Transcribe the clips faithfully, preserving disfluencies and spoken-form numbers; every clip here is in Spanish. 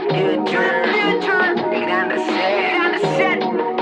Future, el gran reset, gran reset.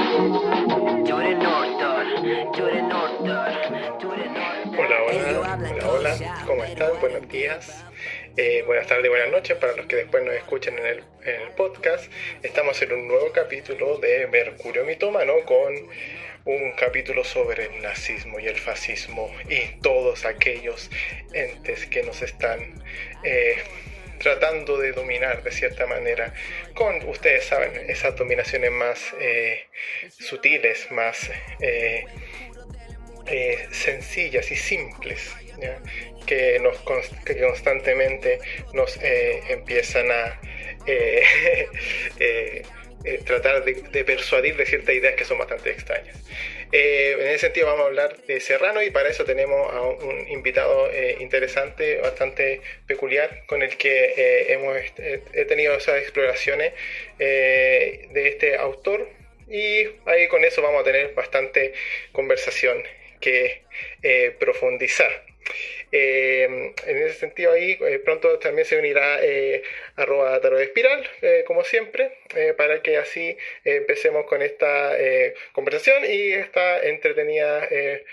Jure Norton, Jure Norton, Jure Norton. Hola, hola, hola, hola, ¿cómo están? Buenos días, eh, buenas tardes, buenas noches para los que después nos escuchen en el, en el podcast. Estamos en un nuevo capítulo de Mercurio Mitómano con un capítulo sobre el nazismo y el fascismo y todos aquellos entes que nos están eh, tratando de dominar de cierta manera con, ustedes saben, esas dominaciones más eh, sutiles, más... Eh, Eh, sencillas y simples, ¿ya? Que, nos const- que constantemente nos eh, empiezan a eh, eh, eh, tratar de, de persuadir de ciertas ideas que son bastante extrañas. Eh, en ese sentido vamos a hablar de Serrano y para eso tenemos a un invitado eh, interesante, bastante peculiar, con el que eh, hemos eh, he tenido esas exploraciones eh, de este autor y ahí con eso vamos a tener bastante conversación que eh, profundizar. Eh, en ese sentido ahí eh, pronto también se unirá eh, arroba tarot de espiral eh, como siempre eh, para que así eh, empecemos con esta eh, conversación y esta entretenida eh,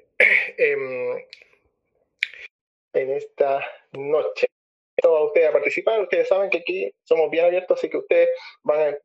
eh, en esta noche. A ustedes a participar, ustedes saben que aquí somos bien abiertos, así que ustedes van a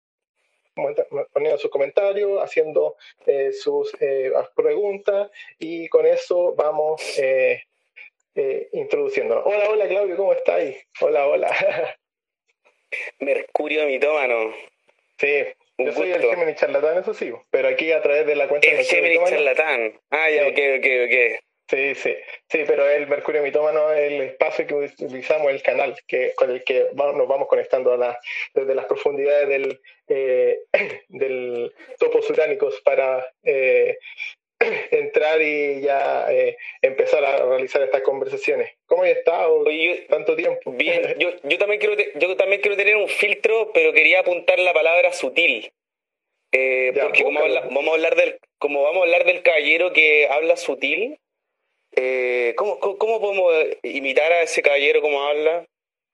poniendo sus comentarios, haciendo eh, sus eh, preguntas y con eso vamos eh, eh, introduciéndonos. Hola, hola Claudio, ¿cómo estáis? Hola, hola. Mercurio Mitómano. Sí, Un yo soy gusto. el Gemini Charlatán, eso sí, pero aquí a través de la cuenta El de Mercurio Gemini Mitómano. Charlatán. Ah, ya, Sí. ok, ok, ok. Sí, sí, sí, pero el Mercurio Mitómano es el espacio que utilizamos, el canal que, con el que vamos, nos vamos conectando a la, desde las profundidades del, eh, del topos uránicos para eh, entrar y ya eh, empezar a realizar estas conversaciones. ¿Cómo has estado? Oye, yo- Tanto tiempo. Bien, yo, yo, también quiero te- yo también quiero tener un filtro, pero quería apuntar la palabra sutil. Eh, Ya, porque como, búscalo. habla- vamos a hablar del, como vamos a hablar del caballero que habla sutil, eh, ¿cómo, cómo, cómo podemos imitar a ese caballero como habla?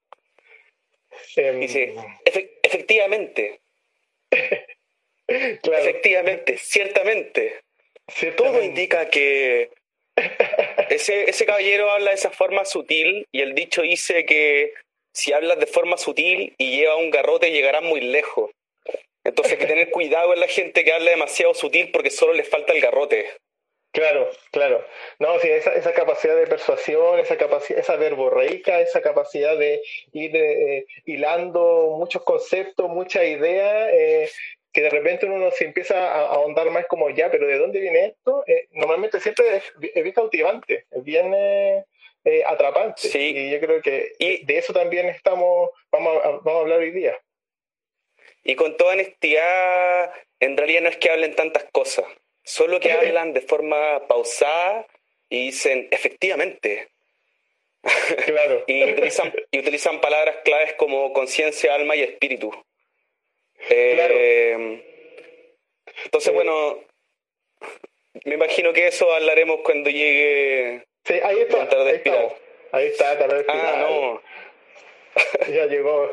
Em, Dice, "Efe- efectivamente, claro, efectivamente, ciertamente. Todo ciertamente. indica que ese, ese caballero habla de esa forma sutil y el dicho dice que si hablas de forma sutil y lleva un garrote llegarás muy lejos. Entonces hay que tener cuidado con la gente que habla demasiado sutil porque solo les falta el garrote. Claro, claro. No, sí, esa, esa capacidad de persuasión, esa capacidad, esa verborreica, esa capacidad de ir eh, hilando muchos conceptos, muchas ideas, eh, que de repente uno se empieza a, a ahondar más como ya, pero ¿de dónde viene esto? Eh, normalmente siempre es, es bien cautivante, es bien eh, eh, atrapante. Sí. Y yo creo que de, Y, de eso también estamos, vamos a, vamos a hablar hoy día. y con toda honestidad, en realidad no es que hablen tantas cosas, solo que hablan de forma pausada y dicen efectivamente. Claro. y, utilizan, y utilizan palabras claves como conciencia, alma y espíritu. Eh, Claro. Entonces, Eh, bueno, me imagino que eso hablaremos cuando llegue Sí, ahí está, Tarot de ahí Espiral. estamos. Ahí está, Tarot de Espiral. Ah, no. Ya llegó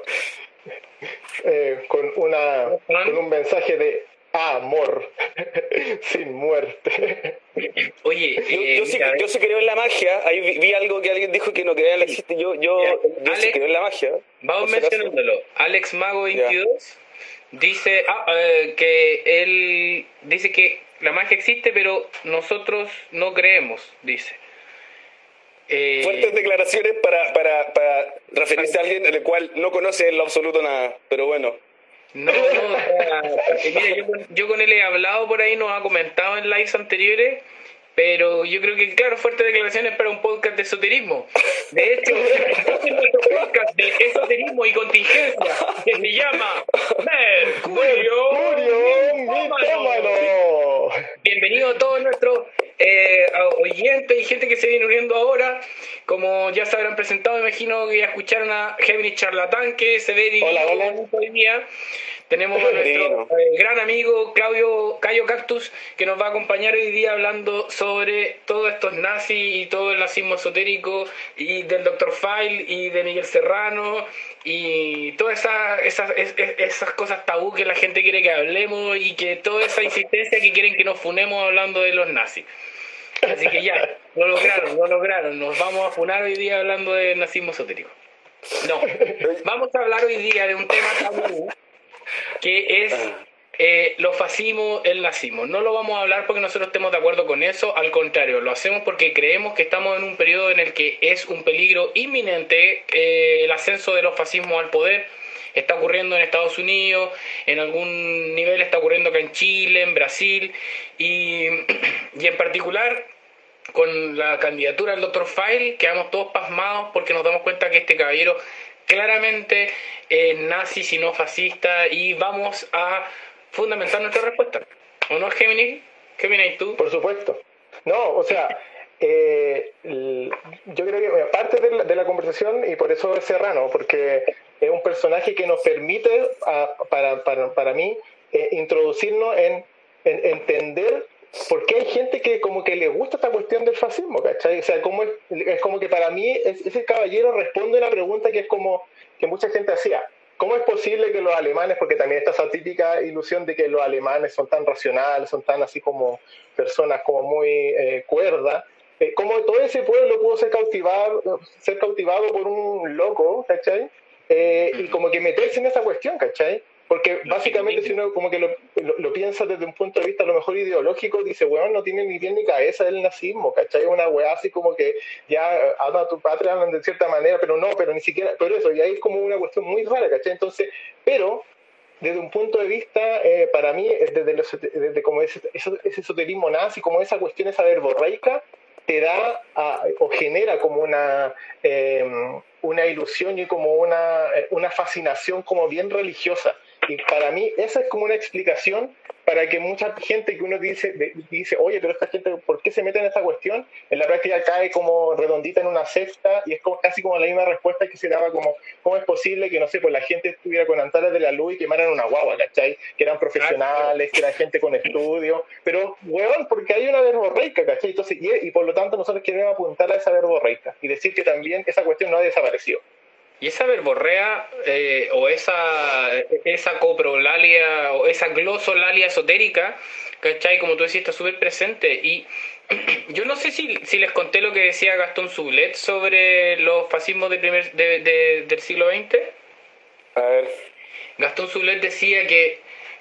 eh, con una con un mensaje de amor sin muerte. Oye, Yo, eh, yo, sí, mira, yo sí creo en la magia. Ahí vi, vi algo que alguien dijo que no creía en la existencia. Yo, yo, Ya, yo sí Alex, creo en la magia. vamos por si acaso. mencionándolo. Alex Mago veintidós dice ah, eh, que él dice que la magia existe, pero nosotros no creemos, dice. Eh, Fuertes declaraciones para, para, para referirse a alguien el cual no conoce en lo absoluto nada. Pero bueno. No, no, o sea, porque mira, yo, con- yo con él he hablado por ahí, nos ha comentado en lives anteriores, pero yo creo que, claro, fuertes declaraciones para un podcast de esoterismo. De hecho, este es nuestro podcast de esoterismo y contingencia, que se llama Mercurio Mercurio Mitómano. Mitómano. Bienvenido a todos nuestros eh, a- oyentes y gente que se viene uniendo ahora. Como ya se habrán presentado, imagino que ya escucharon a Gemini Charlatán, que se ve divino Hola, hola. hoy día. tenemos a nuestro eh, gran amigo Claudio Cayo Cactus, que nos va a acompañar hoy día hablando sobre todos estos nazis y todo el nazismo esotérico, y del doctor File y de Miguel Serrano, y todas esas, esas, esas cosas tabú que la gente quiere que hablemos, y que toda esa insistencia que quieren que nos funemos hablando de los nazis. Así que ya, lo lograron, lo lograron. Nos vamos a funar hoy día hablando de nazismo esotérico. No, vamos a hablar hoy día de un tema tabú, que es eh, los fascismos, el nazismo. No lo vamos a hablar porque nosotros estemos de acuerdo con eso, al contrario, lo hacemos porque creemos que estamos en un periodo en el que es un peligro inminente eh, el ascenso de los fascismos al poder. Está ocurriendo en Estados Unidos, en algún nivel está ocurriendo acá en Chile, en Brasil, y, y en particular con la candidatura del doctor File quedamos todos pasmados porque nos damos cuenta que este caballero claramente es nazi, si no fascista, y vamos a fundamentar nuestra respuesta. ¿O no, Géminis? ¿Qué opinas tú? Por supuesto. No, o sea, eh, yo creo que parte de la, de la conversación, y por eso es Serrano, porque es un personaje que nos permite, a, para, para, para mí, eh, introducirnos en, en entender por qué hay gente que como que le gusta esta cuestión del fascismo, ¿cachai? O sea, como es, es como que para mí es, ese caballero responde a una pregunta que es como que mucha gente hacía. ¿Cómo es posible que los alemanes, porque también está esa típica ilusión de que los alemanes son tan racionales, son tan así como personas como muy eh, cuerdas, eh, cómo todo ese pueblo pudo ser cautivado, ser cautivado por un loco, ¿cachai? Eh, y como que meterse en esa cuestión, ¿cachai? Porque básicamente si uno como que lo, lo, lo piensa desde un punto de vista a lo mejor ideológico, dice, weón, no tiene ni pie ni cabeza el nazismo, ¿cachai? Es una weá así como que ya ama a tu patria de cierta manera, pero no, pero ni siquiera, pero eso, y ahí es como una cuestión muy rara, ¿cachai? Entonces, pero desde un punto de vista, eh, para mí, desde, los, desde como ese, ese esoterismo nazi, como esa cuestión, esa verborreica, te da a, o genera como una eh, una ilusión y como una, una fascinación como bien religiosa. Y para mí esa es como una explicación para que mucha gente que uno dice, dice oye, pero esta gente, ¿por qué se mete en esta cuestión? En la práctica cae como redondita en una secta, y es como, casi como la misma respuesta que se daba como, ¿cómo es posible que, no sé, pues la gente estuviera con antares de la luz y quemaran una guagua, ¿cachai? Que eran profesionales, que eran gente con estudio, pero, huevón, porque hay una verborreica, ¿cachai? Entonces, y, y por lo tanto nosotros queremos apuntar a esa verborreica y decir que también esa cuestión no ha desaparecido. Y esa verborrea, eh, o esa, esa coprolalia, o esa glosolalia esotérica, ¿cachai? Como tú decías, está súper presente. Y yo no sé si, si les conté lo que decía Gastón Sublet sobre los fascismos de primer, de, de, del siglo veinte. A ver. Gastón Sublet decía que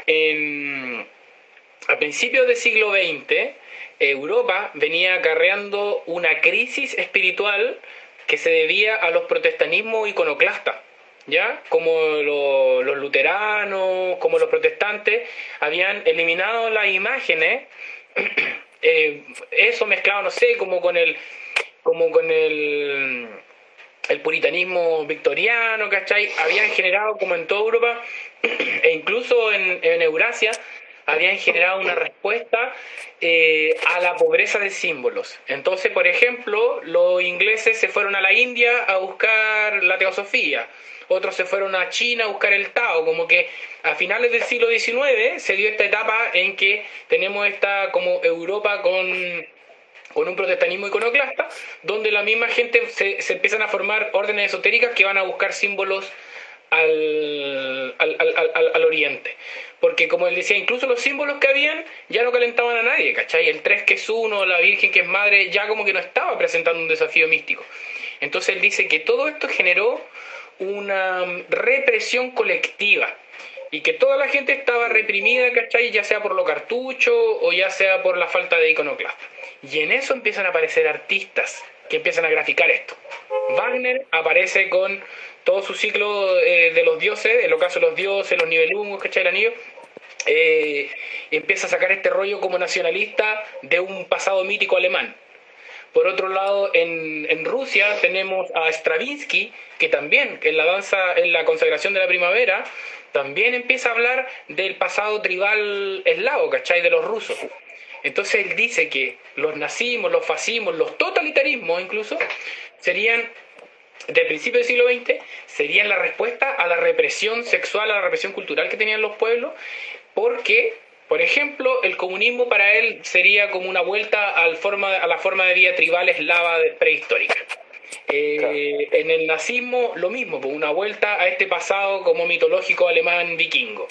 en, a principios del siglo veinte, Europa venía acarreando una crisis espiritual que se debía a los protestanismos iconoclastas, ¿ya? Como lo, los luteranos, como los protestantes, habían eliminado las imágenes, eh, eso mezclado, no sé, como con el, como con el, el puritanismo victoriano, ¿cachai? Habían generado, como en toda Europa, e incluso en, en Eurasia, habían generado una respuesta eh, a la pobreza de símbolos. Entonces, por ejemplo, los ingleses se fueron a la India a buscar la teosofía, otros se fueron a China a buscar el Tao, como que a finales del siglo diecinueve se dio esta etapa en que tenemos esta como Europa con, con un protestanismo iconoclasta, donde la misma gente se, se empiezan a formar órdenes esotéricas que van a buscar símbolos al, al, al, al, al oriente. Porque como él decía, incluso los símbolos que habían ya no calentaban a nadie, ¿cachai? El tres que es uno, la Virgen que es madre, ya como que no estaba presentando un desafío místico. Entonces él dice que todo esto generó una represión colectiva y que toda la gente estaba reprimida, ¿cachai? Ya sea por lo cartucho o ya sea por la falta de iconoclasta. Y en eso empiezan a aparecer artistas que empiezan a graficar esto. Wagner aparece con todo su ciclo eh, de los dioses, el ocaso de los dioses, los nibelungos, ¿cachai? El anillo. Eh, empieza a sacar este rollo como nacionalista de un pasado mítico alemán. Por otro lado, en, en Rusia tenemos a Stravinsky, que también en la danza, en la consagración de la primavera, también empieza a hablar del pasado tribal eslavo, ¿cachai? De los rusos. Entonces él dice que los nazismos, los fascismos, los totalitarismos incluso, serían del principio del siglo veinte serían la respuesta a la represión sexual, a la represión cultural que tenían los pueblos, porque, por ejemplo, el comunismo para él sería como una vuelta al forma, a la forma de vida tribal eslava de- prehistórica. Eh, Claro. En el nazismo lo mismo, pues, una vuelta a este pasado como mitológico alemán vikingo.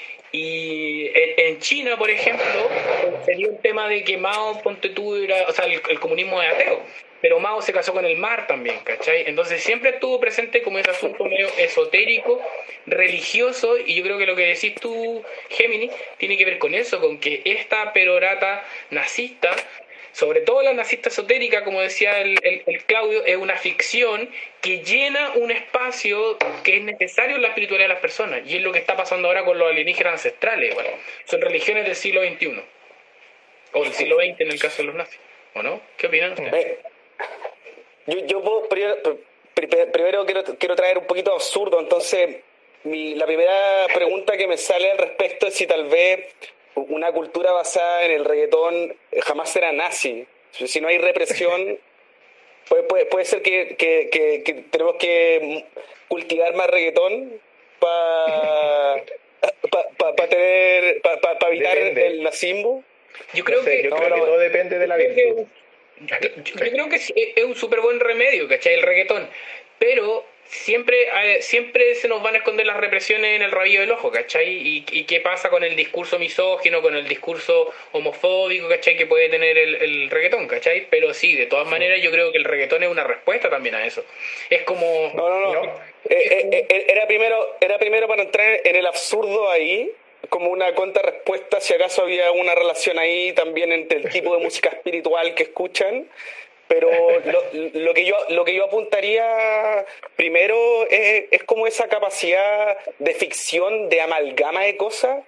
Y en en China, por ejemplo, sería un tema de que Mao, ponte tú, era, o sea, el, el comunismo es ateo, pero Mao se casó con el mar también, ¿cachai? Entonces siempre estuvo presente como ese asunto medio esotérico, religioso, y yo creo que lo que decís tú, Gemini, tiene que ver con eso, con que esta perorata nazista, sobre todo la nazista esotérica, como decía el, el- el Claudio, es una ficción que llena un espacio que es necesario en la espiritualidad de las personas. Y es lo que está pasando ahora con los alienígenas ancestrales. Bueno, son religiones del siglo veintiuno. O del siglo veinte en el caso de los nazis. ¿O no? ¿Qué opinan ustedes? Eh, yo, yo puedo- primero, pri- primero quiero, quiero traer un poquito absurdo, entonces mi, la primera pregunta que me sale al respecto es si tal vez una cultura basada en el reggaetón jamás será nazi. Si no hay represión, puede, puede, puede ser que, que, que, que tenemos que cultivar más reggaetón para pa, pa, pa tener pa, pa, pa evitar Depende. el nazismo. Yo No creo sé, que... yo no, creo no, que todo depende de la yo creo virtud. que- Yo, yo creo que sí, es un súper buen remedio, ¿cachai? El reggaetón. Pero siempre, eh, siempre se nos van a esconder las represiones en el rabillo del ojo, ¿cachai? Y, y qué pasa con el discurso misógino, con el discurso homofóbico, ¿cachai? Que puede tener el, el reggaetón, ¿cachai? Pero sí, de todas maneras yo creo que el reggaetón es una respuesta también a eso. Es como... No, no, no. ¿No? Eh, eh, eh, era primero, era primero para entrar en el absurdo ahí, como una contrarrespuesta, si acaso había una relación ahí también entre el tipo de música espiritual que escuchan. Pero lo, lo que yo lo que yo apuntaría primero es, es como esa capacidad de ficción, de amalgama de cosas,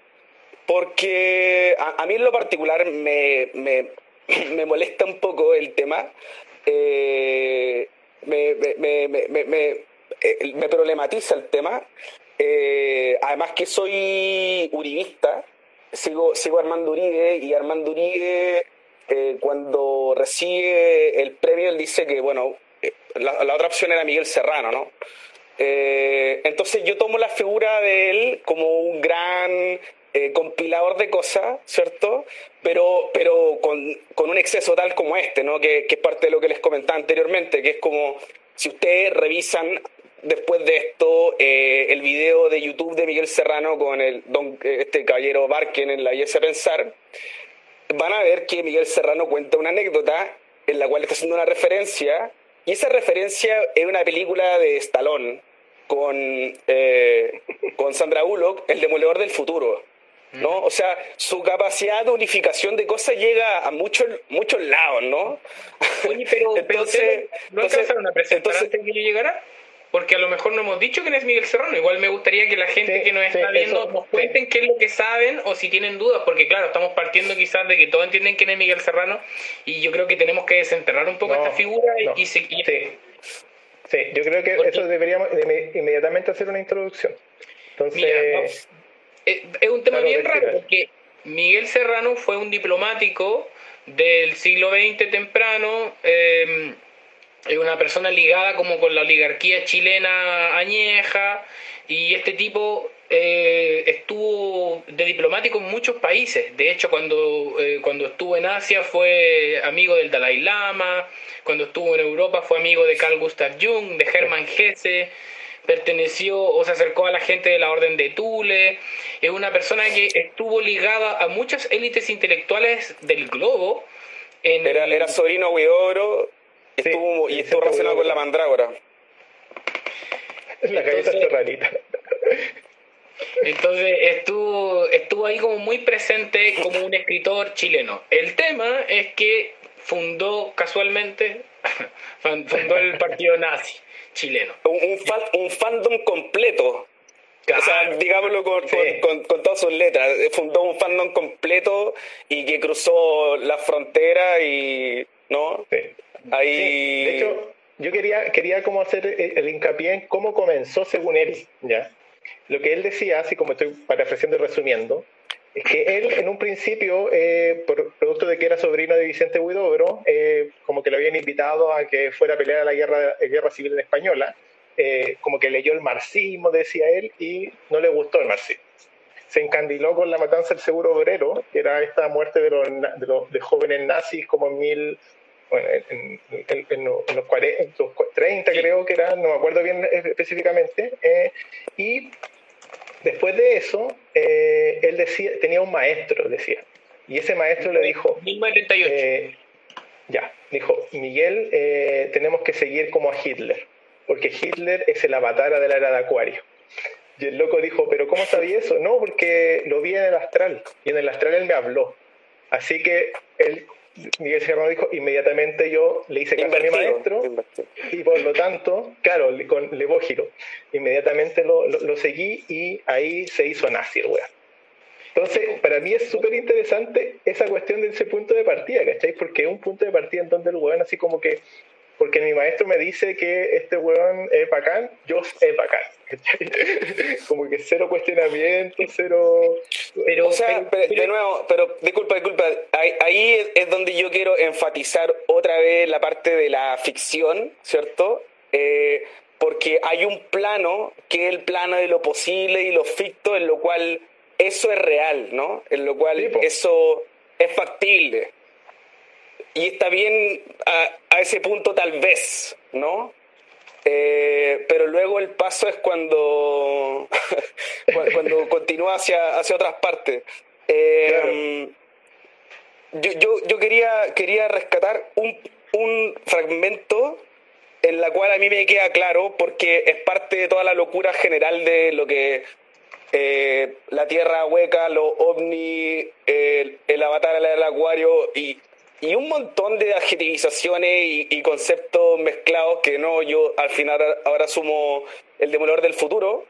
porque a, a mí en lo particular me, me, me molesta un poco el tema. Eh, me, me, me, me, me, me- eh, me problematiza el tema. Eh, además que soy uribista, sigo, sigo a Armando Uribe, y Armando Uribe, eh, cuando recibe el premio, él dice que, bueno, eh, la, la otra opción era Miguel Serrano, ¿no? Eh, entonces yo tomo la figura de él como un gran eh, compilador de cosas, ¿cierto? Pero, pero con, con un exceso tal como este, ¿no? Que, que es parte de lo que les comentaba anteriormente, que es como, si ustedes revisan después de esto eh, el video de YouTube de Miguel Serrano con el don, este caballero Barken en la I S Pensar, van a ver que Miguel Serrano cuenta una anécdota en la cual está haciendo una referencia, y esa referencia es una película de Stallone con, eh, con Sandra Bullock, El Demoledor del Futuro, ¿no? O sea, su capacidad de unificación de cosas llega a muchos muchos lados, ¿no? Oye, pero, pero Entonces- ustedes no entonces- alcanzaron a presentar entonces- antes de que yo llegara, porque a lo mejor no hemos dicho quién es Miguel Serrano. Igual me gustaría que la gente Sí, que nos está sí, viendo eso, nos sí. cuenten qué es lo que saben o si tienen dudas, porque claro, estamos partiendo quizás de que todos entienden quién es Miguel Serrano, y yo creo que tenemos que desenterrar un poco No, esta figura y, no. y seguir. Sí. Sí, yo creo que Porque- eso deberíamos inme- inmediatamente hacer una introducción. Entonces, Mira, no, es, es un tema Claro, bien de raro, girar. porque Miguel Serrano fue un diplomático del siglo veinte temprano, eh, es una persona ligada como con la oligarquía chilena añeja, y este tipo eh, estuvo de diplomático en muchos países. De hecho, cuando, eh, cuando estuvo en Asia fue amigo del Dalai Lama, cuando estuvo en Europa fue amigo de Carl Gustav Jung, de Hermann Hesse, perteneció o se acercó a la gente de la Orden de Thule. Es una persona que estuvo ligada a muchas élites intelectuales del globo. En, Era, era sobrino de Huidobro, Sí, estuvo, y sí, estuvo sí, relacionado con la Huidobro. mandrágora. la galleta entonces- serranita. Entonces estuvo, estuvo ahí como muy presente como un escritor chileno. El tema es que fundó casualmente, fundó el partido nazi chileno. Un, un, fan- un fandom completo. O sea, Claro. digámoslo con, Sí. con, con, con todas sus letras. Fundó un fandom completo y que cruzó la frontera y, ¿no? Sí. Ahí... Sí, de hecho, yo quería, quería como hacer el, el hincapié en cómo comenzó según él, ¿ya? Lo que él decía, así como estoy parafraseando y resumiendo, Es que él, en un principio, eh, por producto de que era sobrino de Vicente Huidobro, eh, como que lo habían invitado a que fuera a pelear a la guerra, la guerra civil española, eh, como que leyó el marxismo, decía él, y no le gustó el marxismo. Se encandiló con la matanza del Seguro Obrero, que era esta muerte de los, de los de jóvenes nazis como en mil... Bueno, en, en, en, en los cuarenta, en los treinta creo que era, no me acuerdo bien específicamente, eh, y después de eso, eh, él decía, tenía un maestro, decía, y ese maestro le dijo, mil novecientos treinta y ocho. Eh, ya, dijo, Miguel, eh, tenemos que seguir como a Hitler, porque Hitler es el avatar de la era de Acuario. Y el loco dijo, ¿pero cómo sabía eso? No, porque lo vi en el astral, y en el astral él me habló. Así que él, Miguel Serrano dijo, inmediatamente yo le hice caso Invertido, a mi maestro, invertido. y por lo tanto, claro, con Levógiro, inmediatamente lo, lo, lo seguí y ahí se hizo nazi el weón. Entonces, para mí es súper interesante esa cuestión de ese punto de partida, ¿cachai? Porque es un punto de partida en donde el weón así como que, porque mi maestro me dice que este weón es bacán, yo es bacán, ¿cachai? Como que cero cuestionamiento, cero... Pero, O sea, pero- pero- de nuevo, pero disculpa, disculpa, ahí, ahí es- es donde yo quiero enfatizar otra vez la parte de la ficción, ¿cierto? Eh, porque hay un plano que es el plano de lo posible y lo ficto, en lo cual eso es real, ¿no? En lo cual Sí, po. eso es factible. Y está bien a, a ese punto tal vez, ¿no? Eh, pero luego el paso es cuando cu- cuando continúa hacia, hacia otras partes. Eh, yo, yo, yo quería, quería rescatar un, un fragmento en la cual a mí me queda claro, porque es parte de toda la locura general de lo que eh, la Tierra hueca, los ovnis, el, el avatar del acuario y, y un montón de adjetivizaciones y, y conceptos mezclados que no, yo al final ahora sumo el demoledor del futuro.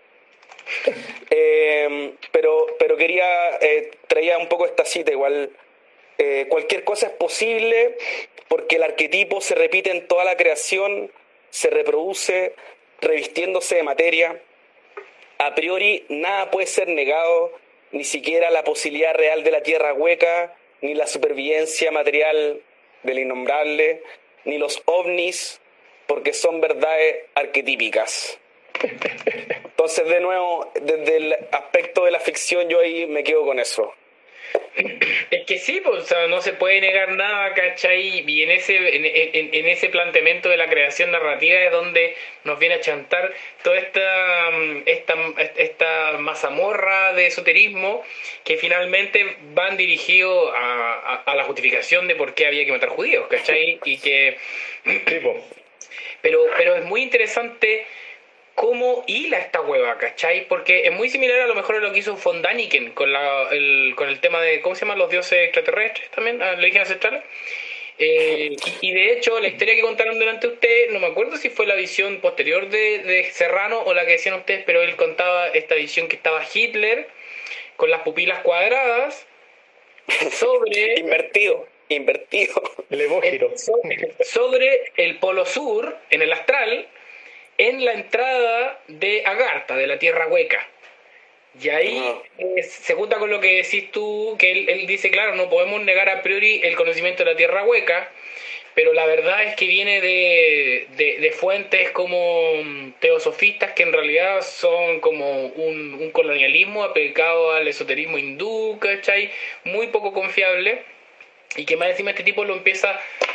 Eh, pero, pero quería, eh, traía un poco esta cita igual. Eh, cualquier cosa es posible porque el arquetipo se repite en toda la creación, se reproduce revistiéndose de materia. A priori nada puede ser negado, ni siquiera la posibilidad real de la tierra hueca, ni la supervivencia material del innombrable, ni los ovnis, porque son verdades arquetípicas. Entonces, de nuevo, desde el aspecto de la ficción, yo ahí me quedo con eso. Es que sí, pues, o sea, no se puede negar nada, ¿cachai? Y en ese, en, en, en ese planteamiento de la creación narrativa es donde nos viene a chantar toda esta, esta, esta mazamorra de esoterismo que finalmente van dirigidos a, a, a la justificación de por qué había que matar judíos, ¿cachai? Y que... Tipo, Pero, pero es muy interesante cómo hila esta hueva, ¿cachai? Porque es muy similar a lo mejor a lo que hizo von Däniken con, la, el, con el tema de, ¿cómo se llaman los dioses extraterrestres también? Alienígenas ancestrales. Eh, y, y de hecho, la historia que contaron delante de ustedes, no me acuerdo si fue la visión posterior de, de Serrano o la que decían ustedes, pero él contaba esta visión que estaba Hitler con las pupilas cuadradas sobre... Invertido, invertido. Levógiro. sobre, sobre el polo sur, en el astral, en la entrada de Agartha, de la Tierra Hueca. Y ahí Ah. eh, se junta con lo que decís tú, que él, él dice, claro, no podemos negar a priori el conocimiento de la Tierra Hueca, pero la verdad es que viene de, de, de fuentes como mm, teosofistas que en realidad son como un, un colonialismo aplicado al esoterismo hindú, ¿cachai? Muy poco confiable, y que más encima este tipo lo empieza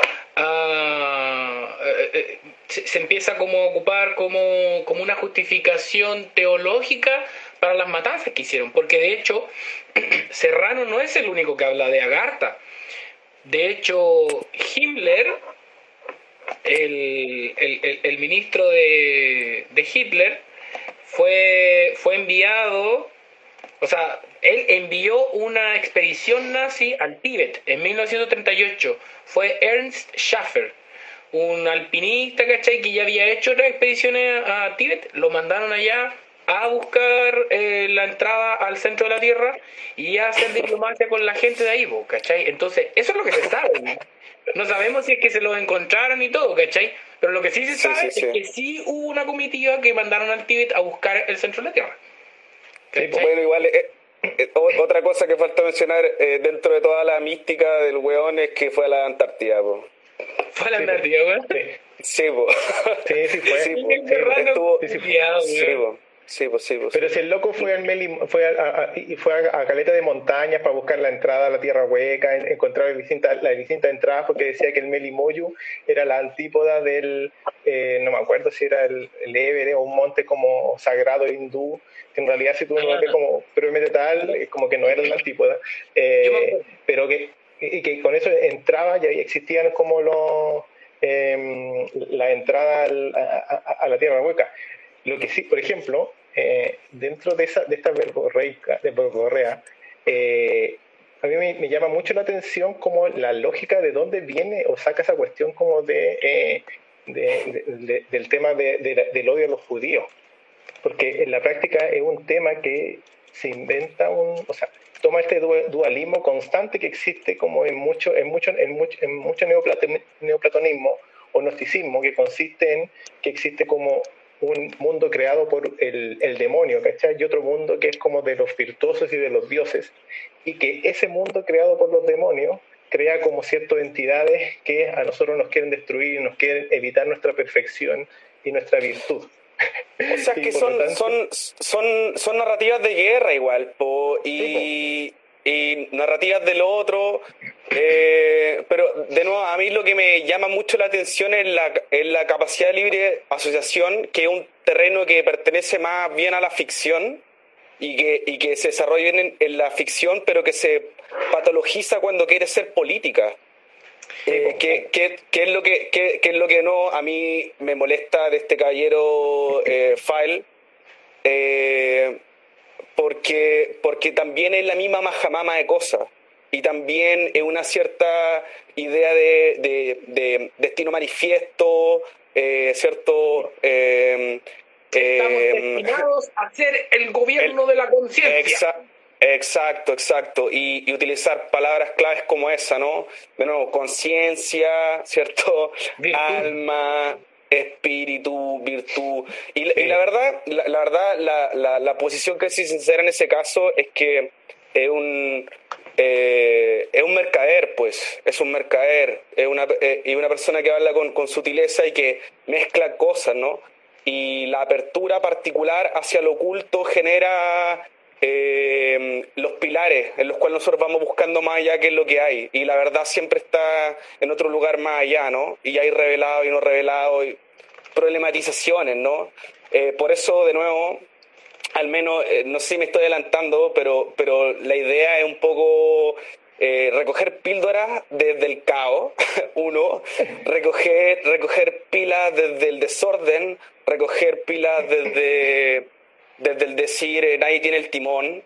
a... eh, eh, se, se empieza como a ocupar como, como una justificación teológica para las matanzas que hicieron, porque de hecho Serrano no es el único que habla de Agartha. De hecho, Himmler, el, el, el, el ministro de, de Hitler, fue, fue enviado, o sea, él envió una expedición nazi al Tíbet en mil novecientos treinta y ocho. Fue Ernst Schaffer, un alpinista, ¿cachai? Que ya había hecho otras expediciones a Tíbet, lo mandaron allá a buscar eh, la entrada al centro de la Tierra y a hacer diplomacia con la gente de ahí, ¿cachai? Entonces, eso es lo que se sabe, ¿no? No sabemos si es que se los encontraron y todo, ¿cachai? Pero lo que sí se Sí, sabe sí, sí. es que sí hubo una comitiva que mandaron al Tíbet a buscar el centro de la Tierra. Sí, ¿cachai? Bueno, igual es, eh, o- otra cosa que falta mencionar eh, dentro de toda la mística del weón es que fue a la Antártida, po. Fue a la Sí, Antártida, weón. Sí, Sí, po. sí, sí fue. Sí, po. Qué raro, Estuvo- sí, sí, culiao, Sí, weón. po. Sí, po, sí, po, sí. Pero si el loco fue al Meli, fue a, a- a- y fue a, a caleta de montañas para buscar la entrada a la Tierra Hueca, en- encontrar las distintas, las distintas entradas, porque decía que el Melimoyu era la antípoda del, eh, no me acuerdo si era el, el Everest o un monte como sagrado hindú, que en realidad si tú lo ves como propiamente tal, es como que no era la antípoda, eh, Yo me acuerdo. pero que, y que con eso entraba y ahí existían como los, eh, la entrada al- a, a- a la Tierra Hueca. Lo que sí, por ejemplo, eh, dentro de, esa, de esta verborreica, de verborrea, eh, a mí me, me llama mucho la atención como la lógica de dónde viene o saca esa cuestión como de, eh, de, de- de- del tema de, de, del odio a los judíos. Porque en la práctica es un tema que se inventa un, o sea, toma este dualismo constante que existe como en mucho, en mucho, en mucho, en mucho neoplaton, neoplatonismo o gnosticismo, que consiste en que existe como un mundo creado por el, el demonio, ¿cachai? Y otro mundo que es como de los virtuosos y de los dioses, y que ese mundo creado por los demonios crea como ciertas entidades que a nosotros nos quieren destruir, nos quieren evitar nuestra perfección y nuestra virtud. O sea, Y que por lo son, tanto- son, son, son narrativas de guerra igual, po, Sí, y, y narrativas de lo otro. eh, pero, de nuevo, a mí lo que me llama mucho la atención es la, es la capacidad de libre asociación, que es un terreno que pertenece más bien a la ficción y que, y que se desarrolla en, en la ficción, pero que se patologiza cuando quiere ser política. Eh, ¿qué, qué, qué es lo que qué, qué es lo que no a mí me molesta de este caballero eh, File? Eh, porque porque también es la misma majamama de cosas y también es una cierta idea de, de, de destino manifiesto, eh, cierto. Eh, Estamos eh, destinados a ser el gobierno el- de la conciencia. Exa- exacto, exacto. Y, y utilizar palabras claves como esa, ¿no? De nuevo, conciencia, ¿cierto? Virtud. Alma, espíritu, virtud. Y, la- Sí. y la verdad, la, la verdad, la, la, la posición que es sincera en ese caso es que es un eh, es un mercader, pues, es un mercader, es una, eh, y una persona que habla con, con sutileza y que mezcla cosas, ¿no? Y la apertura particular hacia lo oculto genera eh, los pilares en los cuales nosotros vamos buscando más allá qué es lo que hay. Y la verdad siempre está en otro lugar más allá, ¿no? Y hay revelado y no revelado, y problematizaciones, ¿no? Eh, por eso, de nuevo, al menos, eh, no sé si me estoy adelantando, pero, pero la idea es un poco eh, recoger píldoras desde el caos, uno, recoger, recoger pilas desde el desorden, recoger pilas desde, desde el decir eh, nadie tiene el timón,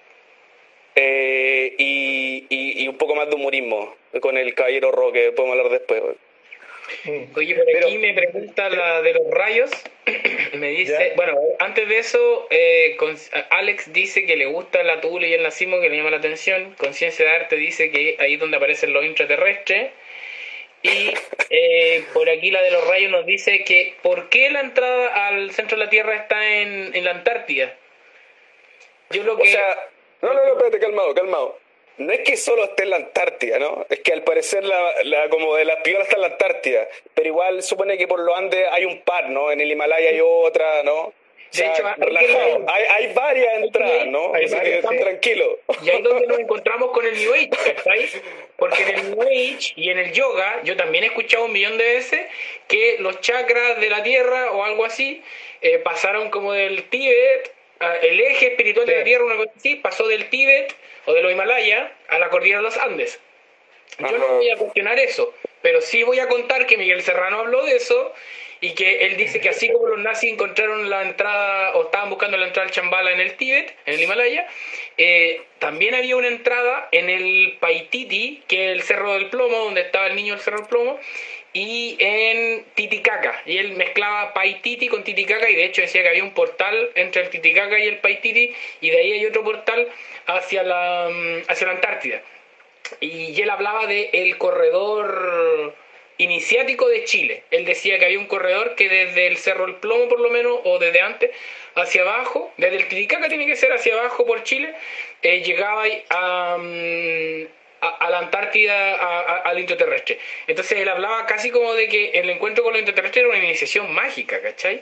eh, y, y, y un poco más de humorismo con el caballero Roque, podemos hablar después. Mm. Oye, por Pero- aquí me pregunta la de los rayos. Me dice, ¿Ya? bueno, antes de eso, eh, con- Alex dice que le gusta la tula y el nazismo, que le llama la atención. Conciencia de Arte dice que ahí es donde aparecen los intraterrestres. Y eh, por aquí la de los rayos nos dice que ¿por qué la entrada al centro de la Tierra está en, en la Antártida? Yo lo O que... sea, no, no, no, espérate, calmado, calmado. No es que solo esté en la Antártida, ¿no? Es que al parecer la, la como de las piolas está en la Antártida, pero igual supone que por los Andes hay un par, ¿no? En el Himalaya hay otra, ¿no? O sea, hecho, hay- relajado. Hay, hay varias entradas, ¿no? Hay Así varias, que sí. tranquilo. Y ahí es donde nos encontramos con el New Age, ¿cachai? Porque en el New Age y en el yoga, yo también he escuchado un millón de veces que los chakras de la Tierra o algo así eh, pasaron como del Tíbet, a- el eje espiritual de Sí. la Tierra, una cosa así, pasó del Tíbet o de los Himalaya a la cordillera de los Andes. Yo Ajá. no voy a cuestionar eso, pero sí voy a contar que Miguel Serrano habló de eso y que él dice que así como los nazis encontraron la entrada o estaban buscando la entrada al Chambala en el Tíbet, en el Himalaya, eh, también había una entrada en el Paititi, que es el Cerro del Plomo, donde estaba el niño del Cerro del Plomo, y en Titicaca. Y él mezclaba Paititi con Titicaca y de hecho decía que había un portal entre el Titicaca y el Paititi y de ahí hay otro portal hacia la, mm, hacia la Antártida. Y él hablaba de el corredor iniciático de Chile. Él decía que había un corredor que desde el Cerro El Plomo, por lo menos, o desde antes, hacia abajo, desde el Titicaca tiene que ser hacia abajo por Chile, eh, llegaba a, a, a la Antártida, a, a, al intraterrestre. Entonces él hablaba casi como de que el encuentro con los intraterrestres era una iniciación mágica, ¿cachai?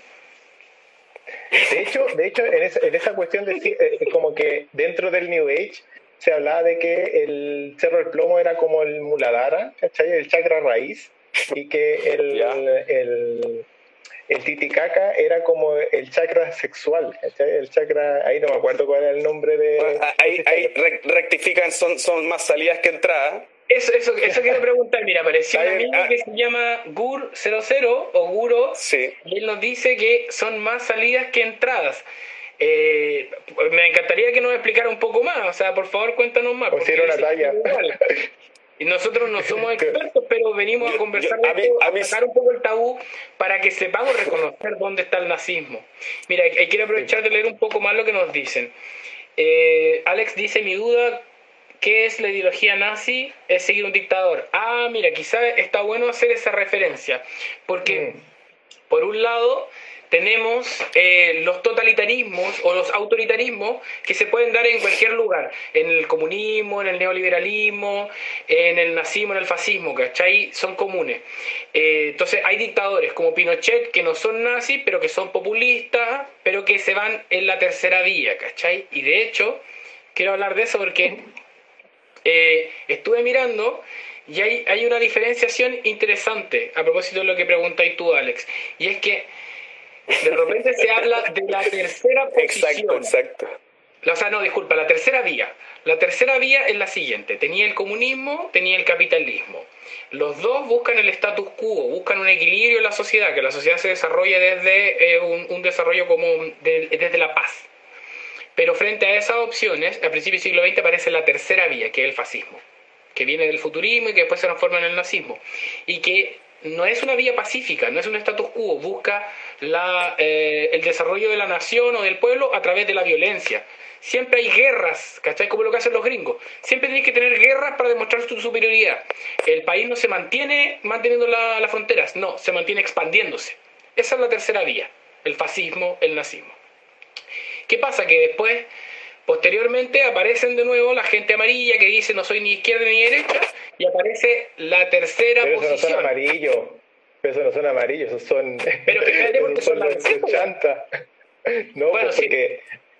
De hecho, de hecho en, esa, en esa cuestión de eh, como que dentro del New Age se hablaba de que el Cerro del Plomo era como el Muladhara, ¿cachai? El chakra raíz, y que el, el, el Titicaca era como el chakra sexual, ¿cachai? El chakra, ahí no me acuerdo cuál era el nombre de... Bueno, ahí ahí rectifican, son, son más salidas que entradas. Eso, eso, eso quiero preguntar. Mira, apareció un amigo que se llama Gur cero cero o Guro, sí. Y él nos dice que son más salidas que entradas. Eh, me encantaría que nos explicara un poco más, o sea, por favor cuéntanos más. O si era una talla. Y nosotros no somos expertos, pero venimos yo, a conversar yo, a de esto, mí, a, a mí... sacar un poco el tabú para que sepamos reconocer dónde está el nazismo. Mira, quiero aprovechar de leer un poco más lo que nos dicen. Eh, Alex dice, mi duda, ¿qué es la ideología nazi? Es seguir un dictador. Ah, mira, quizá está bueno hacer esa referencia, porque mm. por un lado tenemos eh, los totalitarismos o los autoritarismos que se pueden dar en cualquier lugar, en el comunismo, en el neoliberalismo, en el nazismo, en el fascismo, ¿cachai? Son comunes. Eh, entonces hay dictadores como Pinochet que no son nazis, pero que son populistas, pero que se van en la tercera vía, ¿cachai? Y de hecho, quiero hablar de eso porque eh, estuve mirando y hay, hay una diferenciación interesante a propósito de lo que preguntáis tú, Alex, y es que de repente se habla de la tercera posición. Exacto, exacto. O sea, no, disculpa, la tercera vía. La tercera vía es la siguiente. Tenía el comunismo, tenía el capitalismo. Los dos buscan el status quo, buscan un equilibrio en la sociedad, que la sociedad se desarrolle desde eh, un, un desarrollo como de, desde la paz. Pero frente a esas opciones, a principios del siglo veinte aparece la tercera vía, que es el fascismo, que viene del futurismo y que después se transforma en el nazismo. Y que no es una vía pacífica, no es un status quo, busca la, eh, el desarrollo de la nación o del pueblo a través de la violencia. Siempre hay guerras, ¿cachai? Como lo que hacen los gringos. Siempre tenéis que tener guerras para demostrar tu superioridad. El país no se mantiene manteniendo la, las fronteras, no, se mantiene expandiéndose. Esa es la tercera vía, el fascismo, el nazismo. ¿Qué pasa? Que después, posteriormente, aparecen de nuevo la gente amarilla que dice no soy ni izquierda ni derecha, y aparece la tercera Pero posición. Eso no son amarillos, pero eso no son amarillos, esos son, pero fíjate porque esos son son los de chanta. No, bueno, pues sí. porque...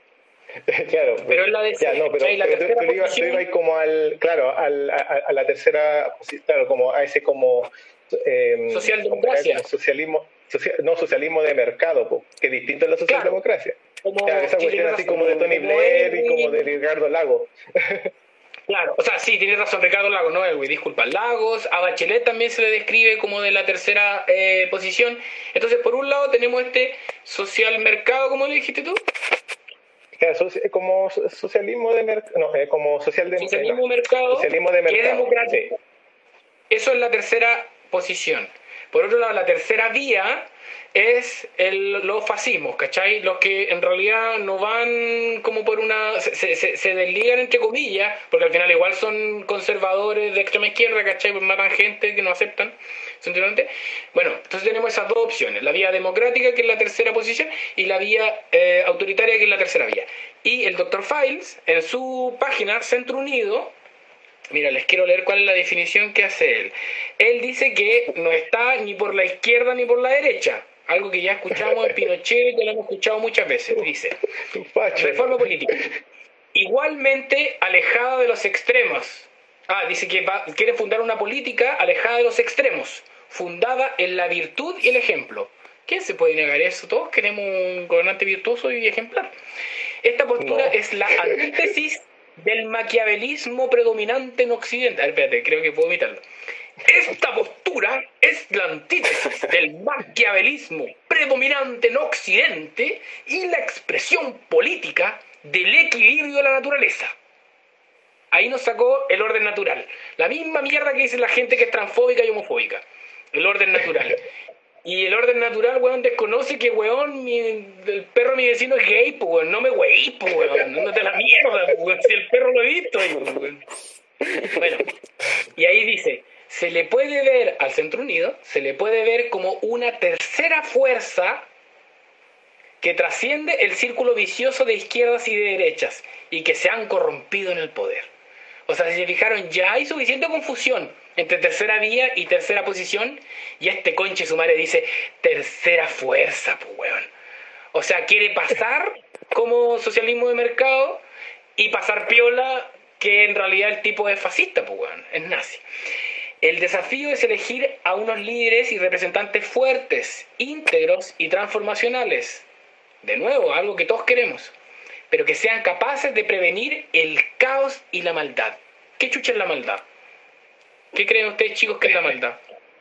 Claro, pero es la de ya, no, pero, la pero tú, tú, ibas, tú ibas como al, claro, al, a, a la tercera, claro, como a ese como eh, socialdemocracia, como socialismo, social, no socialismo de mercado, po, que es distinto a la socialdemocracia. Claro, como, claro, esa cuestión así como de Tony Blair y como de Ricardo Lagos. Claro, o sea, sí, tienes razón, Ricardo Lagos, no, güey, disculpa, Lagos, a Bachelet también se le describe como de la tercera eh, posición. Entonces, por un lado tenemos este social mercado, como le dijiste tú. Claro, como socialismo de mercado, no, eh, como social de socialismo no, mercado, socialismo de mercado, que es democrático. Sí. Eso es la tercera posición. Por otro lado, la tercera vía es el, los fascismos, ¿cachai? Los que en realidad no van como por una... Se, se, se desligan entre comillas, porque al final igual son conservadores de extrema izquierda, ¿cachai? Pues matan gente que no aceptan. Bueno, entonces tenemos esas dos opciones, la vía democrática, que es la tercera posición, y la vía eh, autoritaria, que es la tercera vía. Y el doctor Files, en su página, Centro Unido, mira, les quiero leer cuál es la definición que hace él. Él dice que no está ni por la izquierda ni por la derecha, algo que ya escuchamos en Pinochet, que lo hemos escuchado muchas veces. Dice, reforma política, igualmente alejada de los extremos. Ah, dice que va, quiere fundar una política alejada de los extremos, fundada en la virtud y el ejemplo. ¿Quién se puede negar eso? Todos queremos un gobernante virtuoso y ejemplar. Esta postura no. es la antítesis del maquiavelismo predominante en Occidente. A ver, espérate, creo que puedo imitarlo. Esta postura es la antítesis del maquiavelismo predominante en Occidente y la expresión política del equilibrio de la naturaleza. Ahí nos sacó el orden natural. La misma mierda que dice la gente que es transfóbica y homofóbica. El orden natural. Y el orden natural, weón, desconoce que, weón, mi, el perro de mi vecino es gay, pues, weón. No me weí, pues, weón. No te la mierda, pues, weón. Si el perro lo he visto, weón. Bueno, y ahí dice, se le puede ver al Centro Unido, se le puede ver como una tercera fuerza que trasciende el círculo vicioso de izquierdas y de derechas y que se han corrompido en el poder. O sea, si se fijaron, ya hay suficiente confusión entre tercera vía y tercera posición, y este conche su madre dice tercera fuerza, pues weón. O sea, quiere pasar como socialismo de mercado y pasar piola, que en realidad el tipo es fascista, pues weón, es nazi. El desafío es elegir a unos líderes y representantes fuertes, íntegros y transformacionales. De nuevo, algo que todos queremos, pero que sean capaces de prevenir el caos y la maldad. ¿Qué chucha es la maldad? ¿Qué creen ustedes, chicos, que es la maldad?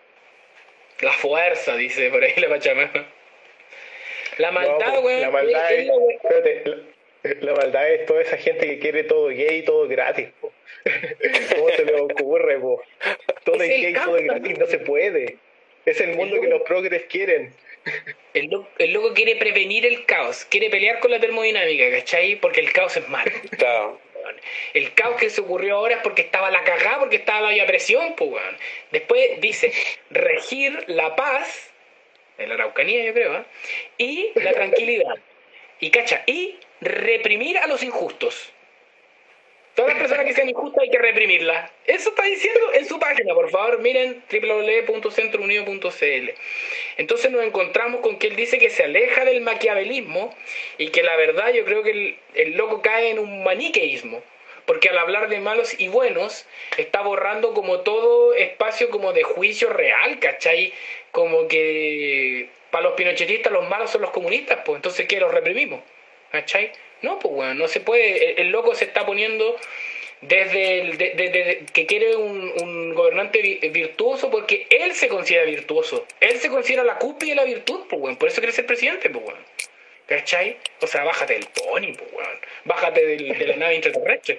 La fuerza, dice por ahí la Pachamama. La maldad, no, weón. La maldad es, es, es espérate, la, la maldad es toda esa gente que quiere todo gay y todo gratis, po. ¿Cómo se le ocurre, po? Todo es, es gay y todo es gratis, no se puede. Es el mundo el que los progres quieren. El, lo, el loco quiere prevenir el caos, quiere pelear con la termodinámica, ¿cachai? Porque el caos es malo. Claro. El caos que se ocurrió ahora es porque estaba la cagada, porque estaba la vía presión, pues, weón. Después dice, regir la paz, en la Araucanía yo creo, ¿eh? Y la tranquilidad. Y cacha, y reprimir a los injustos. Todas las personas que sean injustas hay que reprimirlas. Eso está diciendo en su página, por favor, miren doble u doble u doble u punto centro unido punto c l. Entonces nos encontramos con que él dice que se aleja del maquiavelismo y que la verdad yo creo que el, el loco cae en un maniqueísmo, porque al hablar de malos y buenos está borrando como todo espacio como de juicio real, ¿cachai? Como que para los pinochetistas los malos son los comunistas, pues entonces ¿qué? Los reprimimos, ¿cachai? No, pues bueno, no se puede. El, el loco se está poniendo desde el, de, de, de, que quiere un, un gobernante virtuoso porque él se considera virtuoso. Él se considera la cúspide de la virtud, pues bueno. Por eso quiere ser presidente, pues bueno. ¿Cachai? O sea, bájate del pony, pues bueno. Bájate del, de la nave intraterrestre.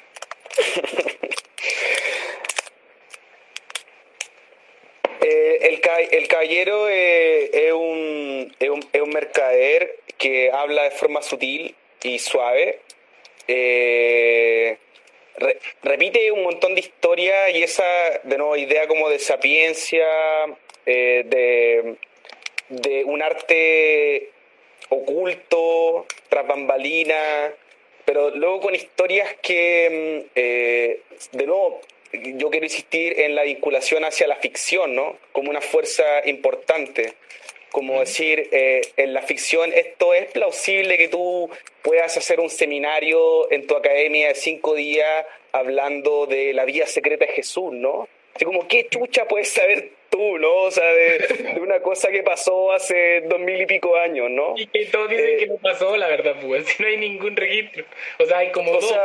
Eh, el, ca el caballero eh, es, un, es, un, es un mercader que habla de forma sutil y suave. Eh, re, repite un montón de historias y esa, de nuevo, idea como de sapiencia, eh, de, de un arte oculto, tras bambalinas, pero luego con historias que, eh, de nuevo, yo quiero insistir en la vinculación hacia la ficción, ¿no? Como una fuerza importante. Como uh-huh. decir, eh, en la ficción esto es plausible que tú puedas hacer un seminario en tu academia de cinco días hablando de la vida secreta de Jesús, ¿no? Así como, ¿qué chucha puedes saber tú, no? O sea, de, de una cosa que pasó hace dos mil y pico años, ¿no? Y que todos dicen eh, que no pasó, la verdad, pues, si no hay ningún registro. O sea, hay como o dos. Sea,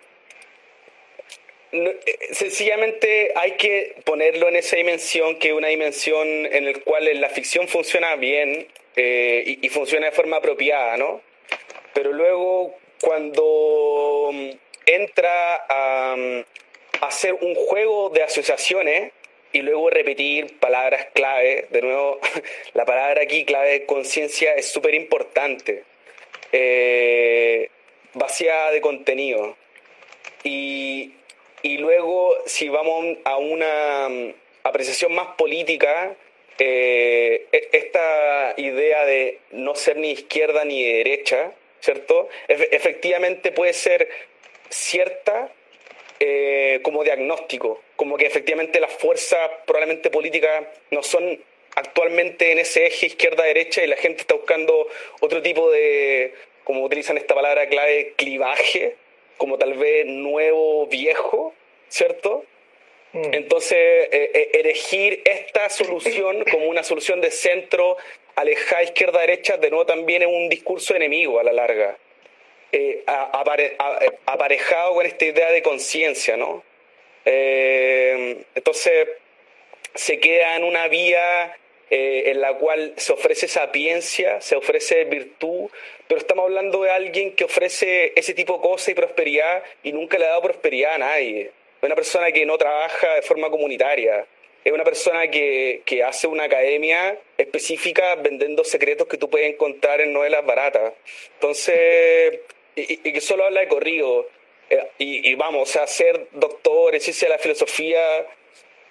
no, sencillamente hay que ponerlo en esa dimensión, que es una dimensión en la cual la ficción funciona bien eh, y, y funciona de forma apropiada, ¿no? Pero luego cuando entra a, a hacer un juego de asociaciones y luego repetir palabras clave, de nuevo, la palabra aquí clave, conciencia, es súper importante, eh, vaciada de contenido. Y Y luego, si vamos a una apreciación más política, eh, esta idea de no ser ni izquierda ni de derecha, ¿cierto? Efe- efectivamente puede ser cierta eh, como diagnóstico, como que efectivamente las fuerzas probablemente políticas no son actualmente en ese eje izquierda-derecha y la gente está buscando otro tipo de, como utilizan esta palabra clave, clivaje, como tal vez nuevo, viejo, ¿cierto? Mm. Entonces, eh, elegir esta solución como una solución de centro, alejada izquierda-derecha, de nuevo también es un discurso enemigo a la larga, eh, apare, a, aparejado con esta idea de conciencia, ¿no? Eh, entonces, se queda en una vía eh, en la cual se ofrece sapiencia, se ofrece virtud, pero estamos hablando de alguien que ofrece ese tipo de cosas y prosperidad y nunca le ha dado prosperidad a nadie. Es una persona que no trabaja de forma comunitaria, es una persona que, que hace una academia específica vendiendo secretos que tú puedes encontrar en novelas baratas. Entonces, y, y que solo habla de corrido. Eh, y, y vamos, o sea, ser doctor en ciencia de la filosofía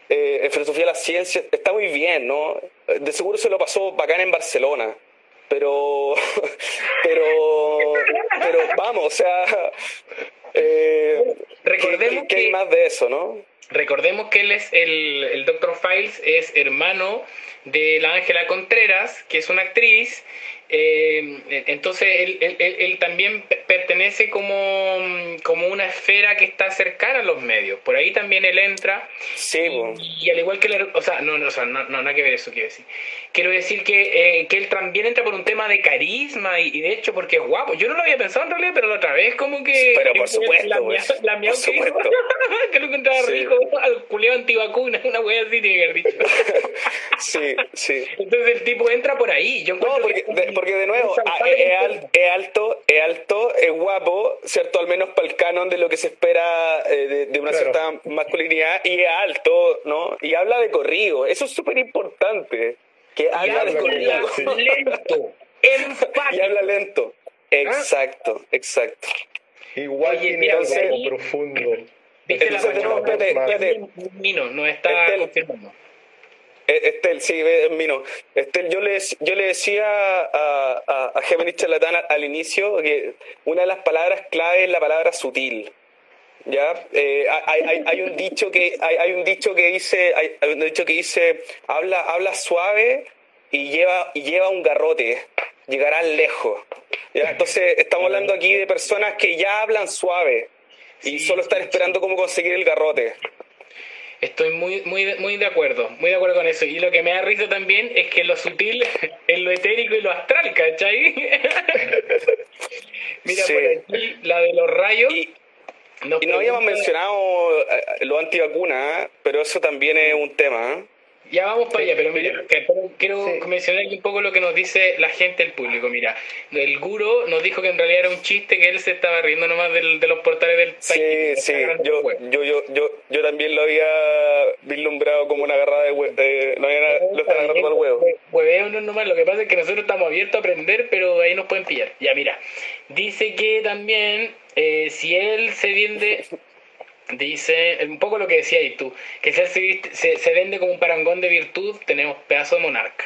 eh, en filosofía de la ciencia, está muy bien, ¿no? De seguro se lo pasó bacán en Barcelona, pero, pero, pero vamos, o sea, eh, Recordemos ¿qué, qué hay que- más de eso, no? Recordemos que él es el, el doctor Files, es hermano de la Ángela Contreras, que es una actriz. Eh, entonces él, él, él, él también pe- pertenece como, como una esfera que está cercana a los medios. Por ahí también él entra. Sí, po. Y, y al igual que el, o sea, no, no, o sea, no, no, nada que ver eso quiero decir. Quiero decir que, eh, que él también entra por un tema de carisma y, y de hecho porque es guapo. Yo no lo había pensado en realidad, pero la otra vez como que... Pero por que supuesto, la, pues, mia- la miau por que dijo, supuesto. que lo encontraba Sí. rico, al culeo antivacuna, una wea así tiene que haber dicho. Sí, sí. Entonces el tipo entra por ahí. Yo No, encuentro porque que- de, porque de nuevo, un ah, salvaje es, con- al- es alto, es alto, es guapo, ¿cierto? Al menos para el canon de lo que se espera eh, de, de una Claro. cierta masculinidad, y es alto, ¿no? Y habla de corrido, eso es súper importante, que y habla de habla corrido. sí. lento, enfático. Y habla lento. Exacto, exacto. Igual Oye, tiene mira, algo entonces- como profundo. Dice la Entonces, no, mañana, espérate, más. espérate. Mino nos está Estel. confirmando. Eh, Estel, sí, es Mino. Estel, yo le, yo le decía a, a, a Géminis Charlatán al, al inicio que una de las palabras clave es la palabra sutil. ¿Ya? Eh, hay, hay, hay un dicho que hay, hay un dicho que dice hay, hay un dicho que dice habla habla suave y lleva y lleva un garrote, llegarás lejos. ¿Ya? Entonces estamos hablando aquí de personas que ya hablan suave y Sí, solo están sí, esperando cómo conseguir el garrote. Estoy muy, muy, muy de acuerdo, muy de acuerdo con eso. Y lo que me da risa también es que lo sutil es lo etérico y lo astral, ¿cachai? Mira, Sí. por aquí, la de los rayos. Y, nos y no habíamos pregunta- mencionado eh, los antivacunas, ¿eh? Pero eso también es un tema. ¿eh? Ya vamos para allá, pero mira, que- pero quiero Sí. mencionar un poco lo que nos dice la gente, el público. Mira, el guro nos dijo que en realidad era un chiste, que él se estaba riendo nomás del, de los portales del Sí, país. sí, yo, yo, yo, yo, yo también lo había vislumbrado como una agarrada de huevo. Eh, no había nada- lo están agarrando al huevo. Hueveos nomás, lo que pasa es que nosotros estamos abiertos a aprender, pero ahí nos pueden pillar. Ya, mira, dice que también eh, si él se vende, dice, un poco lo que decías tú, que si él se, viste- se, se vende como un parangón de virtud, tenemos pedazo de monarca.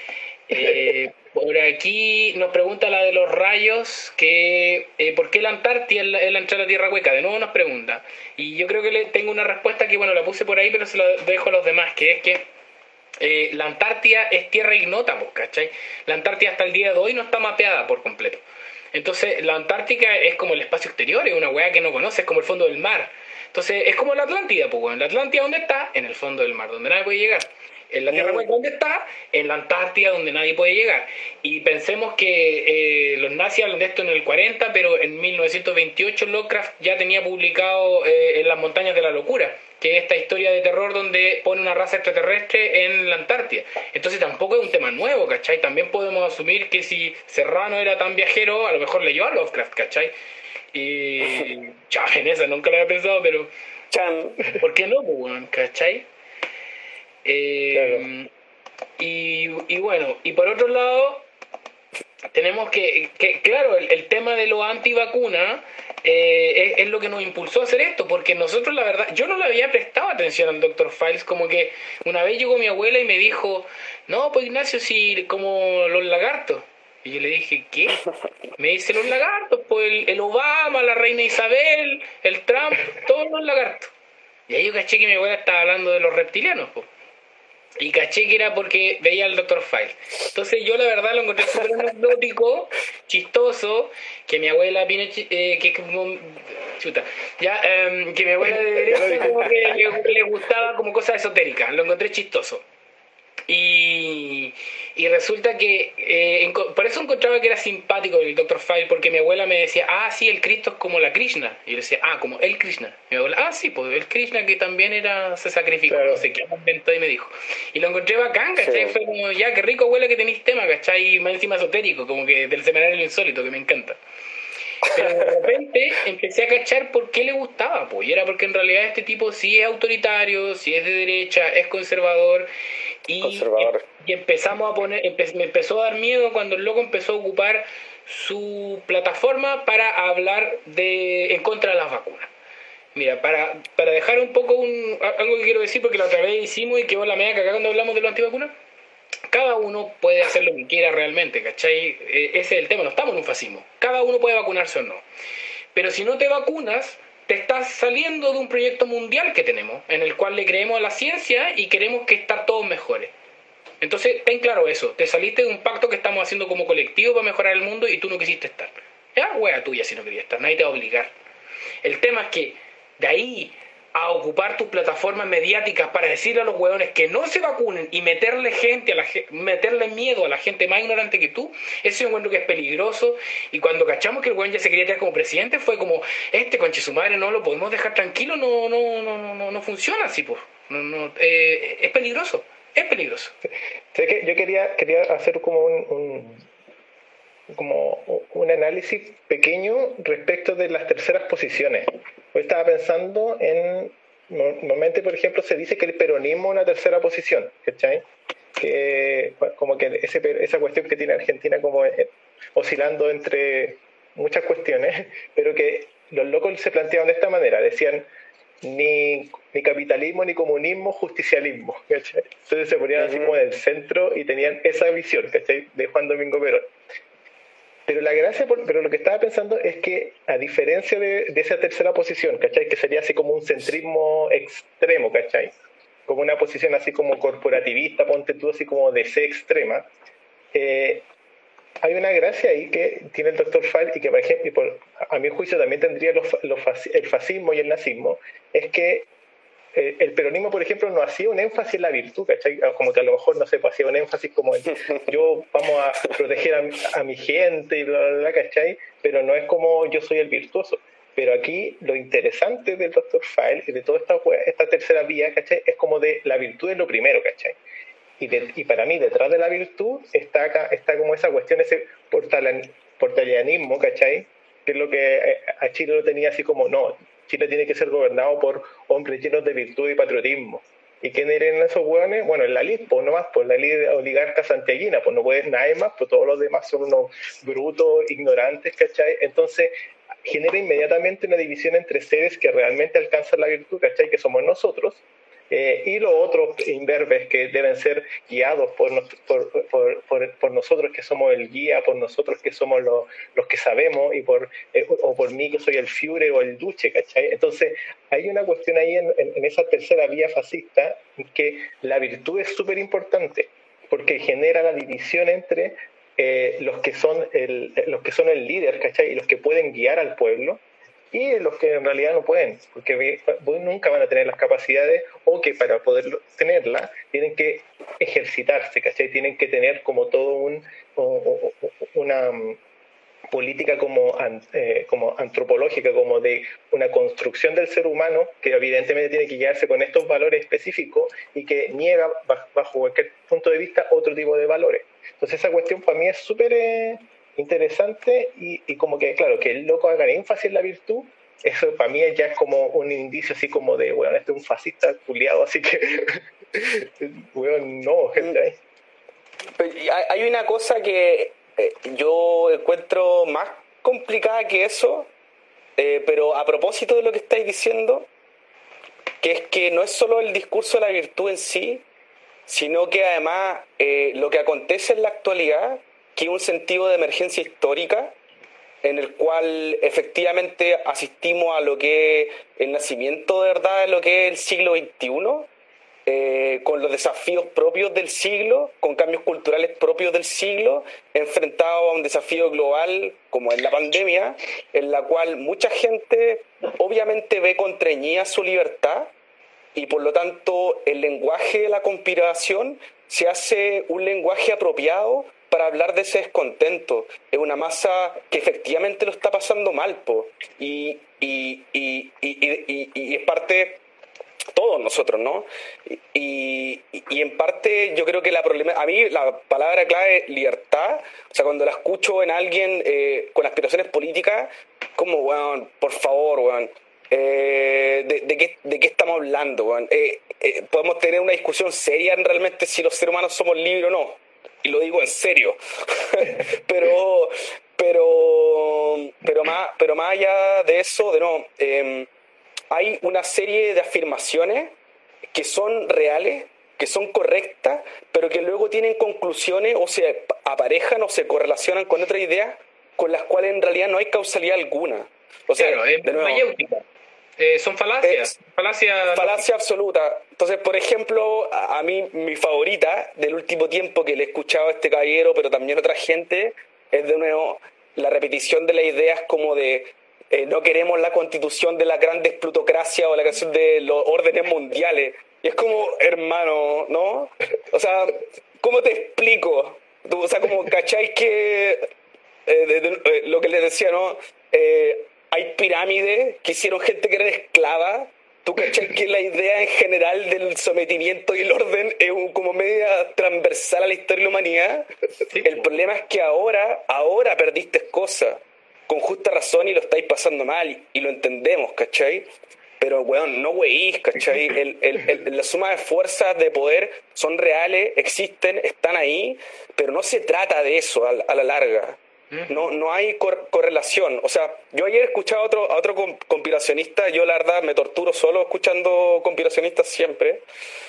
Eh, por aquí nos pregunta la de los rayos, que eh, ¿por qué la Antártida es la, es la entrada a la Tierra Hueca? De nuevo nos pregunta. Y yo creo que le tengo una respuesta que, bueno, la puse por ahí, pero se la dejo a los demás, que es que eh, la Antártida es tierra ignota, pues, ¿cachai? La Antártida hasta el día de hoy no está mapeada por completo. Entonces, la Antártica es como el espacio exterior, es una weá que no conoces, es como el fondo del mar. Entonces, es como la Atlántida, pues, weón. La Atlántida, ¿dónde está? En el fondo del mar, donde nadie puede llegar. En la Tierra Mm. Hueca, ¿dónde está? En la Antártida, donde nadie puede llegar. Y pensemos que eh, los nazis hablan de esto en el cuarenta, pero en mil novecientos veintiocho Lovecraft ya tenía publicado eh, En las montañas de la locura, que es esta historia de terror donde pone una raza extraterrestre en la Antártida. Entonces tampoco es un tema nuevo, ¿cachai? También podemos asumir que si Serrano era tan viajero, a lo mejor leyó a Lovecraft, ¿cachai? Y... ya, en esa nunca lo había pensado, pero... Chan. ¿por qué no, pues, weón? ¿Cachai? Eh, Claro. y, y bueno, y por otro lado, tenemos que, que claro, el, el tema de los antivacunas eh, es, es lo que nos impulsó a hacer esto, porque nosotros, la verdad, yo no le había prestado atención al doctor Files, como que una vez llegó mi abuela y me dijo, no, pues Ignacio, si como los lagartos. Y yo le dije, ¿qué? Me dice los lagartos, pues el, el Obama, la reina Isabel, el Trump, todos los lagartos. Y ahí yo caché que mi abuela estaba hablando de los reptilianos, pues. Y caché que era porque veía al doctor File. Entonces yo la verdad lo encontré súper anecdótico, chistoso, que mi abuela viene, eh, que como, chuta, ya, eh, que mi abuela de derecho como que le, le gustaba como cosas esotéricas, lo encontré chistoso. Y, y resulta que eh, enco- por eso encontraba que era simpático el doctor File, porque mi abuela me decía, ah, sí, el Cristo es como la Krishna. Y yo decía, ah, como el Krishna. Mi abuela, ah, sí, pues el Krishna que también era se sacrificó, Claro. no sé qué, me inventó y me dijo. Y lo encontré bacán, ¿cachai? Sí. Fue como, ya, qué rico, abuela, que tenéis tema, ¿cachai? Más encima esotérico, como que del semanario insólito, que me encanta. Pero de repente empecé a cachar por qué le gustaba, pues. Y era porque en realidad este tipo sí es autoritario, sí es de derecha, es conservador. Y, Conservador. y empezamos a poner, empe- me empezó a dar miedo cuando el loco empezó a ocupar su plataforma para hablar de en contra de las vacunas. Mira, para, para dejar un poco un, algo que quiero decir, porque la otra vez hicimos y quedó la media cagada cuando hablamos de los antivacunas. Cada uno puede hacer lo que quiera realmente, ¿cachai? Eh, ese es el tema, no estamos en un fascismo. Cada uno puede vacunarse o no. Pero si no te vacunas, te estás saliendo de un proyecto mundial que tenemos, en el cual le creemos a la ciencia y queremos que estar todos mejores. Entonces, ten claro eso, te saliste de un pacto que estamos haciendo como colectivo para mejorar el mundo y tú no quisiste estar. Es hueá tuya si no querías estar, nadie te va a obligar. El tema es que de ahí a ocupar tus plataformas mediáticas para decirle a los hueones que no se vacunen y meterle gente a la meterle miedo a la gente más ignorante que tú, eso yo encuentro que es peligroso. Y cuando cachamos que el hueón ya se quería tirar como presidente, fue como, este conche su madre no lo podemos dejar tranquilo, no, no, no, no, no, no funciona así, pues. No, no, eh, es peligroso, es peligroso. Sé que yo quería, quería hacer como un, un como un análisis pequeño respecto de las terceras posiciones. Hoy estaba pensando en, normalmente por ejemplo se dice que el peronismo es una tercera posición, ¿cachai? Que como que ese, esa cuestión que tiene Argentina como oscilando entre muchas cuestiones, pero que los locos se planteaban de esta manera, decían ni, ni capitalismo ni comunismo, justicialismo, ¿cachai? Entonces se ponían así como en el centro y tenían esa visión, ¿cachai? De Juan Domingo Perón. Pero la gracia, pero lo que estaba pensando es que, a diferencia de, de esa tercera posición, ¿cachai? Que sería así como un centrismo extremo, ¿cachai? Como una posición así como corporativista, ponte tú así como de C extrema, eh, hay una gracia ahí que tiene el doctor Fall y que, por ejemplo, y por, a mi juicio también tendría los, los, el fascismo y el nazismo, es que Eh, el peronismo, por ejemplo, no hacía un énfasis en la virtud, ¿cachai? Como que a lo mejor, no sé, pues hacía un énfasis como en yo vamos a proteger a, a mi gente y bla, bla, bla, ¿cachai? Pero no es como yo soy el virtuoso. Pero aquí lo interesante del doctor File y de toda esta, esta tercera vía, ¿cachai? Es como de la virtud es lo primero, ¿cachai? Y, de, y para mí, detrás de la virtud está, acá, está como esa cuestión, ese portalianismo, ¿cachai? Que es lo que a Chile lo tenía así como, no, Chile tiene que ser gobernado por hombres llenos de virtud y patriotismo. ¿Y quién eran esos hueones? Bueno, en la lid, pues nomás, pues la lid oligarca santiaguina, pues no puedes nadie más, pues todos los demás son unos brutos, ignorantes, ¿cachai? Entonces genera inmediatamente una división entre seres que realmente alcanzan la virtud, ¿cachai? Que somos nosotros, eh, y los otros imberbes que deben ser guiados por, por, por, por, por nosotros que somos el guía, por nosotros que somos los, los que sabemos, y por, eh, o por mí que soy el fiure o el duce, ¿cachai? Entonces hay una cuestión ahí en, en, en esa tercera vía fascista que la virtud es súper importante porque genera la división entre eh, los, que son el, los que son el líder, ¿cachai? Y los que pueden guiar al pueblo, y los que en realidad no pueden, porque nunca van a tener las capacidades, o que para poder tenerlas tienen que ejercitarse, ¿cachai? Tienen que tener como todo un una política como, eh, como antropológica, como de una construcción del ser humano que evidentemente tiene que guiarse con estos valores específicos y que niega bajo cualquier punto de vista otro tipo de valores. Entonces esa cuestión para mí es súper eh, interesante y, y como que, claro, que el loco haga énfasis en la virtud, eso para mí ya es como un indicio así como de, bueno, este es un fascista culiado, así que, bueno, no, gente. Hay una cosa que eh, yo encuentro más complicada que eso, eh, pero a propósito de lo que estáis diciendo, que es que no es solo el discurso de la virtud en sí, sino que además eh, lo que acontece en la actualidad, que es un sentido de emergencia histórica, en el cual efectivamente asistimos a lo que es el nacimiento de verdad de lo que es el siglo veintiuno, eh, con los desafíos propios del siglo, con cambios culturales propios del siglo, enfrentado a un desafío global como es la pandemia, en la cual mucha gente obviamente ve contrañida su libertad, y por lo tanto el lenguaje de la conspiración se hace un lenguaje apropiado para hablar de ese descontento. Es una masa que efectivamente lo está pasando mal, po. Y, y, y, y, y, y es parte todos nosotros, ¿no? Y, y, y en parte yo creo que la problema, a mí la palabra clave es libertad. O sea, cuando la escucho en alguien eh, con aspiraciones políticas, como, weón, por favor, weón, eh, de, de, qué, ¿de qué estamos hablando, weón? Eh, eh, podemos tener una discusión seria en realmente si los seres humanos somos libres o no. Y lo digo en serio. pero, pero, pero más, pero más allá de eso, de no, eh, hay una serie de afirmaciones que son reales, que son correctas, pero que luego tienen conclusiones o se aparejan o se correlacionan con otras ideas con las cuales en realidad no hay causalidad alguna. O sea, claro, es de nuevo, mayéutica. Eh, son falacias. Es falacia, falacia absoluta. Entonces, por ejemplo, a, a mí mi favorita del último tiempo que le he escuchado a este caballero, pero también a otra gente, es de nuevo la repetición de las ideas como de eh, no queremos la constitución de las grandes plutocracias o la canción de los órdenes mundiales. Y es como, hermano, ¿no? O sea, ¿cómo te explico? Tú, o sea, como, ¿cachai que eh, de, de, eh, lo que les decía, ¿no? Eh, hay pirámides que hicieron gente que era esclava. ¿Tú cachai que la idea en general del sometimiento y el orden es un, como media transversal a la historia de la humanidad? Sí. El problema es que ahora, ahora perdiste cosas con justa razón y lo estáis pasando mal y, y lo entendemos, ¿cachai? Pero, weón, no weís, ¿cachai? El, el, el, la suma de fuerzas de poder son reales, existen, están ahí, pero no se trata de eso a, a la larga. No, no hay cor- correlación. O sea, yo ayer escuchaba a otro, a otro comp- compilacionista, yo la verdad me torturo solo escuchando compilacionistas siempre,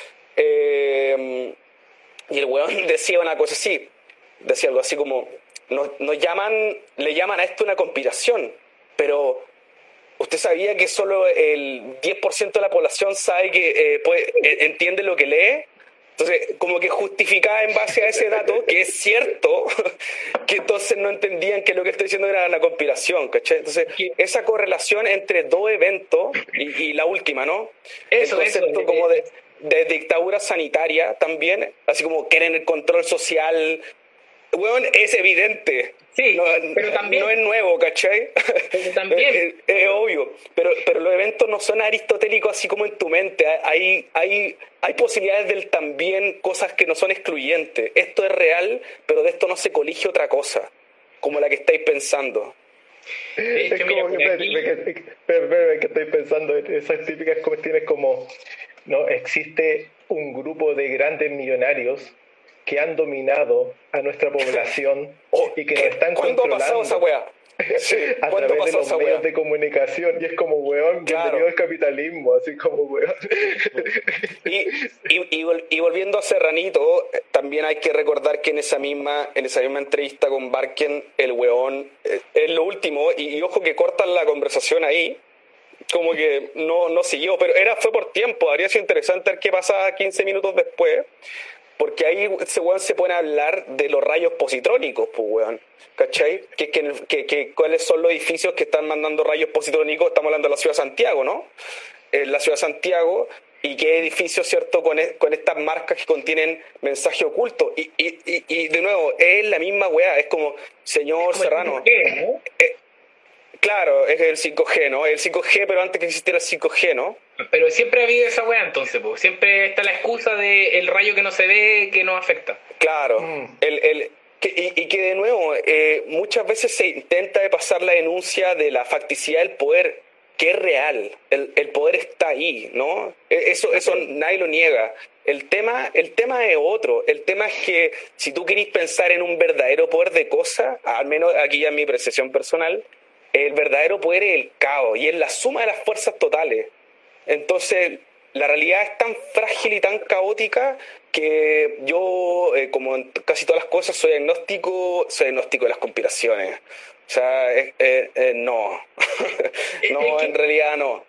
eh, y el weón decía una cosa así, decía algo así como, nos, nos llaman, le llaman a esto una conspiración, pero ¿usted sabía que solo el diez por ciento de la población sabe que eh, puede, eh, entiende lo que lee? Entonces, como que justificaba en base a ese dato, que es cierto, que entonces no entendían que lo que estoy diciendo era una conspiración, ¿cachai? Entonces, esa correlación entre dos eventos, y, y la última, ¿no? Eso, el concepto eso, como de, de dictadura sanitaria también, así como quieren el control social, weón, es evidente. Sí, no, pero también... no es nuevo, ¿cachai? Pero también... es, es, es obvio, pero, pero los eventos no son aristotélicos así como en tu mente. Hay, hay, hay posibilidades del también, cosas que no son excluyentes. Esto es real, pero de esto no se colige otra cosa, como la que estáis pensando. Es, es como que, aquí... que, que, que estoy pensando en esas típicas cuestiones como, ¿no? Existe un grupo de grandes millonarios que han dominado a nuestra población oh, y que nos están ¿cuándo controlando ha pasado esa weá? Sí, a través de los medios weá? de comunicación, y es como weón, claro. bienvenido al capitalismo, así como weón. Y, y, y, y volviendo a Serranito, también hay que recordar que en esa misma en esa misma entrevista con Barken, el weón eh, es lo último, y, y ojo que cortan la conversación ahí, como que no, no siguió, pero era fue por tiempo, habría sido interesante ver qué pasaba quince minutos después. Porque ahí ese weón se pone a hablar de los rayos positrónicos, pues weón, ¿cachai? Que, que, que, que cuáles son los edificios que están mandando rayos positrónicos, estamos hablando de la ciudad de Santiago, ¿no? En la ciudad de Santiago, y qué edificios, ¿cierto? Con, con estas marcas que contienen mensaje oculto. Y, y, y, y de nuevo, es la misma weá, es como, señor es como Serrano. El cinco G, ¿no? eh, claro, es el cinco G, ¿no? El cinco G, pero antes que existiera el cinco G, ¿no? Pero siempre ha habido esa weá entonces, pues. Siempre está la excusa de el rayo que no se ve, que nos afecta. Claro, mm. el, el, que, y, y que de nuevo, eh, muchas veces se intenta de pasar la denuncia de la facticidad del poder, que es real, el, el poder está ahí, ¿no? Eso, eso nadie lo niega. El tema, el tema es otro, el tema es que si tú querís pensar en un verdadero poder de cosas, al menos aquí en mi percepción personal, el verdadero poder es el caos, y es la suma de las fuerzas totales. Entonces, la realidad es tan frágil y tan caótica que yo, eh, como en casi todas las cosas, soy agnóstico, soy agnóstico de las conspiraciones. O sea, eh, eh, eh, no. no, en realidad no.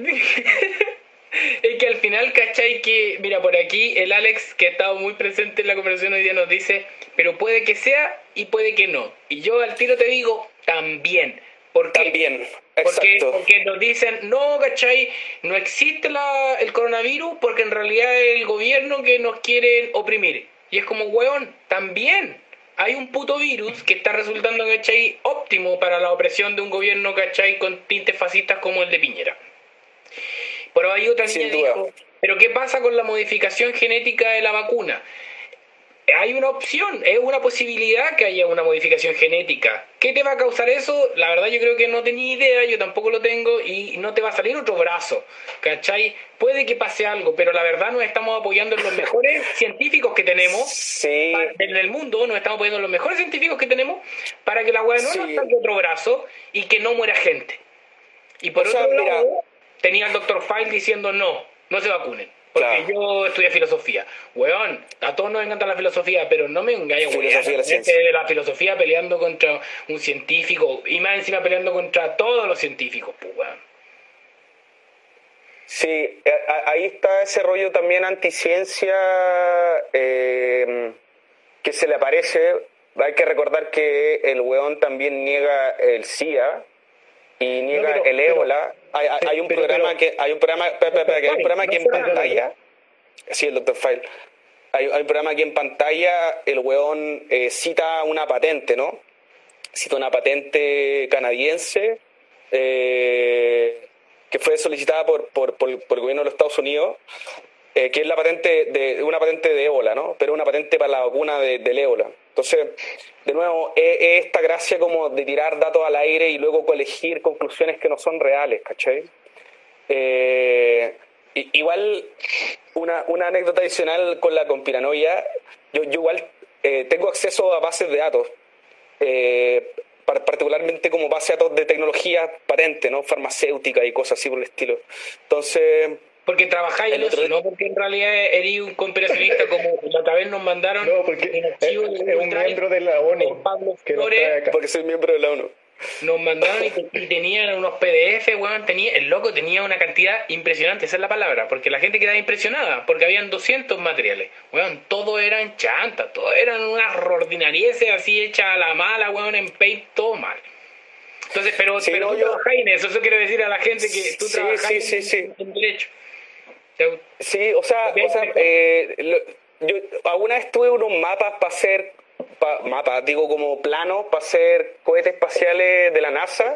Es que al final, ¿cachai? Que, mira, por aquí el Alex, que ha estado muy presente en la conversación hoy día, nos dice, pero puede que sea y puede que no. Y yo al tiro te digo, también. ¿Por qué? También, porque, exacto. Porque nos dicen, no, ¿cachai? No existe la, el coronavirus porque en realidad es el gobierno que nos quiere oprimir. Y es como, weón, también hay un puto virus que está resultando, ¿cachai? Óptimo para la opresión de un gobierno, ¿cachai? Con tintes fascistas como el de Piñera. Pero ahí otra niña dijo, ¿pero qué pasa con la modificación genética de la vacuna? Hay una opción, es una posibilidad que haya una modificación genética. ¿Qué te va a causar eso? La verdad yo creo que no tenía idea, yo tampoco lo tengo, y no te va a salir otro brazo, ¿cachai? Puede que pase algo, pero la verdad nos estamos apoyando en los mejores científicos que tenemos sí. en el mundo, nos estamos apoyando en los mejores científicos que tenemos para que la weá no sí. nos salga otro brazo y que no muera gente. Y por o otro sea, lado... mira, tenía al doctor File diciendo no, no se vacunen. Porque Claro. yo estudié filosofía. Weón, a todos nos encanta la filosofía, pero no me engañes, weón. Filosofía de la ciencia. De la filosofía peleando contra un científico y más encima peleando contra todos los científicos, pues, weón. Sí, a- a- ahí está ese rollo también anticiencia eh, que se le aparece. Hay que recordar que el weón también niega el SIDA y niega No, pero- el pero- ébola. Hay, hay- hay un pero- programa pero- que hay un programa, espera, espera, espera, que hay un programa No, aquí en espera, pantalla. Sí, el doctor File. Hay, hay un programa aquí en pantalla, el weón eh, cita una patente, ¿no? Cita una patente canadiense eh, que fue solicitada por, por, por, por el gobierno de los Estados Unidos, eh, que es la patente de una patente de ébola, ¿no? Pero una patente para la vacuna de, del ébola. Entonces, de nuevo, es, es esta gracia como de tirar datos al aire y luego colegir conclusiones que no son reales, ¿cachai? Eh, i- igual, una, una anécdota adicional con la conspiranoia, yo, yo igual eh, tengo acceso a bases de datos, eh, par- particularmente como base de datos de tecnología patente, ¿no? Farmacéutica y cosas así por el estilo. Entonces, Porque trabajáis en El otro eso, día- no porque en realidad eres un conspiracionista como la otra vez nos mandaron No, porque en es, archivo es de un Ultra, miembro de la ONU Pablo que nos Flores, trae acá. porque soy miembro de la ONU. nos mandaron y, y tenían unos P D F, weón, tenía, el loco tenía una cantidad impresionante, esa es la palabra, porque la gente quedaba impresionada, porque habían doscientos materiales, weón, todo eran chantas, todo eran unas ordinarieces así hechas a la mala, weón, en Paint, todo mal. Entonces, pero, Sí, pero no, tú yo- trabajáis en eso, eso quiero decir a la gente que tú Sí, trabajáis sí, sí, en, sí. en derecho. O sea, Sí, o sea, o sea eh, lo- yo alguna vez tuve unos mapas para hacer, pa- mapas, digo como planos para hacer cohetes espaciales de la NASA.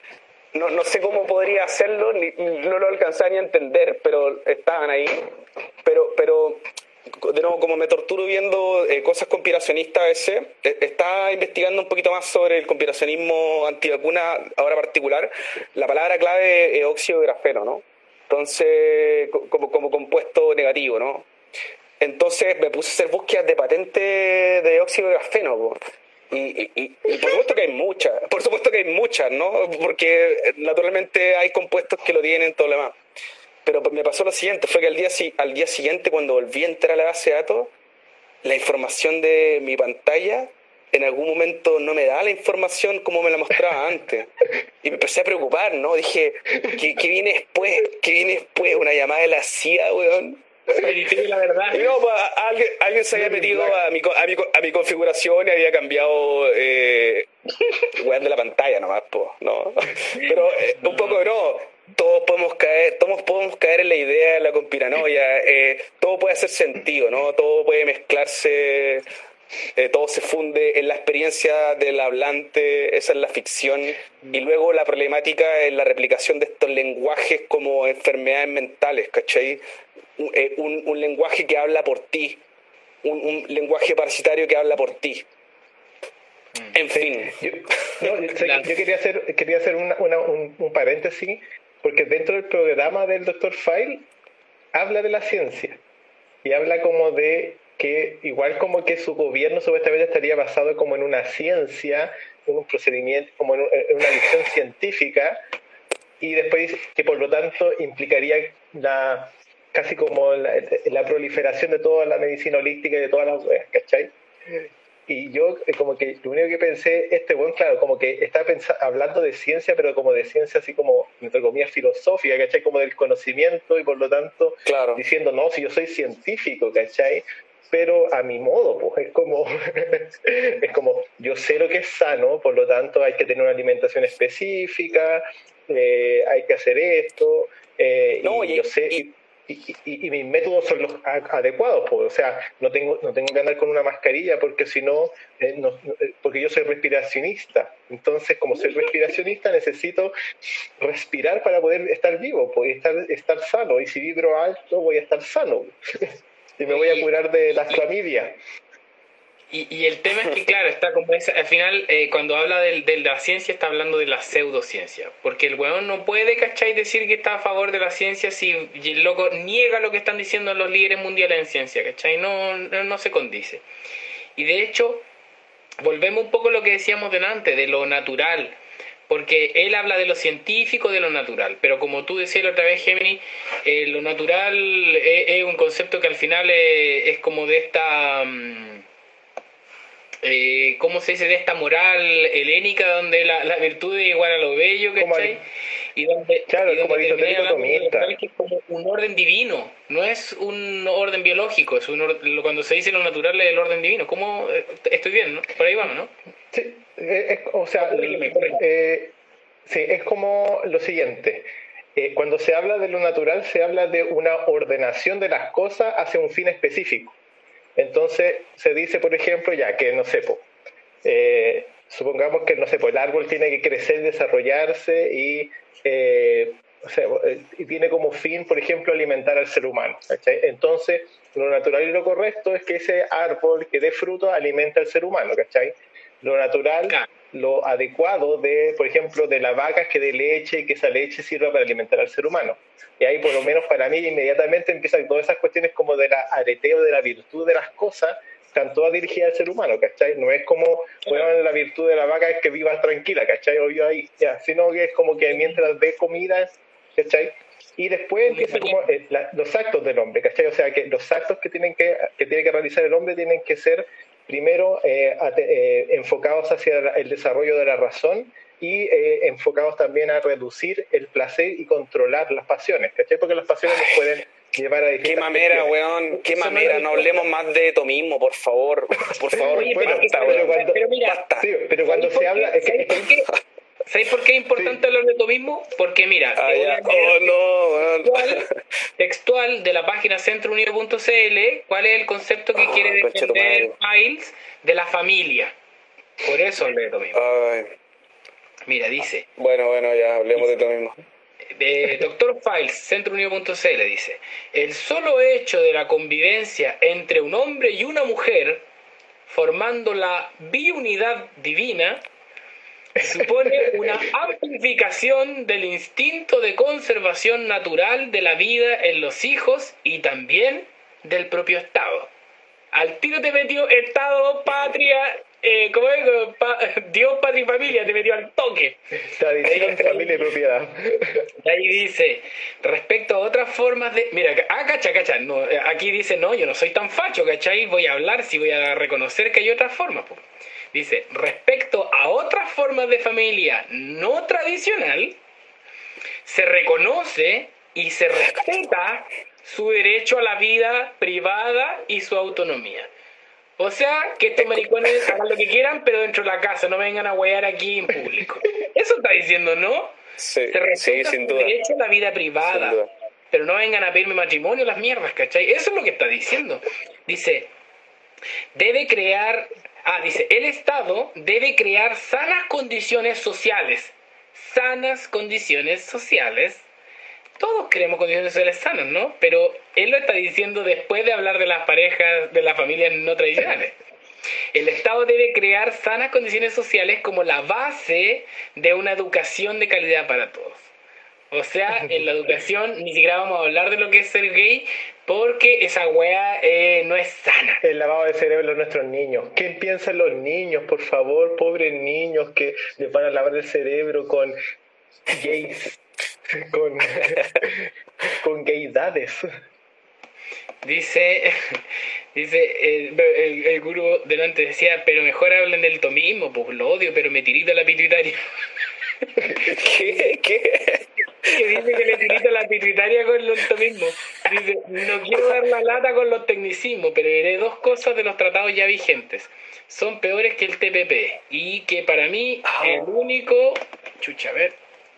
No, no sé cómo podría hacerlo, ni, no lo alcanzaba ni a entender, pero estaban ahí. Pero, pero de nuevo, como me torturo viendo eh, cosas conspiracionistas a veces, eh, estaba investigando un poquito más sobre el conspiracionismo antivacuna, ahora particular. La palabra clave es óxido de grafeno, ¿no? Entonces, co- como, como compuesto negativo, ¿no? Entonces me puse a hacer búsquedas de patente de óxido de grafeno, po. Y, y, y- y por supuesto que hay muchas, por supuesto que hay muchas, ¿no? Porque eh, naturalmente hay compuestos que lo tienen, todo lo demás. Pero me pasó lo siguiente, fue que al día, si- al día siguiente, cuando volví a entrar a la base de datos, la información de mi pantalla en algún momento no me da la información como me la mostraba antes. Y me empecé a preocupar, ¿no? Dije, ¿qué, qué viene después? ¿Qué viene después? ¿Una llamada de la C I A, weón? y dije la verdad. Y no, pues, a- alguien, alguien se había metido a mi, co- a mi, co- a mi configuración y había cambiado eh, weón de la pantalla nomás, po, ¿no? Pero eh, un poco no, todos podemos caer, todos podemos caer en la idea de la conspiranoia, eh, todo puede hacer sentido, ¿no? Todo puede mezclarse, eh, todo se funde en la experiencia del hablante, esa es la ficción, y luego la problemática es la replicación de estos lenguajes como enfermedades mentales, ¿cachai? Un, eh, un, un lenguaje que habla por ti, un, un lenguaje parasitario que habla por ti. En fin. Yo, no, yo, sé- yo quería hacer, quería hacer una, una- un, un paréntesis, porque dentro del programa del doctor File habla de la ciencia y habla como de que igual como que su gobierno supuestamente estaría basado como en una ciencia, en un procedimiento, como en, un- en una visión científica, y después que por lo tanto implicaría la casi como la, la proliferación de toda la medicina holística y de todas las weas, ¿cachai? Y yo eh, como que lo único que pensé, este buen, claro, como que está pensa- hablando de ciencia, pero como de ciencia así como, entre comillas, filosófica, ¿cachai? Como del conocimiento y por lo tanto Claro. diciendo, no, si yo soy científico, ¿cachai? Pero a mi modo, pues es como, es como, yo sé lo que es sano, por lo tanto hay que tener una alimentación específica, eh, hay que hacer esto, eh, No, y y- yo sé... y- Y, y, y mis métodos son los a- adecuados, pues, o sea, no tengo no tengo que andar con una mascarilla porque si no, eh, no eh, porque yo soy respiracionista, entonces como soy respiracionista necesito respirar para poder estar vivo, pues, estar, estar sano, y si vibro alto voy a estar sano y me voy a curar de las clamidias. Y, y el tema es que, claro, está como esa, al final, eh, cuando habla del- de, la ciencia, está hablando de la pseudociencia. Porque el weón no puede, ¿cachai?, decir que está a favor de la ciencia si y el loco niega lo que están diciendo los líderes mundiales en ciencia, ¿cachai? No, no, no se condice. Y de hecho, volvemos un poco a lo que decíamos delante, de lo natural. porque él habla de lo científico, de lo natural, pero como tú decías la otra vez, Gemini, eh, lo natural es, es un concepto que al final es, es como de esta... Um, eh, ¿cómo se dice? De esta moral helénica donde la, la virtud es igual a lo bello, ¿cachai? Y donde, claro, y donde como aristotélico tomista. Que es como un orden divino, no es un orden biológico, es un or, cuando se dice lo natural es el orden divino. ¿Cómo? Estoy bien, ¿no? Por ahí vamos, ¿no? Sí, es, o sea, eh, sí, es como lo siguiente. Eh, cuando se habla de lo natural, se habla de una ordenación de las cosas hacia un fin específico. Entonces, se dice, por ejemplo, ya que, no sé, po, eh, supongamos que, no sé, po, el árbol tiene que crecer, desarrollarse y, eh, o sea, y tiene como fin, por ejemplo, alimentar al ser humano, ¿cachai? Entonces, lo natural y lo correcto es que ese árbol que dé fruto alimente al ser humano, ¿cachai? Lo natural, lo adecuado de, por ejemplo, de la vaca que dé leche y que esa leche sirva para alimentar al ser humano. Y ahí, por lo menos para mí, inmediatamente empiezan todas esas cuestiones como de la areteo, de la virtud de las cosas, están todas dirigidas al ser humano, ¿cachai? No es como, bueno, la virtud de la vaca es que viva tranquila, ¿cachai? O viva ahí, ya, sino que es como que mientras dé comida, ¿cachai? Y después empiezan como eh, la, los actos del hombre, ¿cachai? O sea, que los actos que, tienen que, que tiene que realizar el hombre tienen que ser primero eh, eh, enfocados hacia el desarrollo de la razón y eh, enfocados también a reducir el placer y controlar las pasiones, ¿cachai? Porque las pasiones nos pueden llevar a distintas Qué mamera, cuestiones. weón, qué mamera, no hablemos más de tomismo, por favor, por favor. Oye, bueno, basta, pero cuando, pero mira, basta. Sí, pero cuando se habla... Es que, ¿sabes, por qué? ¿Sabes por qué es importante sí. hablar de tomismo? Porque mira, ah, te voy a oh, no, textual, textual de la página centro unido punto c l, ¿cuál es el concepto que oh, quiere defender Files de la familia? Por eso hablé de tomismo. Ay. Mira, dice... Bueno, bueno, ya hablemos dice, de tomismo. Eh, Doctor Files, centro unido punto c l dice: el solo hecho de la convivencia entre un hombre y una mujer, formando la biunidad divina, supone una amplificación del instinto de conservación natural de la vida en los hijos y también del propio Estado. Al tiro te metió Estado, patria, eh, ¿cómo es? Pa, Dios, patria y familia, te metió al toque. Tradición, familia y propiedad. Ahí dice, respecto a otras formas de... Mira, ah, cacha, cacha, no, aquí dice, no, yo no soy tan facho, ¿cachai? Voy a hablar, si voy a reconocer que hay otras formas, pues. Dice, respecto a otras formas de familia no tradicional, se reconoce y se respeta su derecho a la vida privada y su autonomía. O sea, que estos maricones hagan lo que quieran, pero dentro de la casa, no me vengan a huear aquí en público. Eso está diciendo, ¿no? Sí, se respeta sí, sin su duda. derecho a la vida privada, pero no vengan a pedirme matrimonio las mierdas, ¿cachai? Eso es lo que está diciendo. Dice, debe crear... Ah, dice, el Estado debe crear sanas condiciones sociales. Sanas condiciones sociales. Todos queremos condiciones sociales sanas, ¿no? Pero él lo está diciendo después de hablar de las parejas, de las familias no tradicionales. El Estado debe crear sanas condiciones sociales como la base de una educación de calidad para todos. O sea, en la educación ni siquiera vamos a hablar de lo que es ser gay, porque esa wea eh, no es sana. El lavado de cerebro de nuestros niños. ¿Qué piensan los niños, por favor? Pobres niños que les van a lavar el cerebro con gays, con, con gaydades. Dice, dice el, el, el gurú delante decía, pero mejor hablen del tomismo, pues lo odio, pero me tirito la pituitaria. ¿Qué? ¿Qué? Que dice que le tirito la pituitaria con los tomismos. Dice, no quiero dar la lata con los tecnicismos, pero diré dos cosas de los tratados ya vigentes. Son peores que el T P P. Y que para mí, oh. el único... Chucha, a ver.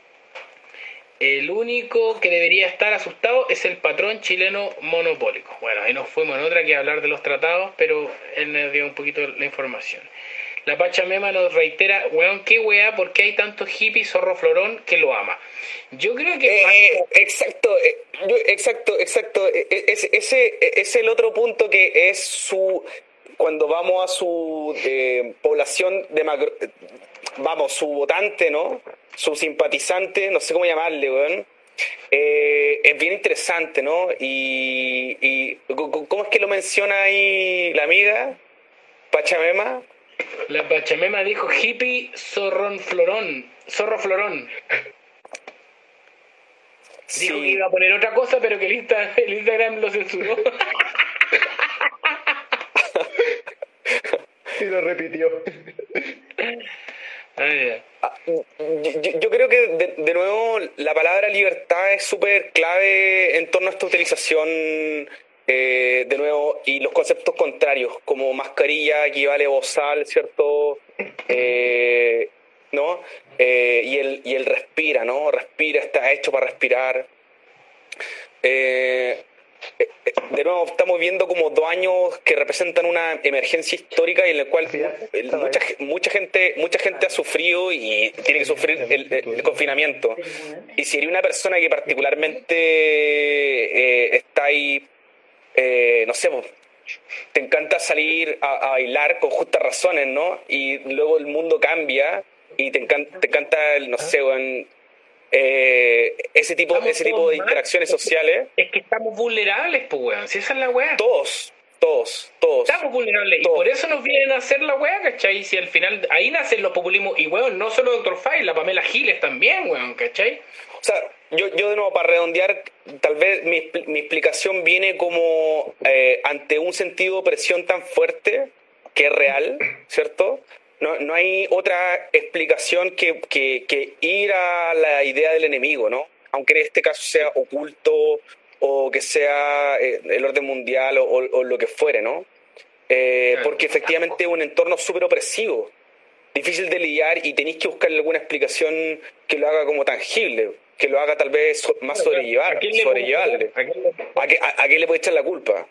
El único que debería estar asustado es el patrón chileno monopólico. Bueno, ahí nos fuimos en otra que hablar de los tratados, pero él nos dio un poquito la información. La Pachamema nos reitera, weón, qué weá, ¿por qué hay tantos hippies zorro florón que lo ama? Yo creo que... Eh, eh, exacto, eh, yo, exacto, exacto. Eh, es, ese es el otro punto que es su... Cuando vamos a su eh, población de macro... Vamos, su votante, ¿no? Su simpatizante, no sé cómo llamarle, weón. Eh, es bien interesante, ¿no? Y, y ¿cómo es que lo menciona ahí la amiga? Pachamema. La Pachamema dijo hippie zorrón florón, zorro florón. Dijo Sí. que iba a poner otra cosa, pero que el, Insta- el Instagram lo censuró. Y lo repitió. Ah, ya. Ah, Yo, yo- yo creo que de, de nuevo la palabra libertad es súper clave en torno a esta utilización eh, de nuevo y los conceptos contrarios como mascarilla equivale a bozal, ¿cierto? Eh, ¿no? Eh, y el y el respira, ¿no? Respira, está hecho para respirar. Eh, eh, eh, de nuevo estamos viendo como dos años que representan una emergencia histórica y en la cual Sí, ya, eh, estaba mucha, ahí. mucha gente mucha gente ha sufrido y tiene que sufrir el, el confinamiento. Y si eres una persona que particularmente eh, está ahí, eh, no sé, pues, te encanta salir a, a bailar con justas razones, ¿no? Y luego el mundo cambia y te encanta, te encanta el, no sé, weón, eh, ese tipo, Estamos ese tipo todos de mal. interacciones sociales. Es que estamos vulnerables, pues, weón. Si esa es la weá. Todos, todos, todos. Estamos vulnerables. Todos. Y por eso nos vienen a hacer la weá, ¿cachai? Si al final ahí nacen los populismos. Y, weón, no solo doctor Fay, la Pamela Giles también, weón, ¿cachai? O sea, yo, yo de nuevo, para redondear, tal vez mi, expl- mi explicación viene como eh, ante un sentido de opresión tan fuerte que es real, ¿cierto? No, no hay otra explicación que, que, que ir a la idea del enemigo, ¿no? Aunque en este caso sea oculto o que sea eh, el orden mundial o, o- o lo que fuere, ¿no? Eh, Claro. porque efectivamente es un entorno súper opresivo, difícil de lidiar y tenéis que buscarle alguna explicación que lo haga como tangible, que lo haga tal vez so- más sobrellevar, ¿A quién le sobrellevable. ¿A quién le- ¿A qué, a, a qué le puede echar la culpa?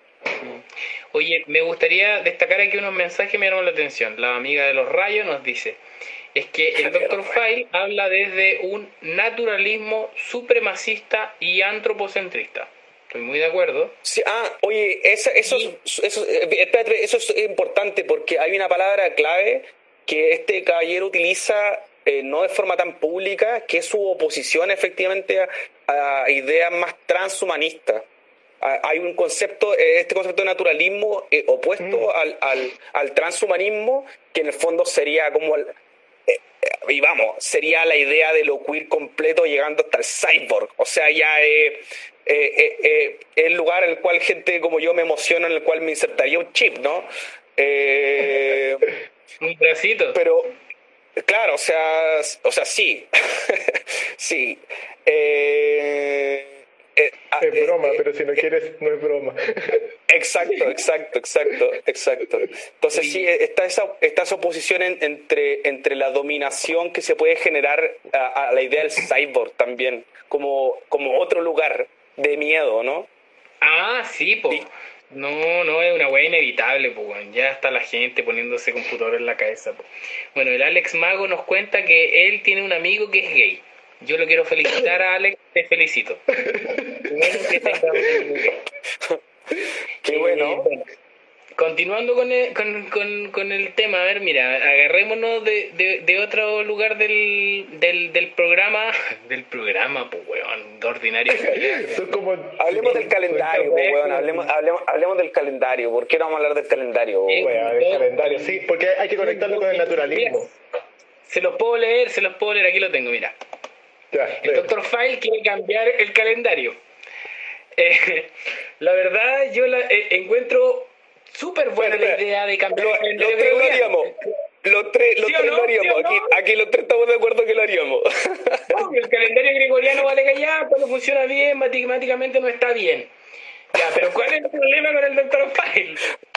Oye, me gustaría destacar aquí unos mensajes que me llamaron la atención. La amiga de los rayos nos dice, es que el doctor File habla desde un naturalismo supremacista y antropocentrista. Estoy muy de acuerdo. Sí, ah, oye, esa, eso, es- eso, eh, espérate, eso es importante porque hay una palabra clave que este caballero utiliza eh, no de forma tan pública, que es su oposición efectivamente a, a ideas más transhumanistas. Ah, hay un concepto, eh, este concepto de naturalismo eh, opuesto Mm. al, al, al transhumanismo, que en el fondo sería como el, eh, eh, y vamos, sería la idea de lo queer completo llegando hasta el cyborg. O sea, ya eh, eh, eh, eh, el lugar en el cual gente como yo me emociona, en el cual me insertaría un chip, ¿no? Eh, Un bracito. pero, claro, o sea, o sea, sí. Sí. Eh, eh, ah, Es eh, broma, eh, pero si no quieres, no es broma. Exacto, exacto, exacto, exacto. Entonces sí, está esa, está esa oposición en- entre, entre la dominación que se puede generar a, a la idea del cyborg también, como, como otro lugar de miedo, ¿no? Ah, sí, po. Sí. No, no, es una weá inevitable, po, weón. Ya está la gente poniéndose computador en la cabeza, po. Bueno, el Alex Mago nos cuenta que él tiene un amigo que es gay. Yo lo quiero felicitar a Alex, te felicito. Qué bueno que tenga un amigo gay. Qué Eh, bueno. Continuando con el, con, con, con el tema, a ver, mira, agarrémonos de, de, de otro lugar del, del, del programa, del programa, pues, weón, de ordinario. Eso es como... Hablemos del calendario, Cuenta, weón, weón. hablemos, hablemos, hablemos del calendario. ¿Por qué no vamos a hablar del calendario? Eh, Weá, del calendario, sí, porque hay que conectarlo con el naturalismo. Se los puedo leer, se los puedo leer, aquí lo tengo, mira. Ya, El lee. doctor File quiere cambiar el calendario. Eh, la verdad, yo la, eh, encuentro súper buena Espera, la espera. idea de cambiar Lo- el calendario los tres lo gregoriano. haríamos. Los tres, los ¿Sí o tres no? lo haríamos. ¿Sí o no? Aquí, aquí los tres estamos de acuerdo que lo haríamos. Obvio, el calendario gregoriano vale que ya, cuando funciona bien, matemáticamente no está bien. Ya, pero ¿cuál es el problema con el doctor File?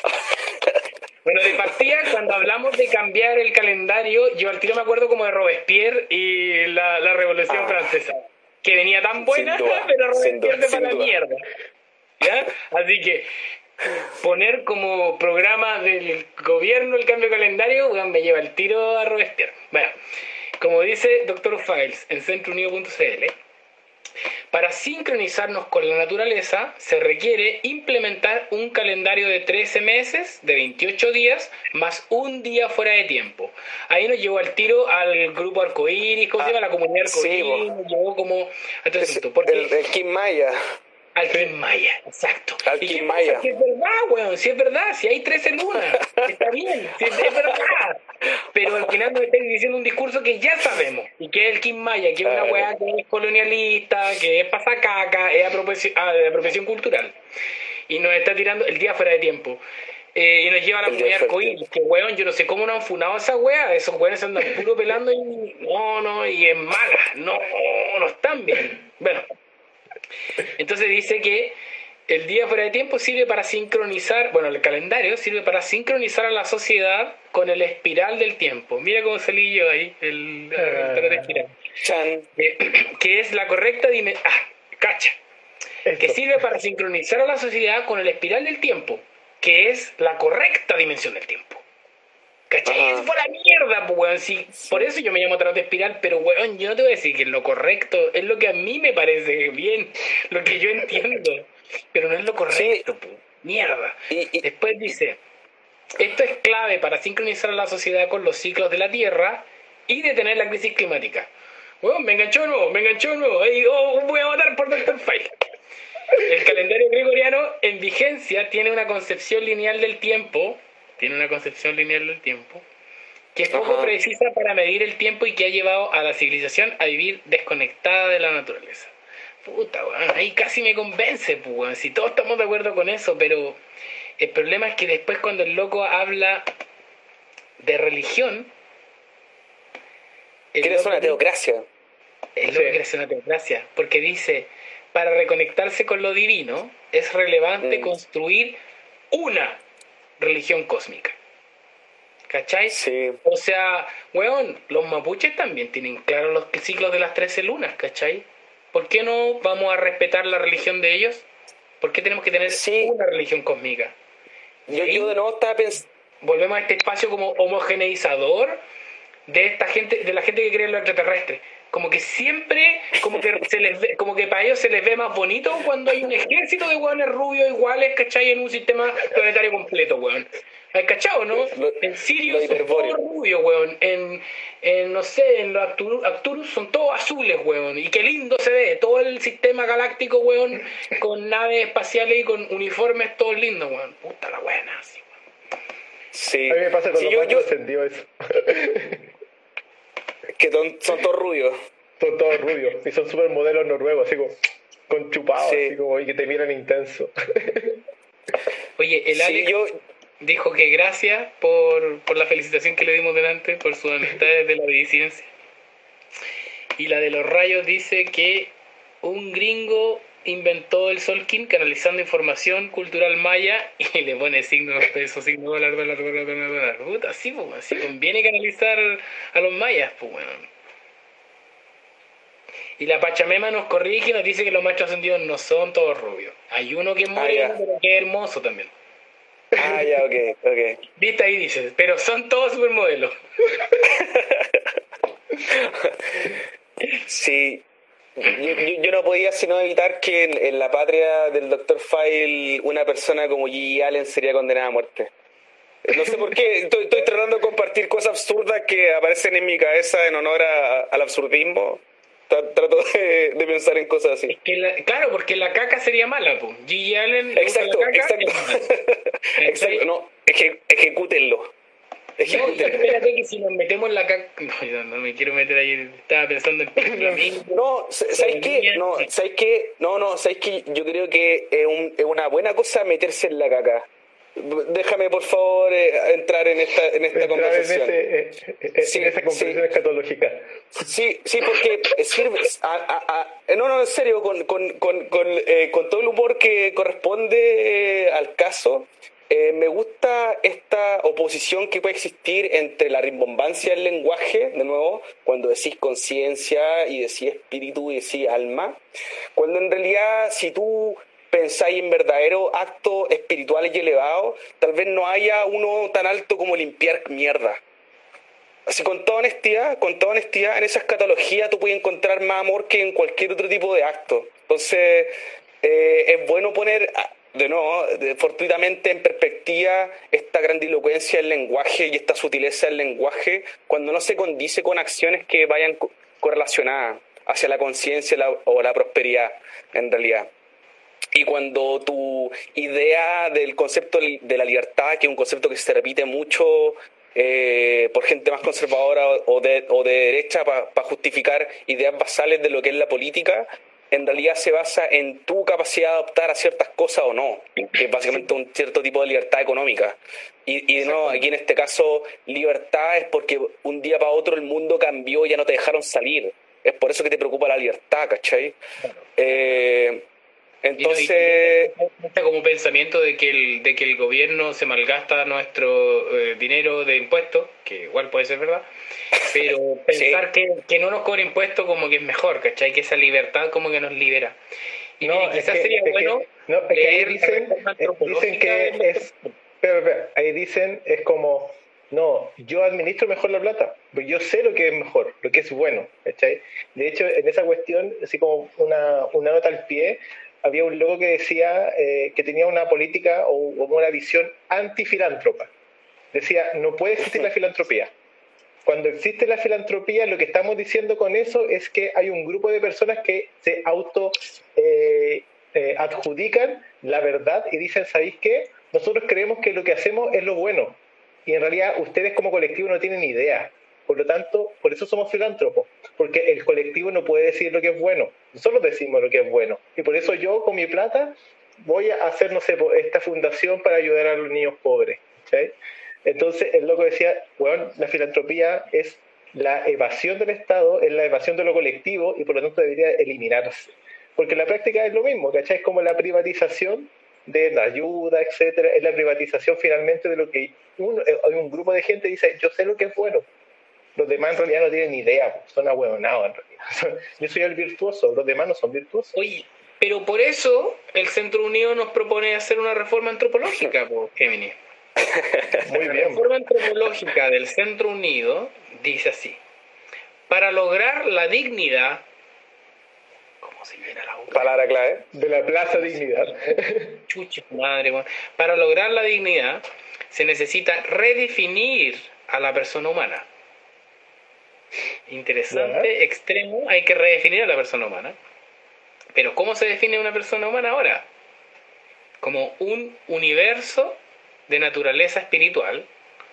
Bueno, de partida, cuando hablamos de cambiar el calendario, yo al tiro me acuerdo como de Robespierre y la, la Revolución Ah. Francesa, que venía tan buena, Sin duda, pero sin duda, Robespierre sin para la duda. mierda. ¿Ya? Así que poner como programa del gobierno el cambio de calendario, weón, me lleva el tiro a Robespierre. Bueno, como dice doctor Files en centro unido punto c l, para sincronizarnos con la naturaleza se requiere implementar un calendario de trece meses, de veintiocho días, más un día fuera de tiempo. Ahí nos llevó al tiro al grupo arcoíris, ¿cómo se Ah, llama? La comunidad sí, arcoíris, bo. nos llevó como a todo Es esto. Porque el, el Kim Maya. Alquim Maya, exacto. Alquim ¿Y qué Maya. pasa? Si es verdad, weón, si es verdad, si hay trece lunas, está bien, si es, es verdad. Pero al final nos estáis diciendo un discurso que ya sabemos, y que es el Kim Maya, que es una Claro. weá que es colonialista, que es pasacaca, es apropiación, ah, de apropiación cultural. Y nos está tirando el día fuera de tiempo. Eh, y nos lleva a la El día comunidad fuera de arcoíris, que weón, yo no sé cómo no han funado a esa weá, esos weones andan puro pelando y no, no, y es mala, no, no están bien. Bueno, entonces dice que el día fuera de tiempo sirve para sincronizar, bueno, el calendario sirve para sincronizar a la sociedad con el espiral del tiempo. Mira cómo salí yo ahí, el, el, el, el espiral. Chan. Eh, que es la correcta dimensión. Ah, cacha. Que Eso. sirve para sincronizar a la sociedad con el espiral del tiempo, que es la correcta dimensión del tiempo. ¿Cachai? Ajá. Es por la mierda, pues, weón. Sí, por eso yo me llamo tarot de espiral, pero, weón, yo no te voy a decir que es lo correcto, es lo que a mí me parece bien, lo que yo entiendo, pero no es lo correcto, pues. Mierda. Y- y- Después dice, esto es clave para sincronizar a la sociedad con los ciclos de la Tierra y detener la crisis climática. Weón, me enganchó de nuevo, me enganchó de nuevo. Ahí, oh, voy a votar por doctor File. El calendario gregoriano en vigencia tiene una concepción lineal del tiempo, tiene una concepción lineal del tiempo, que es poco Ajá. precisa para medir el tiempo y que ha llevado a la civilización a vivir desconectada de la naturaleza. Puta, weón, ahí casi me convence, pues, weón, si todos estamos de acuerdo con eso, pero el problema es que después cuando el loco habla de religión, el ¿Quieres loco una dice- teocracia? es lo Sí. que quiere hacer una teocracia, porque dice, para reconectarse con lo divino, es relevante Mm. construir una religión cósmica. ¿Cachai? Sí. O sea, weón, los mapuches también tienen claro los ciclos de las trece lunas, ¿cachai? ¿Por qué no vamos a respetar la religión de ellos? ¿Por qué tenemos que tener Sí. una religión cósmica? Yo, ahí- yo de nuevo estaba pensando... Volvemos a este espacio como homogeneizador de esta gente, de la gente que cree en lo extraterrestre. Como que siempre, como que se les ve, como que para ellos se les ve más bonito cuando hay un ejército de hueones rubios iguales, ¿cachai? En un sistema planetario completo, weón. ¿Has cachado, no? Lo- En Sirius lo son todos hiperbóreo. rubios, weón. En, en, no sé, en los Arcturus, Arcturus son todos azules, weón. Y qué lindo se ve. Todo el sistema galáctico, weón, con naves espaciales y con uniformes todos lindos, weón. Puta la buena, así. Sí. A mí me pasa con Sí, los yo, más yo- trascendidos eso. que son, son todos rubios. Son todos rubios y son super modelos noruegos, así como con chupados, Sí. así como y que te miran intenso. Oye, el Sí, Alex yo... dijo que gracias por, por la felicitación que le dimos delante, por sus amistades de la disidencia. Y la de los rayos dice que un gringo inventó el Solkin canalizando información cultural maya y le pone signos, peso, signo, dólar, dólar, dólar, dólar, dólar. Puta, así, pues, así conviene canalizar a los mayas, pues, weón. Y la Pachamema nos corrige y nos dice que los maestros ascendidos no son todos rubios. Hay uno que es moreno, ya. pero que es hermoso también. Ah, ya, ok, ok. Viste ahí dices, pero son todos supermodelos. Sí, yo, yo- yo no podía sino evitar que en, en la patria del doctor File una persona como Gigi Allen sería condenada a muerte. No sé por qué, estoy, estoy tratando de compartir cosas absurdas que aparecen en mi cabeza en honor a- al absurdismo. Tra- Trato de, de pensar en cosas así. Que la- claro, porque la caca sería mala, pues. Gigi Allen le gusta Exacto, la caca. exacto. es mala. Exacto, no, eje- ejecútenlo. No, y Ejecútenlo. espérate que si nos metemos en la caca... No, yo no me quiero meter ahí, estaba pensando en flamingo. No, ¿sabes qué? No, ¿sabes qué? No, no, ¿sabes qué? Yo creo que es, un- es una buena cosa meterse en la caca. Déjame, por favor, eh, entrar en esta, en esta Entrar en, conversación. ese, eh, eh, en Sí, esa comprensión sí. escatológica. Sí, sí, porque sirve. A, a- a- no, no, en serio, con, con, con, con, eh, con todo el humor que corresponde eh, al caso, eh, me gusta esta oposición que puede existir entre la rimbombancia del lenguaje, de nuevo, cuando decís conciencia y decís espíritu y decís alma, cuando en realidad, si tú pensáis en verdaderos actos espirituales y elevados, tal vez no haya uno tan alto como limpiar mierda. Así, con toda honestidad, con toda honestidad, en esa escatología tú puedes encontrar más amor que en cualquier otro tipo de acto. Entonces, eh, es bueno poner, ah, de nuevo, de- fortuitamente en perspectiva esta grandilocuencia del lenguaje y esta sutileza del lenguaje cuando no se condice con acciones que vayan co- correlacionadas hacia la conciencia la- o la prosperidad, en realidad. Y cuando tu idea del concepto de la libertad, que es un concepto que se repite mucho eh, por gente más conservadora o de, o de derecha para pa justificar ideas basales de lo que es la política, en realidad se basa en tu capacidad de adoptar a ciertas cosas o no, que es básicamente un cierto tipo de libertad económica. Y, y no, aquí en este caso, libertad es porque un día para otro el mundo cambió y ya no te dejaron salir. Es por eso que te preocupa la libertad, ¿cachai? Eh, entonces... Está como pensamiento de que, el, de que el gobierno se malgasta nuestro eh, dinero de impuestos, que igual puede ser verdad, pero pensar sí. que, que no nos cobre impuestos como que es mejor, ¿cachai? Que esa libertad como que nos libera. Y no, mire, quizás que, sería bueno que, no, es que ahí dicen, dicen que es... Pero, pero, ahí dicen, es como, no, yo administro mejor la plata, pues yo sé lo que es mejor, lo que es bueno, ¿cachai? De hecho, en esa cuestión, así como una, una nota al pie, había un loco que decía eh, que tenía una política o, o una visión antifilántropa. Decía, no puede existir la filantropía. Cuando existe la filantropía, lo que estamos diciendo con eso es que hay un grupo de personas que se auto eh, eh, adjudican la verdad y dicen, ¿sabéis qué? Nosotros creemos que lo que hacemos es lo bueno. Y en realidad ustedes como colectivo no tienen idea. Por lo tanto, por eso somos filántropos. Porque el colectivo no puede decir lo que es bueno. Nosotros decimos lo que es bueno. Y por eso yo, con mi plata, voy a hacer, no sé, esta fundación para ayudar a los niños pobres. ¿Sí? Entonces el loco decía, bueno, la filantropía es la evasión del Estado, es la evasión de lo colectivo y por lo tanto debería eliminarse. Porque en la práctica es lo mismo, ¿cachai? Es como la privatización de la ayuda, etcétera, es la privatización finalmente de lo que un, hay un grupo de gente que dice, yo sé lo que es bueno. Los demás en realidad no tienen ni idea, son ahueonados en realidad. Yo soy el virtuoso, los demás no son virtuosos. Oye, pero por eso el Centro Unido nos propone hacer una reforma antropológica, pues, Géminis. Muy La bien. reforma antropológica del Centro Unido dice así: para lograr la dignidad, ¿cómo se llena la boca? Palabra clave. De la Plaza Dignidad. Chucha madre, man. Para lograr la dignidad se necesita redefinir a la persona humana. Interesante, ¿verdad? Extremo, hay que redefinir a la persona humana. Pero ¿cómo se define una persona humana ahora? Como un universo de naturaleza espiritual.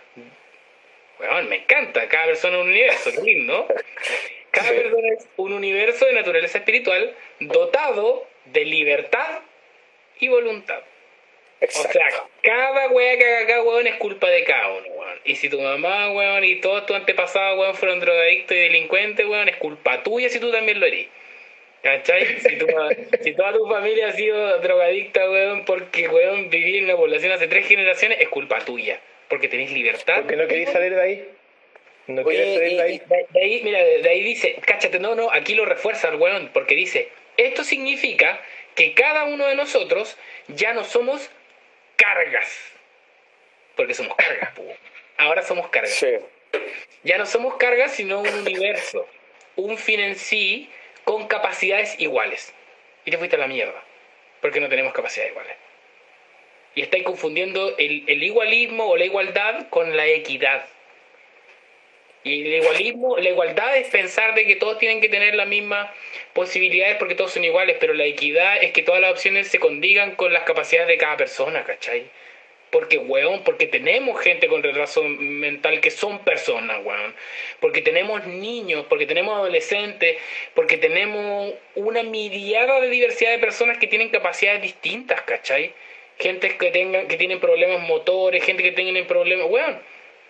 Bueno, me encanta, cada persona es un universo, qué lindo. Cada sí. persona es un universo de naturaleza espiritual dotado de libertad y voluntad. Exacto. O sea, cada wea que haga acá, weón, es culpa de cada uno, weón. Y si tu mamá, weón, y todos tus antepasados, weón, fueron drogadictos y delincuentes, weón, es culpa tuya si tú también lo eres. ¿Cachai? Si, tu, si toda tu familia ha sido drogadicta, weón, porque, weón, viví en una población hace tres generaciones, es culpa tuya. Porque tenés libertad. Porque no querés salir de ahí. No Oye, querés salir de ahí. De, de ahí, mira, de ahí dice, cáchate, no, no, aquí lo refuerza el weón, porque dice, esto significa que cada uno de nosotros ya no somos cargas. Porque somos cargas, po. Ahora somos cargas. Sí. Ya no somos cargas, sino un universo. Un fin en sí con capacidades iguales. Y te fuiste a la mierda. Porque no tenemos capacidades iguales. Y estáis confundiendo el, el igualismo o la igualdad con la equidad. Y el igualismo, la igualdad es pensar de que todos tienen que tener las mismas posibilidades porque todos son iguales, pero la equidad es que todas las opciones se condigan con las capacidades de cada persona, ¿cachai? Porque, weón, porque tenemos gente con retraso mental que son personas, weón. Porque tenemos niños, porque tenemos adolescentes, porque tenemos una miriada de diversidad de personas que tienen capacidades distintas, ¿cachai? Gente que tengan, que tienen problemas motores, gente que tienen problemas, weón.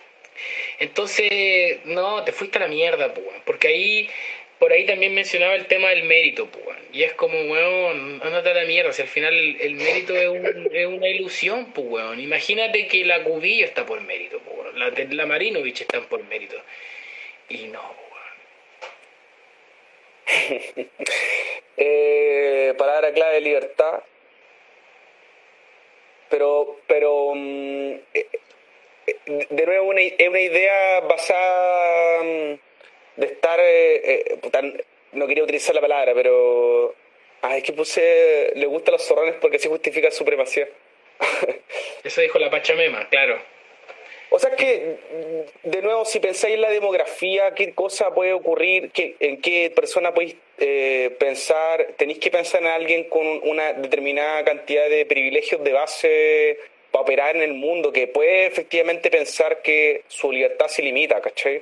Entonces, no, te fuiste a la mierda, pues, weón. Porque ahí, por ahí también mencionaba el tema del mérito, pues, weón. Y es como, weón, ándate a la mierda. Si al final el, el mérito es, un, es una ilusión, pues, weón. Imagínate que la Cubillo está por mérito, pues, weón. La, la Marinovich están por mérito. Y no, weón. eh, palabra clave, libertad. Pero, pero um, eh, de nuevo una, una idea basada um, de estar eh, eh, tan, no quería utilizar la palabra, pero ah, es que puse le gustan los zorrones porque así justifica supremacía. Eso dijo la Pachamema, claro. O sea, es que, de nuevo, si pensáis en la demografía, qué cosa puede ocurrir, qué, en qué persona podéis eh, pensar, tenéis que pensar en alguien con una determinada cantidad de privilegios de base para operar en el mundo, que puede efectivamente pensar que su libertad se limita, ¿cachai?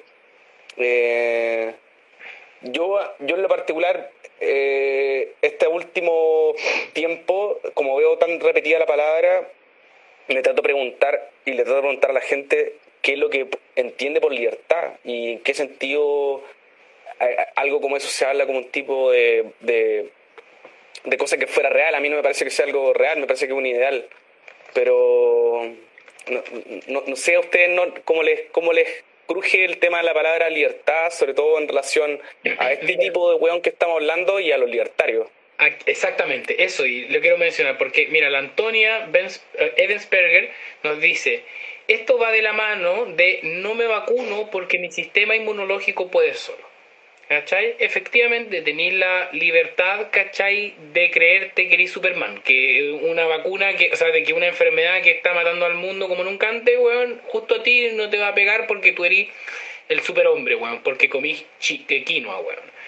Eh, yo, yo en lo particular, eh, este último tiempo, como veo tan repetida la palabra, me trato de preguntar y le trato de preguntar a la gente qué es lo que entiende por libertad y en qué sentido algo como eso se habla como un tipo de, de, de cosa que fuera real. A mí no me parece que sea algo real, me parece que es un ideal. Pero no, no, no sé a ustedes no, cómo, les, cómo les cruje el tema de la palabra libertad, sobre todo en relación a este tipo de weón que estamos hablando y a los libertarios. Exactamente, eso, y lo quiero mencionar, porque mira, la Antonia Ebensperger nos dice, esto va de la mano de no me vacuno porque mi sistema inmunológico puede solo, ¿cachai? Efectivamente, tenéis la libertad, ¿cachai?, de creerte que eres Superman, que una vacuna, que, o sea, de que una enfermedad que está matando al mundo como nunca antes, weón, justo a ti no te va a pegar porque tú eres el superhombre, weón, porque comís chi- quinoa, weón.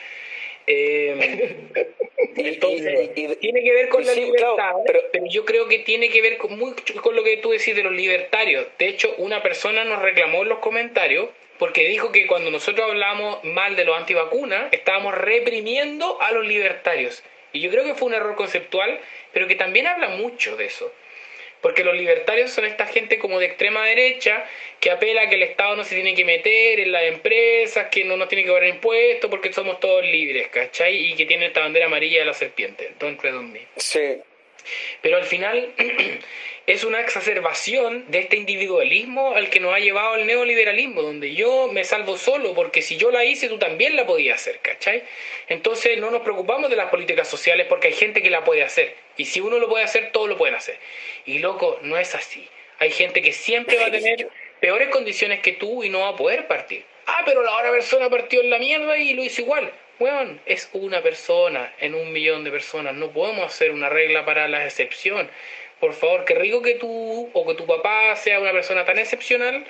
Eh, entonces, y, y, y, tiene que ver con la sí, libertad, claro, pero, pero yo creo que tiene que ver con, mucho con lo que tú decís de los libertarios. De hecho, una persona nos reclamó en los comentarios porque dijo que cuando nosotros hablamos mal de los antivacunas, estábamos reprimiendo a los libertarios. Y yo creo que fue un error conceptual, pero que también habla mucho de eso. Porque los libertarios son esta gente como de extrema derecha que apela a que el Estado no se tiene que meter en las empresas, que no nos tiene que cobrar impuestos porque somos todos libres, ¿cachai? Y que tiene esta bandera amarilla de la serpiente, don't tread on me. Sí. Pero al final es una exacerbación de este individualismo al que nos ha llevado el neoliberalismo, donde yo me salvo solo porque si yo la hice tú también la podías hacer, ¿cachai? Entonces no nos preocupamos de las políticas sociales porque hay gente que la puede hacer, y si uno lo puede hacer, todos lo pueden hacer. Y loco, no es así. Hay gente que siempre va a tener peores condiciones que tú y no va a poder partir. Ah, pero la otra persona partió en la mierda y lo hizo igual. Bueno, es una persona en un millón de personas. No podemos hacer una regla para la excepción. Por favor, qué rico que tú o que tu papá sea una persona tan excepcional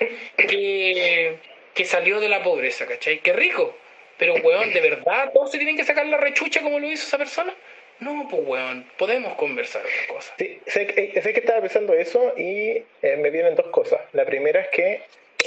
que, que salió de la pobreza, ¿cachai? Qué rico. Pero, weón, ¿de verdad todos se tienen que sacar la rechucha como lo hizo esa persona? No, pues, weón, podemos conversar otra cosa. Sí, sé, que- sé que estaba pensando eso y eh, me vienen dos cosas. La primera es que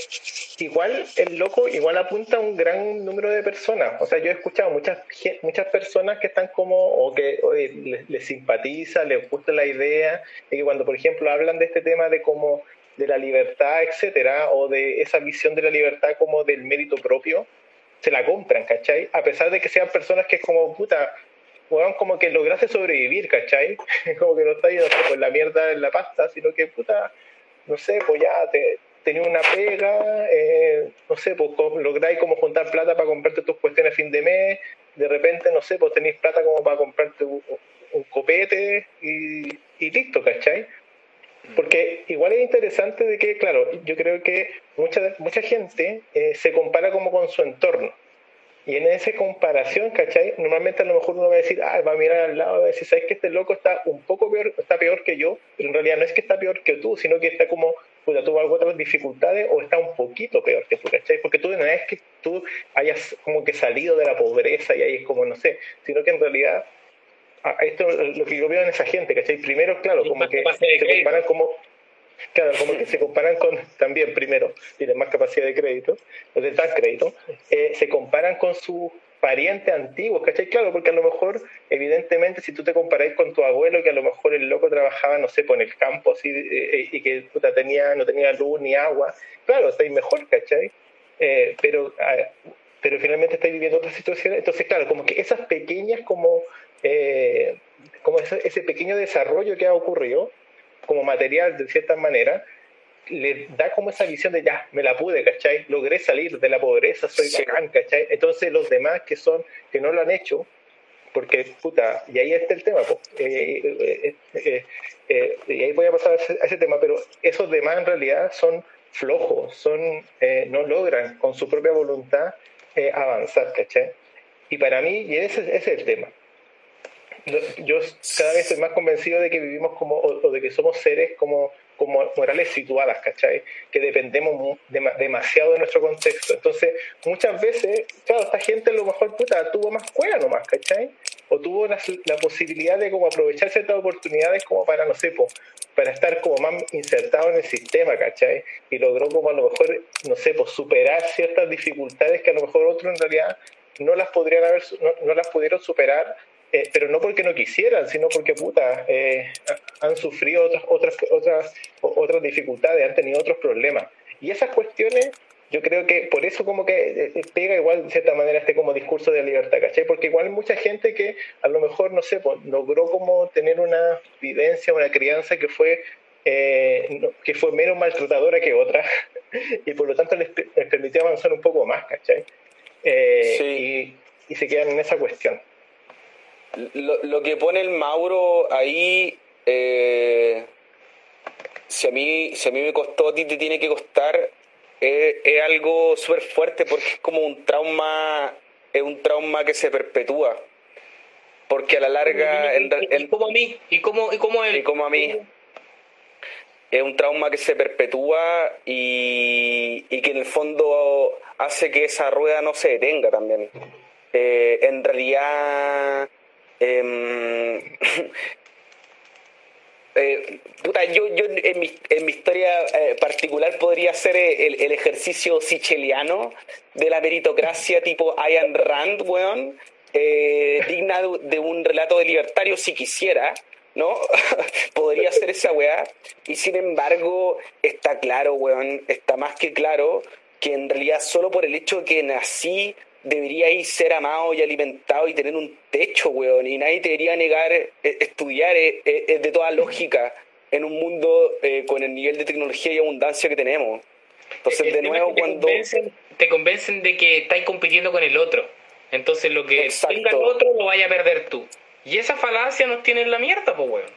igual el loco igual apunta a un gran número de personas. O sea, yo he escuchado muchas muchas personas que están como, o que o les, les simpatiza, les gusta la idea, de que cuando, por ejemplo, hablan de este tema de como de la libertad, etcétera, o de esa visión de la libertad como del mérito propio, se la compran, ¿cachai? A pesar de que sean personas que es como, puta, weón, como que lograste sobrevivir, ¿cachai? Como que no está yendo con la mierda en la pasta, sino que, puta, no sé, pues ya te tenía una pega, eh, no sé, pues lográis como juntar plata para comprarte tus cuestiones a fin de mes, de repente, no sé, pues tenéis plata como para comprarte un, un copete y, y listo, ¿cachai? Porque igual es interesante de que, claro, yo creo que mucha, mucha gente eh, se compara como con su entorno. Y en esa comparación, ¿cachai? Normalmente a lo mejor uno va a decir, ah, va a mirar al lado y va a decir, ¿sabes que este loco está un poco peor, está peor que yo? Pero en realidad no es que está peor que tú, sino que está como, puta, tuvo algunas otras dificultades o está un poquito peor que tú, ¿cachai? Porque tú no es que tú hayas como que salido de la pobreza y ahí es como, no sé, sino que en realidad, a esto es lo que yo veo en esa gente, ¿cachai? Primero, claro, como que se comparan como... Claro, como que se comparan con, también primero, tienen más capacidad de crédito, los de tal crédito, eh, se comparan con sus parientes antiguos, ¿cachai? Claro, porque a lo mejor, evidentemente, si tú te comparáis con tu abuelo, que a lo mejor el loco trabajaba, no sé, por el campo, así, eh, y que puta, tenía, no tenía luz ni agua, claro, estáis mejor, ¿cachai? Eh, pero, eh, pero finalmente estáis viviendo otras situaciones, entonces, claro, como que esas pequeñas, como, eh, como ese, ese pequeño desarrollo que ha ocurrido, como material de cierta manera, le da como esa visión de ya, me la pude, ¿cachai? Logré salir de la pobreza, soy Sí. bacán, ¿cachai? Entonces los demás que son, que no lo han hecho, porque, puta, y ahí está el tema, po. Eh, eh, eh, eh, y ahí voy a pasar a ese, a ese tema, pero esos demás en realidad son flojos, son, eh, no logran con su propia voluntad eh, avanzar, ¿cachai? Y para mí, y ese, ese es el tema. Yo cada vez estoy más convencido de que vivimos como, o, o de que somos seres como como morales situadas, ¿cachai? Que dependemos de, demasiado de nuestro contexto. Entonces, muchas veces, claro, esta gente a lo mejor, puta, tuvo más cueva nomás, ¿cachai? O tuvo la, la posibilidad de como aprovechar ciertas oportunidades como para, no sé, po, para estar como más insertado en el sistema, ¿cachai? Y logró como a lo mejor, no sé, pues superar ciertas dificultades que a lo mejor otros en realidad no las podrían haber, no, no las pudieron superar, eh, pero no porque no quisieran, sino porque, puta, eh, han sufrido otras, otras, otras, otras dificultades, han tenido otros problemas. Y esas cuestiones, yo creo que por eso como que eh, pega igual de cierta manera este como discurso de libertad, ¿cachai? Porque igual hay mucha gente que a lo mejor, no sé, pues, logró como tener una vivencia, una crianza que fue eh, no, que fue menos maltratadora que otra y por lo tanto les, les permitió avanzar un poco más, ¿cachai? Eh, sí. y, y se quedan en esa cuestión. Lo, lo que pone el Mauro ahí, eh, si a mí si a mí me costó, a ti te tiene que costar, es, es algo súper fuerte porque es como un trauma, es un trauma que se perpetúa. Porque a la larga... Y, y, y, y como a mí, y como, y como él. Y como a mí. Es un trauma que se perpetúa y, y que en el fondo hace que esa rueda no se detenga también. Eh, en realidad... Eh, eh, puta, yo, yo en, mi, en mi historia eh, particular podría ser el, el ejercicio sicheliano de la meritocracia tipo Ayn Rand, weón, eh, digna de, de un relato de libertario si quisiera, ¿no? Podría ser esa weá. Y sin embargo está claro, weón, está más que claro que en realidad solo por el hecho de que nací deberíais ser amado y alimentado y tener un techo, weón, y nadie te debería negar eh, estudiar, es eh, eh, de toda lógica en un mundo eh, con el nivel de tecnología y abundancia que tenemos. Entonces, el de nuevo, te cuando... Convencen, te convencen de que estáis compitiendo con el otro. Entonces, lo que Exacto. tenga el otro lo vaya a perder tú. Y esa falacia nos tiene en la mierda, pues, weón.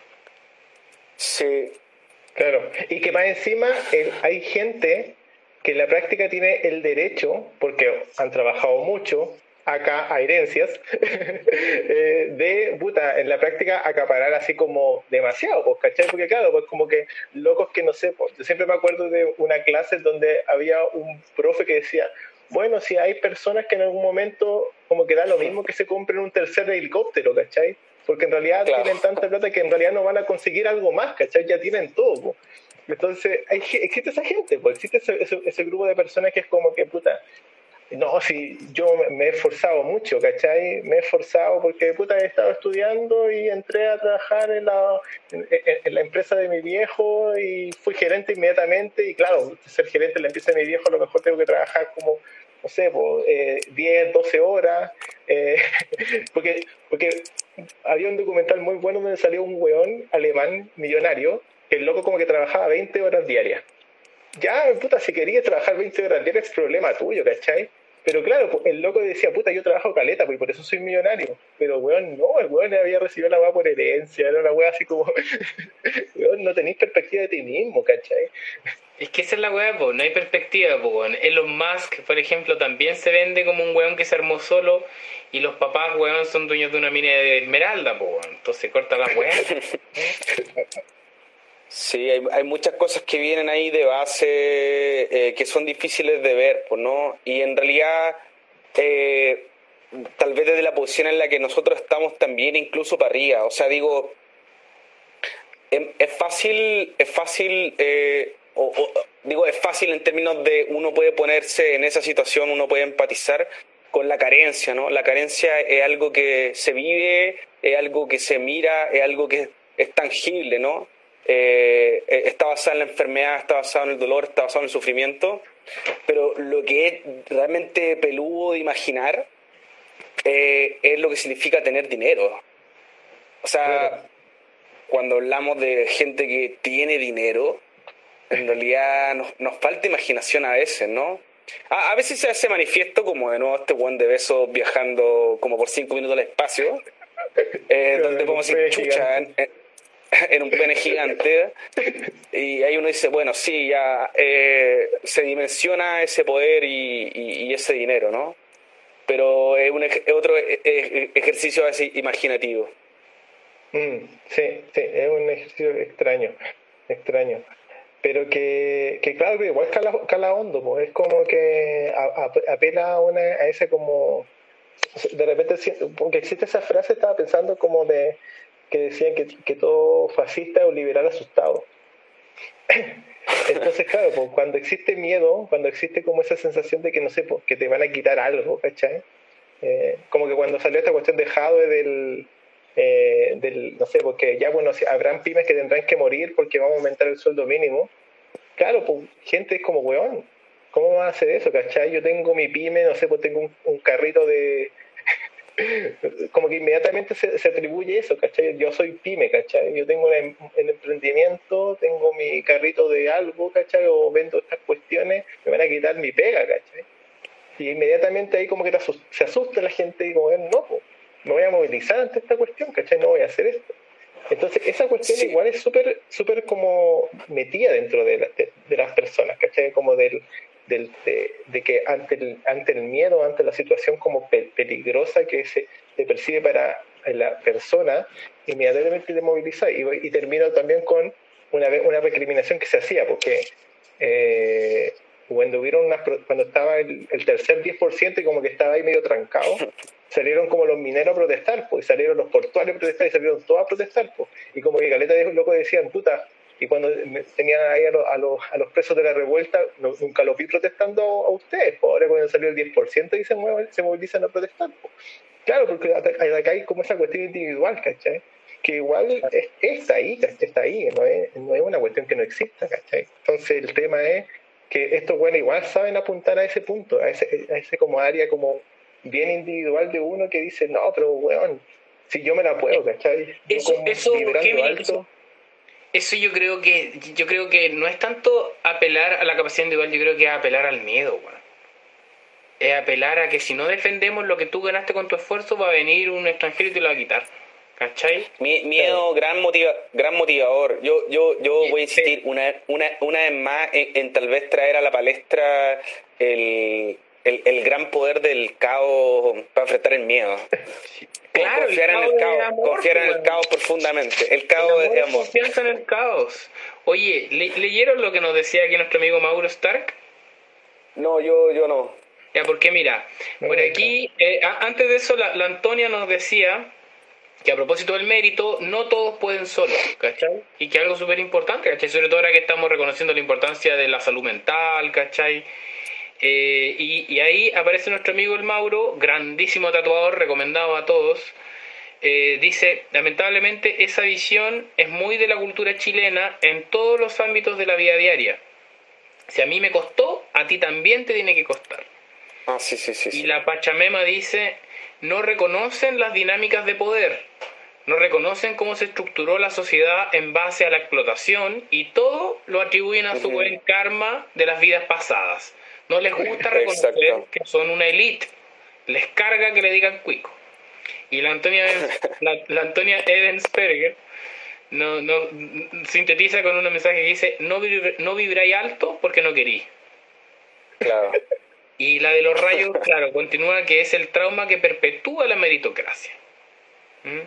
Sí. Claro. Y que más encima eh, hay gente que en la práctica tiene el derecho, porque han trabajado mucho, acá a herencias, eh, de, puta, en la práctica acaparar así como demasiado, pues, ¿cachai? Porque claro, pues como que locos que no sé, pues, yo siempre me acuerdo de una clase donde había un profe que decía, bueno, si hay personas que en algún momento como que da lo mismo que se compren un tercer helicóptero, ¿cachai? Porque en realidad claro. tienen tanta plata que en realidad no van a conseguir algo más, ¿cachai? Ya tienen todo, pues. Entonces, hay, existe esa gente, pues existe ese, ese, ese grupo de personas que es como que, puta, no, si yo me he esforzado mucho, ¿cachai? Me he esforzado porque, puta, he estado estudiando y entré a trabajar en la, en, en la empresa de mi viejo y fui gerente inmediatamente y claro, ser gerente en la empresa de mi viejo a lo mejor tengo que trabajar como, no sé, pues, eh, diez, doce horas, eh, porque, porque había un documental muy bueno donde salió un weón alemán millonario que el loco como que trabajaba veinte horas diarias. Ya, puta, si querías trabajar veinte horas diarias es problema tuyo, ¿cachai? Pero claro, el loco decía, puta, yo trabajo caleta, pues por eso soy millonario. Pero, weón, no, el weón había recibido la weá por herencia, era una weá así como, weón, no tenéis perspectiva de ti mismo, ¿cachai? Es que esa es la weá, pues, no hay perspectiva, pues, weón. Elon Musk, por ejemplo, también se vende como un weón que se armó solo y los papás, weón, son dueños de una mina de esmeralda, pues, weón. Entonces corta la weá. Sí, hay, hay muchas cosas que vienen ahí de base eh, que son difíciles de ver, pues, ¿no? Y en realidad, eh, tal vez desde la posición en la que nosotros estamos también, incluso para arriba. O sea, digo, es, es fácil, es fácil, eh, o, o, digo, es fácil en términos de uno puede ponerse en esa situación, uno puede empatizar con la carencia, ¿no? La carencia es algo que se vive, es algo que se mira, es algo que es tangible, ¿no? Eh, está basada en la enfermedad, está basado en el dolor, está basado en el sufrimiento, pero lo que es realmente peludo de imaginar eh, es lo que significa tener dinero. O sea, claro. Cuando hablamos de gente que tiene dinero, en realidad nos, nos falta imaginación a veces, ¿no? A, a veces se hace manifiesto como de nuevo este buen de Besos viajando como por cinco minutos al espacio, eh, donde podemos decir, chucha, en, en, en un pene gigante, y ahí uno dice, bueno, sí, ya eh, se dimensiona ese poder y, y, y ese dinero, ¿no? Pero es, un, es otro ejercicio así imaginativo. Mm, sí, sí, es un ejercicio extraño, extraño. pero que, que claro, que igual cala, cala hondo, pues es como que a, a, apela a, una, a ese como, de repente, porque existe esa frase, estaba pensando como de, que decían que, que todo fascista es un liberal asustado. Entonces, claro, pues, cuando existe miedo, cuando existe como esa sensación de que, no sé, pues, que te van a quitar algo, ¿cachai? Eh, como que cuando salió esta cuestión de Jadwe del, eh, del, no sé, porque ya, bueno, habrán pymes que tendrán que morir porque vamos a aumentar el sueldo mínimo. Claro, pues, gente es como, weón, ¿cómo van a hacer eso, cachai? Yo tengo mi pyme, no sé, pues tengo un, un carrito de... como que inmediatamente se, se atribuye eso, ¿cachai? Yo soy pyme, ¿cachai? Yo tengo un, un emprendimiento, tengo mi carrito de algo, ¿cachai? O vendo estas cuestiones, me van a quitar mi pega, ¿cachai? Y inmediatamente ahí como que te asusta, se asusta la gente y como, no, pues, me voy a movilizar ante esta cuestión, ¿cachai? No voy a hacer esto. Entonces esa cuestión sí. igual es súper súper como metida dentro de, la, de, de las personas, ¿cachai? Como del... Del, de, de que ante el, ante el miedo, ante la situación como pe- peligrosa que se, se percibe para la persona, inmediatamente te moviliza y, y termino también con una, una recriminación que se hacía, porque eh, cuando, hubieron unas, cuando estaba el, el tercer diez por ciento y como que estaba ahí medio trancado, salieron como los mineros a protestar, pues, salieron los portuarios a protestar y salieron todos a protestar, pues, y como que caleta de locos decían, puta, y cuando tenían ahí a los, a los, a los presos de la revuelta, no, nunca los vi protestando a ustedes, pues ahora cuando salió el diez por ciento y se, mueven, se movilizan a protestar, pues. Claro, porque acá hay como esa cuestión individual, ¿cachai? Que igual es, está ahí, está ahí, no es, no es una cuestión que no exista, ¿cachai? Entonces el tema es que estos bueno igual saben apuntar a ese punto, a ese, a ese como área como bien individual de uno que dice, no, pero weón, si yo me la puedo, ¿cachai? Yo eso, como eso, vibrando alto. Eso, eso yo creo que yo creo que no es tanto apelar a la capacidad individual, yo creo que es apelar al miedo, weón. Es apelar a que si no defendemos lo que tú ganaste con tu esfuerzo, va a venir un extranjero y te lo va a quitar. ¿Cachai? Mi, miedo, sí. gran motiva, gran motivador. Yo, yo, yo sí, voy a insistir sí. una, una, una vez más en, en tal vez traer a la palestra el, el, el gran poder del caos para enfrentar el miedo. Claro, confiar el en el caos, amor, confiar en el caos profundamente. El caos el amor es amor. Confianza en el caos. Oye, ¿le, ¿leyeron lo que nos decía aquí nuestro amigo Mauro Stark? No, yo, yo no. Ya, porque mira, por aquí, eh, antes de eso, la, la Antonia nos decía que a propósito del mérito, no todos pueden solos, ¿cachai? Y que algo súper importante, ¿cachai? Sobre todo ahora que estamos reconociendo la importancia de la salud mental, ¿cachai? Eh, y, y ahí aparece nuestro amigo el Mauro, grandísimo tatuador, recomendado a todos. Eh, dice, lamentablemente esa visión es muy de la cultura chilena en todos los ámbitos de la vida diaria. Si a mí me costó, a ti también te tiene que costar. Ah, sí, sí, sí. Y sí. la Pachamema dice, no reconocen las dinámicas de poder, no reconocen cómo se estructuró la sociedad en base a la explotación y todo lo atribuyen a uh-huh. su buen karma de las vidas pasadas. No les gusta reconocer Exacto. que son una élite, les carga que le digan cuico. Y la Antonia, la, la Antonia Edensperger no, no, sintetiza con un mensaje que dice, no, vibra, no vibráis alto porque no querís. Claro. Y la de los rayos, claro, continúa que es el trauma que perpetúa la meritocracia. ¿Mm?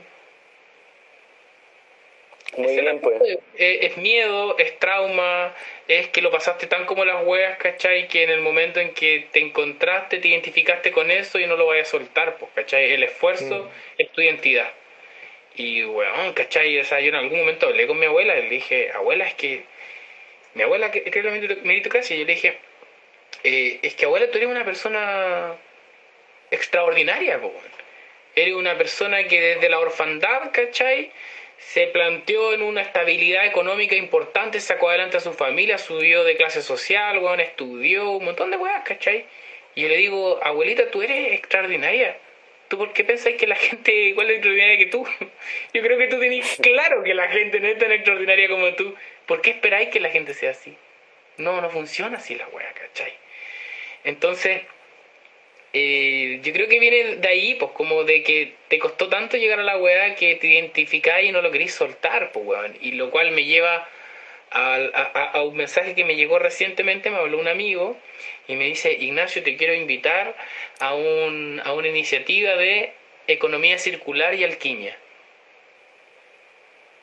Muy es bien, pues. Es, es miedo, es trauma, es que lo pasaste tan como las huevas, ¿cachai? Que en el momento en que te encontraste, te identificaste con eso y no lo vayas a soltar, pues, ¿cachai? El esfuerzo mm. es tu identidad. Y, weón, ¿cachai? O sea, yo en algún momento hablé con mi abuela y le dije, abuela, es que... Mi abuela cree en la meritocracia y yo le dije... Eh, es que abuela, tú eres una persona extraordinaria, po. Eres una persona que desde la orfandad, ¿cachai? Se planteó en una estabilidad económica importante, sacó adelante a su familia, subió de clase social, bueno, estudió, un montón de weas, ¿cachai? Y yo le digo, abuelita, tú eres extraordinaria. ¿Tú por qué pensáis que la gente igual de extraordinaria que tú? Yo creo que tú tenés claro que la gente no es tan extraordinaria como tú. ¿Por qué esperáis que la gente sea así? No, no funciona así la wea, ¿cachai? Entonces, eh, yo creo que viene de ahí, pues, como de que te costó tanto llegar a la weá que te identificáis y no lo querís soltar, pues, weón. Y lo cual me lleva a, a, a un mensaje que me llegó recientemente, me habló un amigo y me dice, Ignacio, te quiero invitar a, un, a una iniciativa de economía circular y alquimia.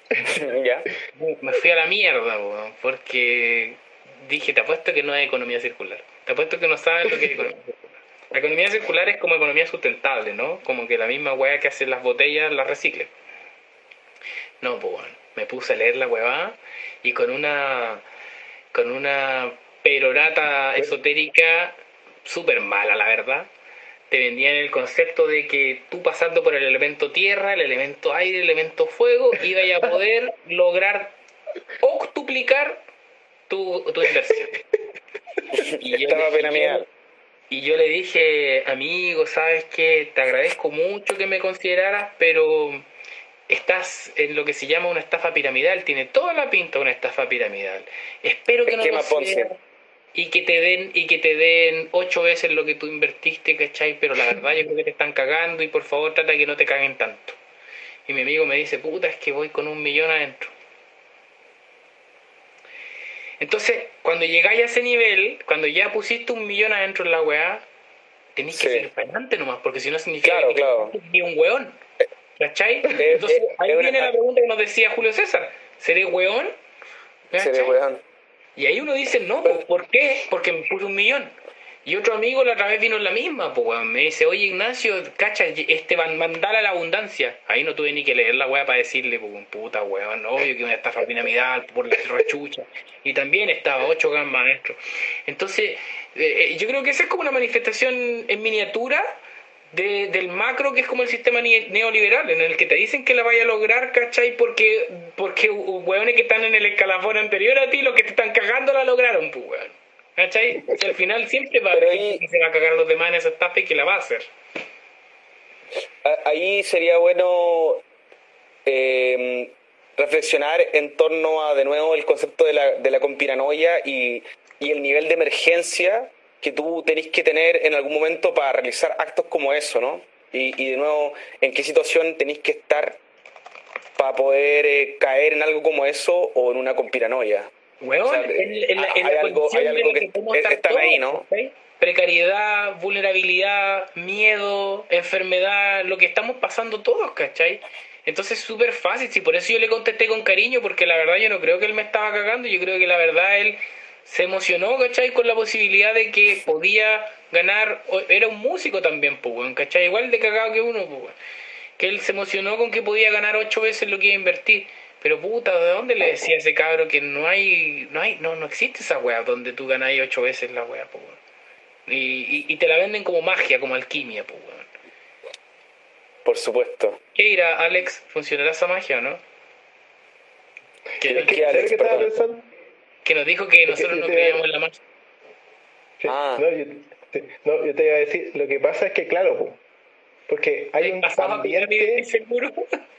¿Ya? Me fui a la mierda, weón, porque dije, te apuesto que no es economía circular. Te apuesto que no sabes lo que es economía circular. La economía circular es como economía sustentable, ¿no? Como que la misma weá que hacen las botellas las recicle. No, pues bueno, me puse a leer la weá y con una con una perorata esotérica súper mala, la verdad. Te vendían el concepto de que tú pasando por el elemento tierra, el elemento aire, el elemento fuego, ibas a poder lograr octuplicar tu, tu inversión. Y yo, Estaba le, y, piramidal. yo, y yo le dije, amigo, ¿sabes qué? Te agradezco mucho que me consideraras, pero estás en lo que se llama una estafa piramidal. Tiene toda la pinta de una estafa piramidal. Espero que no lo Esquema Ponzi. sea. Y que te den, y que te den ocho veces lo que tú invertiste, ¿cachai? Pero la verdad yo creo que te están cagando y por favor trata de que no te caguen tanto. Y mi amigo me dice, puta, es que voy con un millón adentro. Entonces, cuando llegáis a ese nivel, cuando ya pusiste un millón adentro en la weá, tenéis que Sí. seguir para adelante nomás, porque si no significa Claro, que claro. ni un weón. ¿Cachai? Eh, Entonces, eh, ahí es viene una- la pregunta que nos decía Julio César. ¿Seré weón? Seré ¿Cachai? weón. Y ahí uno dice, no, pues, ¿por qué? Porque me puse un millón. Y otro amigo la otra vez vino en la misma, pues, weón. Me dice, oye, Ignacio, cacha, este van- mandala a la abundancia. Ahí no tuve ni que leer la weá para decirle, pues, puta, weón, obvio que una estafa piramidal por la rechucha. Y también estaba ocho gamas maestro. Entonces, eh, eh, yo creo que esa es como una manifestación en miniatura de, del macro, que es como el sistema ni- neoliberal, en el que te dicen que la vaya a lograr, ¿cachai? Porque, porque hueones que están en el escalafón anterior a ti, los que te están cagando la lograron, pues, weón. ¿Cachai? O sea, al final siempre va a haber Pero gente ahí- que se va a cagar a los demás en esa estafa y que la va a hacer. A- Ahí sería bueno eh, reflexionar en torno a, de nuevo, el concepto de la, de la conspiranoia y, y el nivel de emergencia que tú tenés que tener en algún momento para realizar actos como eso, ¿no? Y, y de nuevo, en qué situación tenéis que estar para poder eh, caer en algo como eso o en una conspiranoia. Weón, O sea, en, en la, en hay la algo, condición hay de algo la que que podemos estar están todos, ahí, ¿no? ¿cachai? Precariedad, vulnerabilidad, miedo, enfermedad, lo que estamos pasando todos, ¿cachai? Entonces es súper fácil, sí, por eso yo le contesté con cariño, porque la verdad yo no creo que él me estaba cagando, yo creo que la verdad él se emocionó, ¿cachai? Con la posibilidad de que podía ganar, o- era un músico también, pues, weón, ¿cachai? Igual de cagado que uno, pues, weón. Que él se emocionó con que podía ganar ocho veces lo que iba a invertir. Pero puta, ¿de dónde le decía a ese cabro que no hay, no hay, no, no existe esa weá donde tú ganáis ocho veces la weá, pues, weón? Y, y, y te la venden como magia, como alquimia, pues, weón. Por supuesto. ¿Qué dirá Alex? ¿Funcionará esa magia o no? Que, Es que, ¿Qué, Alex? ¿sabes qué estaba Perdón. pensando? que nos dijo que Es que nosotros yo no te- creíamos en la magia. Sí, Ah. no, yo te, no, yo te iba a decir, lo que pasa es que, claro, po, porque hay un ¿Pasaba pirámide ambiente, seguro?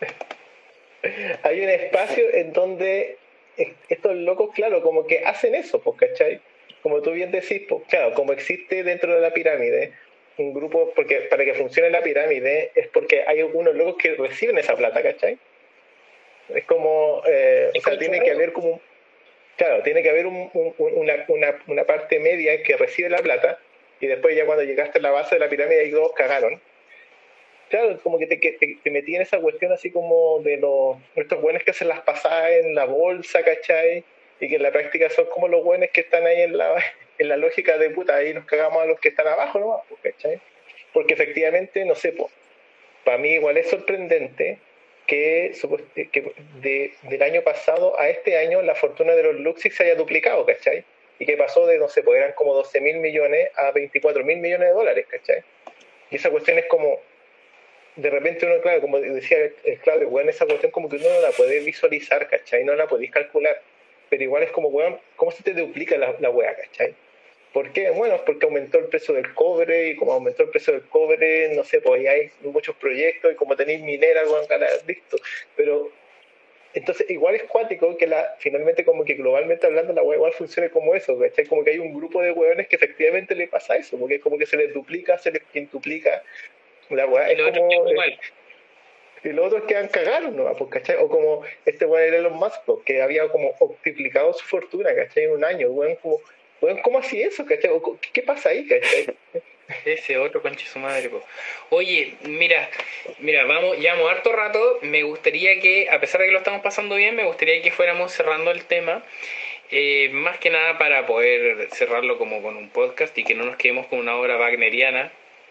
hay un espacio en donde es- estos locos, claro, como que hacen eso, pues, ¿cachai? Como tú bien decís, pues, claro, como existe dentro de la pirámide un grupo, porque para que funcione la pirámide es porque hay algunos locos que reciben esa plata, ¿cachai? Es como, eh, Es o sea, como tiene chorreo. que haber como un, claro, tiene que haber un- un- una, una, una parte media que recibe la plata y después ya cuando llegaste a la base de la pirámide ahí todos cagaron. Claro, como que te, que te, te metí en esa cuestión así como de los estos buenos que hacen las pasadas en la bolsa, ¿cachai? Y que en la práctica son como los buenos que están ahí en la, en la lógica de puta, ahí nos cagamos a los que están abajo nomás, pues, ¿cachai? Porque efectivamente, no sé, pues, para mí igual es sorprendente que, que de, del año pasado a este año la fortuna de los Luxix se haya duplicado, ¿cachai? Y que pasó de, no sé, pues eran como doce mil millones a veinticuatro mil millones de dólares, ¿cachai? Y esa cuestión es como, de repente uno, claro, como decía el Claudio, weón, esa cuestión como que uno no la puede visualizar, ¿cachai? No la podéis calcular. Pero igual es como, weón, ¿cómo se te duplica la, la weá, ¿cachai? ¿Por qué? Bueno, porque aumentó el precio del cobre y como aumentó el precio del cobre, no sé, pues ahí hay muchos proyectos y como tenéis mineras, weón, ganar, listo. Pero entonces igual es cuático que la, finalmente como que globalmente hablando la weá igual funcione como eso, ¿cachai? Como que hay un grupo de weones que efectivamente le pasa eso, porque es como que se les duplica, se les quintuplica. La weá Y es los otros como... quedan igual. Y los otros quedan cagados, ¿no? Pues, ¿cachai? O como este weón era Elon Musk, pues, que había como multiplicado su fortuna, ¿cachai? En un año, weón, como Bueno, ¿cómo así eso, cachai? O, ¿Qué, qué pasa ahí, cachai? Ese otro conche su madre, po. Oye, mira, mira, vamos, llevamos harto rato. Me gustaría que, a pesar de que lo estamos pasando bien, me gustaría que fuéramos cerrando el tema. Eh, más que nada para poder cerrarlo como con un podcast y que no nos quedemos con una obra wagneriana.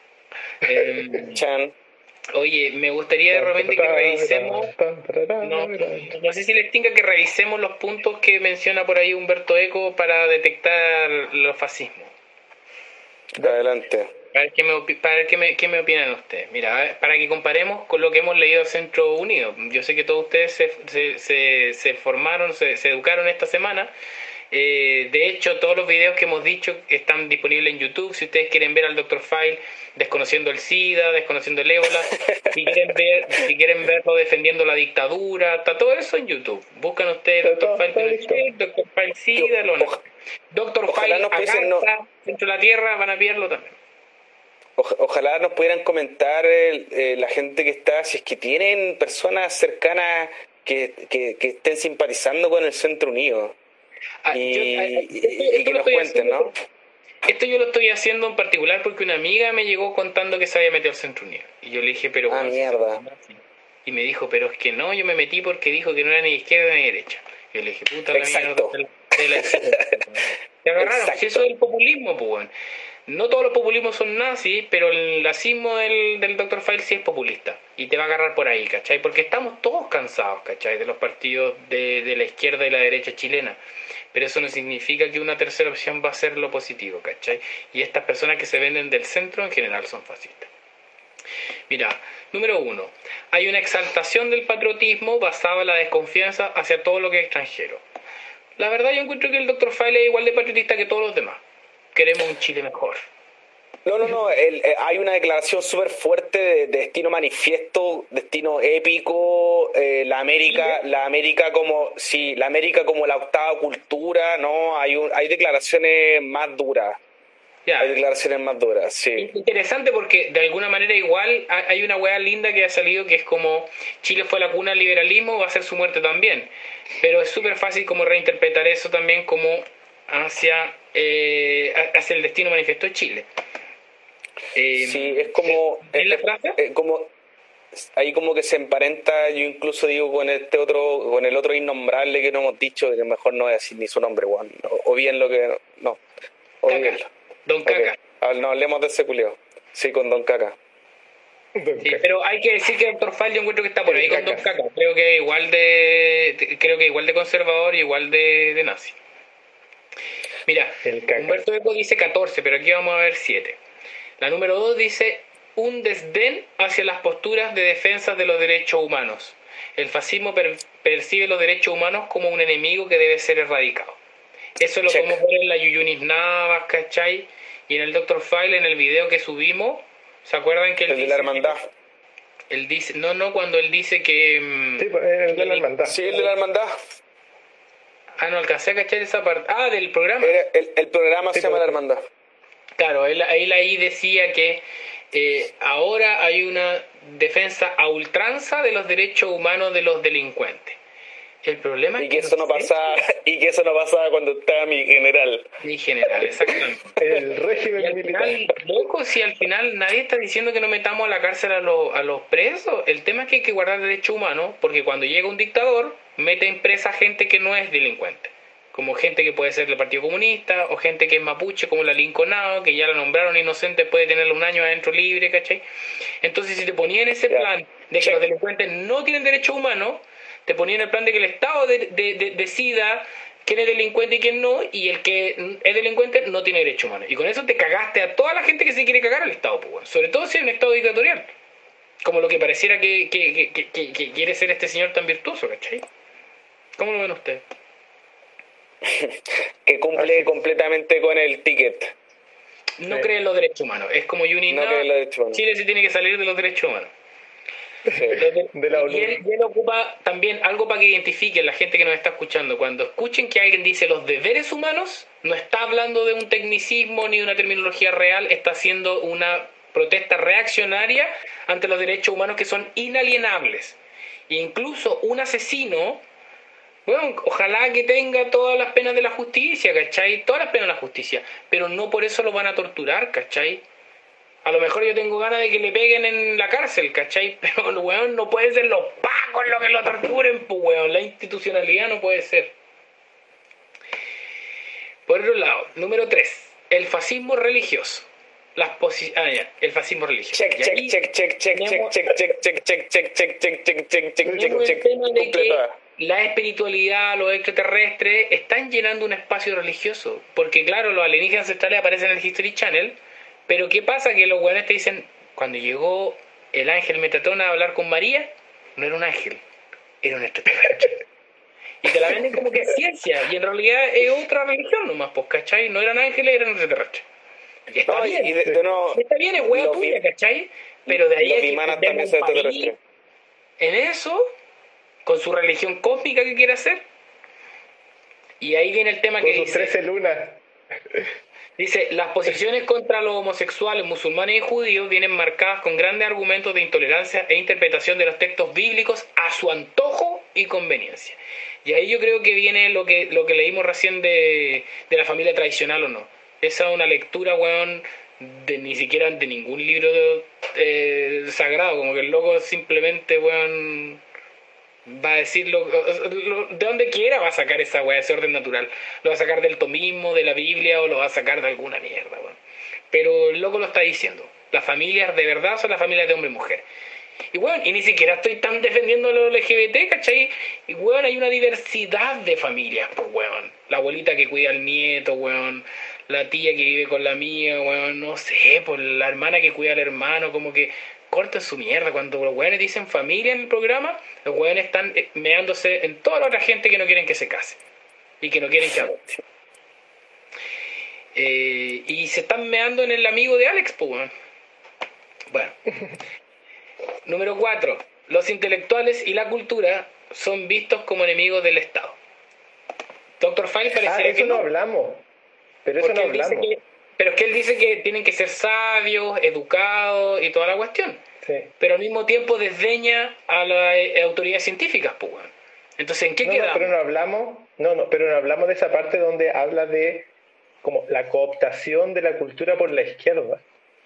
Eh, Chan. oye, me gustaría de repente que revisemos. No, no sé si les tinca que revisemos los puntos que menciona por ahí Humberto Eco para detectar los fascismos. Adelante. A ver qué me, opi- para ver qué me, qué me opinan ustedes. Mira, a ver, para que comparemos con lo que hemos leído de Centro Unido. Yo sé que todos ustedes se, se, se, se formaron, se, se educaron esta semana. Eh, de hecho, todos los videos que hemos dicho están disponibles en YouTube. Si ustedes quieren ver al doctor File desconociendo el SIDA, desconociendo el ébola, si quieren ver, si quieren verlo defendiendo la dictadura, está todo eso en YouTube. Buscan ustedes doctor File Pinochet, doctor File SIDA, lo Oja- doctor ojalá File nos pudiesen, no- Agartha, Centro de la Tierra, van a pillarlo también. Oj- Ojalá nos pudieran comentar eh, eh, la gente que está, si es que tienen personas cercanas que, que, que estén simpatizando con el Centro Unido. Ah, Y, yo- ah, y- esto- y esto que lo nos estoy cuenten, haciendo ¿no? por- Esto yo lo estoy haciendo en particular porque una amiga me llegó contando que se había metido al Centro Unido. Y yo le dije, pero Ah, bueno, si mierda. son nazis. Y me dijo, pero es que no, yo me metí porque dijo que no era ni izquierda ni derecha. Y yo le dije, puta la Exacto. mierda. De la Te agarraron. Exacto. Si eso es el populismo, pues bueno. No todos los populismos son nazis, pero el nazismo del, del doctor File sí es populista. Y te va a agarrar por ahí, ¿cachai? Porque estamos todos cansados, ¿cachai? De los partidos de, de la izquierda y la derecha chilena. Pero eso no significa que una tercera opción va a ser lo positivo, ¿cachai? Y estas personas que se venden del centro en general son fascistas. Mira, número uno, hay una exaltación del patriotismo basada en la desconfianza hacia todo lo que es extranjero. La verdad yo encuentro que el doctor File es igual de patriotista que todos los demás. Queremos un Chile mejor. No, no, no. el- eh, hay una declaración súper fuerte de, de destino manifiesto, destino épico, eh, la América, la América como, sí, la América como la octava cultura, no, hay un, hay declaraciones más duras, Ya. hay declaraciones más duras, sí. Interesante porque de alguna manera igual ha- hay una hueá linda que ha salido que es como Chile fue la cuna del liberalismo, va a ser su muerte también. Pero es súper fácil como reinterpretar eso también como hacia, eh, hacia el destino manifiesto de Chile. Eh, Sí, es como, ¿es la es- frase? es como, ahí como que se emparenta, yo incluso digo con este otro, con el otro innombrable que no hemos dicho, que mejor no voy a decir ni su nombre, Juan, o, o bien lo que, no, o Caca. bien. Don Caca. Ok. Ah, no hablemos de ese culio. Sí, con Don Caca. Sí, pero hay que decir que Doctor Fall yo encuentro que está por El ahí con Caca. Don Caca. Creo que igual de creo que igual de conservador y igual de, de nazi. Mira, El Caca. Humberto Eco dice catorce, pero aquí vamos a ver siete. La número dos dice un desdén hacia las posturas de defensa de los derechos humanos. El fascismo per- percibe los derechos humanos como un enemigo que debe ser erradicado. Eso lo Check. podemos ver en la Yuyunis Navas, ¿cachai? Y en el doctor File, en el video que subimos, ¿se acuerdan que él El de dice la hermandad. que- él dice, no, no, cuando él dice que... mm, Sí, pues, el de la hermandad. Sí, el de la hermandad. Ah, no alcancé a cachar esa parte. Ah, del programa. Era- el, el programa Sí, se llama pues. La Hermandad. Claro, él, él ahí decía que eh, ahora hay una defensa a ultranza de los derechos humanos de los delincuentes. El problema Y es que eso no pasaba, y que eso no pasaba cuando estaba mi general. Mi general, exactamente. El Y régimen al militar. final, loco, si al final nadie está diciendo que no metamos a la cárcel a los, a los presos, el tema es que hay que guardar derechos humanos, porque cuando llega un dictador, mete en presa gente que no es delincuente, como gente que puede ser del Partido Comunista, o gente que es mapuche, como la Lincolnao, que ya la nombraron inocente, puede tenerla un año adentro libre, ¿cachai? Entonces, si te ponía en ese Ya. plan de que los delincuentes no tienen derechos humanos, te ponía en el plan de que el Estado de- de- de- decida quién es delincuente y quién no, y el que es delincuente no tiene derecho humano. Y con eso te cagaste a toda la gente que se quiere cagar al Estado, pues, bueno. Sobre todo si es un Estado dictatorial. Como lo que pareciera que, que, que, que- que- que quiere ser este señor tan virtuoso, ¿cachai? ¿Cómo lo ven ustedes? Que cumple completamente con el ticket. No Sí. cree en los derechos humanos. Es como Yuni, No no, cree en los derechos humanos. Chile se tiene que salir de los derechos humanos. Sí. De la ONU. Y él, y él ocupa también algo para que identifiquen la gente que nos está escuchando. Cuando escuchen que alguien dice los deberes humanos, no está hablando de un tecnicismo ni de una terminología real, está haciendo una protesta reaccionaria ante los derechos humanos que son inalienables. E incluso un asesino Bueno, ojalá que tenga todas las penas de la justicia, ¿cachai? Todas las penas de la justicia. Pero no por eso lo van a torturar, ¿cachai? A lo mejor yo tengo ganas de que le peguen en la cárcel, ¿cachai? Pero, weón, no pueden ser los pacos los que lo torturen, pues, weón. La institucionalidad no puede ser. Por otro lado, número tres. El fascismo religioso. Las posi- ah, ya, el fascismo religioso. Check, Y check, ahí check, check, check, check, tenemos- check, check, check, check, check, check, check, check, check, check, tenemos check, el tema de que completa. la espiritualidad, los extraterrestres, están llenando un espacio religioso. Porque, claro, los alienígenas ancestrales aparecen en el History Channel. Pero, ¿qué pasa? Que los weones te dicen, cuando llegó el ángel Metatron a hablar con María, no era un ángel, era un extraterrestre. Y te la venden como que es ciencia, y en realidad es otra religión nomás, pues, ¿cachai? No eran ángeles, eran extraterrestres. Y está No, y- bien, y de, de no, está bien, es hueá los tuya, vi- ¿cachai? Pero de ahí los a que vimanas vendemos también son un país extraterrestres. en eso, con su religión cósmica que quiere hacer. Y ahí viene el tema Con que sus dice... trece lunas. Dice, las posiciones contra los homosexuales, musulmanes y judíos vienen marcadas con grandes argumentos de intolerancia e interpretación de los textos bíblicos a su antojo y conveniencia. Y ahí yo creo que viene lo que, lo que leímos recién de, de la familia tradicional o no. Esa es una lectura, weón, de ni siquiera de ningún libro eh, sagrado, como que el loco simplemente, weón, va a decirlo, de donde quiera va a sacar esa weá, ese orden natural. Lo va a sacar del tomismo, de la Biblia, o lo va a sacar de alguna mierda, weón. Pero el loco lo está diciendo. Las familias de verdad son las familias de hombre y mujer. Y weón, y ni siquiera estoy tan defendiendo a los L G B T, ¿cachai? Y weón, hay una diversidad de familias, pues weón. La abuelita que cuida al nieto, weón. La tía que vive con la amiga, weón. No sé, pues la hermana que cuida al hermano, como que corten su mierda. Cuando los weones dicen familia en el programa, los weones están eh, meándose en toda la otra gente que no quieren que se case. Y que no quieren que adopte. Eh, y se están meando en el amigo de Alex, pues weón. Bueno. Número cuatro. Los intelectuales y la cultura son vistos como enemigos del Estado. Doctor File Ah, pareciera eso que no no. hablamos. Pero eso Porque no él dice hablamos. que, pero es que él dice que tienen que ser sabios, educados y toda la cuestión. Sí. Pero al mismo tiempo desdeña a las eh, autoridades científicas, pues, weón. Entonces, ¿en qué No, no, quedamos? pero no hablamos, no, no, pero no hablamos de esa parte donde habla de como la cooptación de la cultura por la izquierda.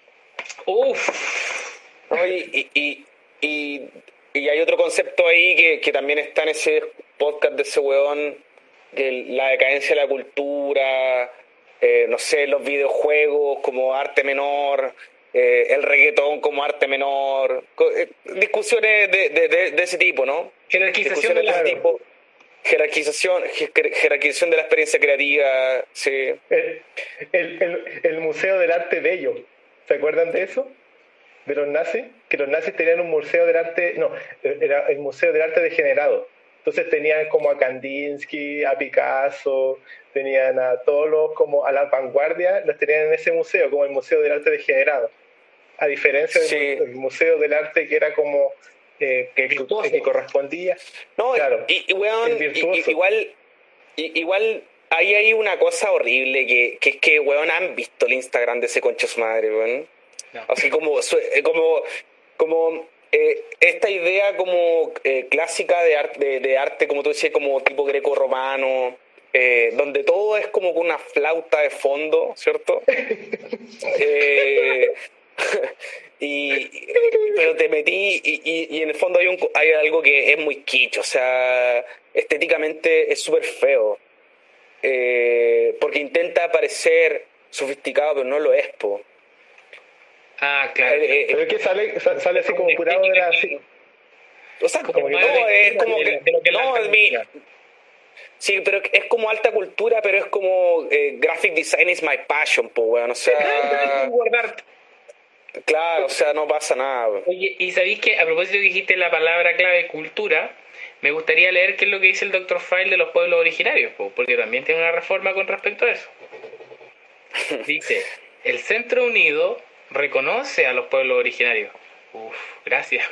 Uf. No, y, y, y, y, y hay otro concepto ahí que, que también está en ese podcast de ese weón, que la decadencia de la cultura, eh, no sé, los videojuegos como arte menor, eh, el reggaetón como arte menor, co- eh, discusiones de, de, de, de ese tipo, ¿no? Jerarquización de Discusiones la... ese tipo. Jerarquización, jer- jerarquización de la experiencia creativa, sí. El, el, el, el Museo del Arte Bello, ¿se acuerdan de eso? De los nazis, que los nazis tenían un museo del arte, no, era el Museo del Arte Degenerado. Entonces tenían como a Kandinsky, a Picasso, tenían a todos los, como a la vanguardia, los tenían en ese museo, como el Museo del Arte Degenerado. A diferencia del Sí. el Museo del Arte que era como, eh, que, Virtuoso. que correspondía. No, Claro, y, y, weón, el virtuoso. y- y- igual, y- igual ahí hay una cosa horrible que, que es que, weón, han visto el Instagram de ese concha su madre, weón. No. Así como, su- eh, como, como eh, esta idea como eh, clásica de arte, de, de arte, como tú decías, como tipo greco-romano, eh, donde todo es como con una flauta de fondo, ¿cierto? eh, y, pero te metí y, y, y en el fondo hay, un, hay algo que es muy kitsch, o sea, estéticamente es súper feo. Eh, porque intenta parecer sofisticado, pero no lo es, po. Ah, claro. Eh, eh, Pero es que sale, sa- sale así como curado de la... así- O sea, Como no, que es como de- que, de lo que es la no, alta mi- cultura. sí, pero es como alta cultura, pero es como eh, graphic design is my passion, po, weón, o sea, Guardarte. claro, o sea, no pasa nada, weón. Oye, y sabéis que a propósito que dijiste la palabra clave cultura, me gustaría leer qué es lo que dice el doctor File de los pueblos originarios, po, porque también tiene una reforma con respecto a eso. Dice, el Centro Unido reconoce a los pueblos originarios. Uf, gracias.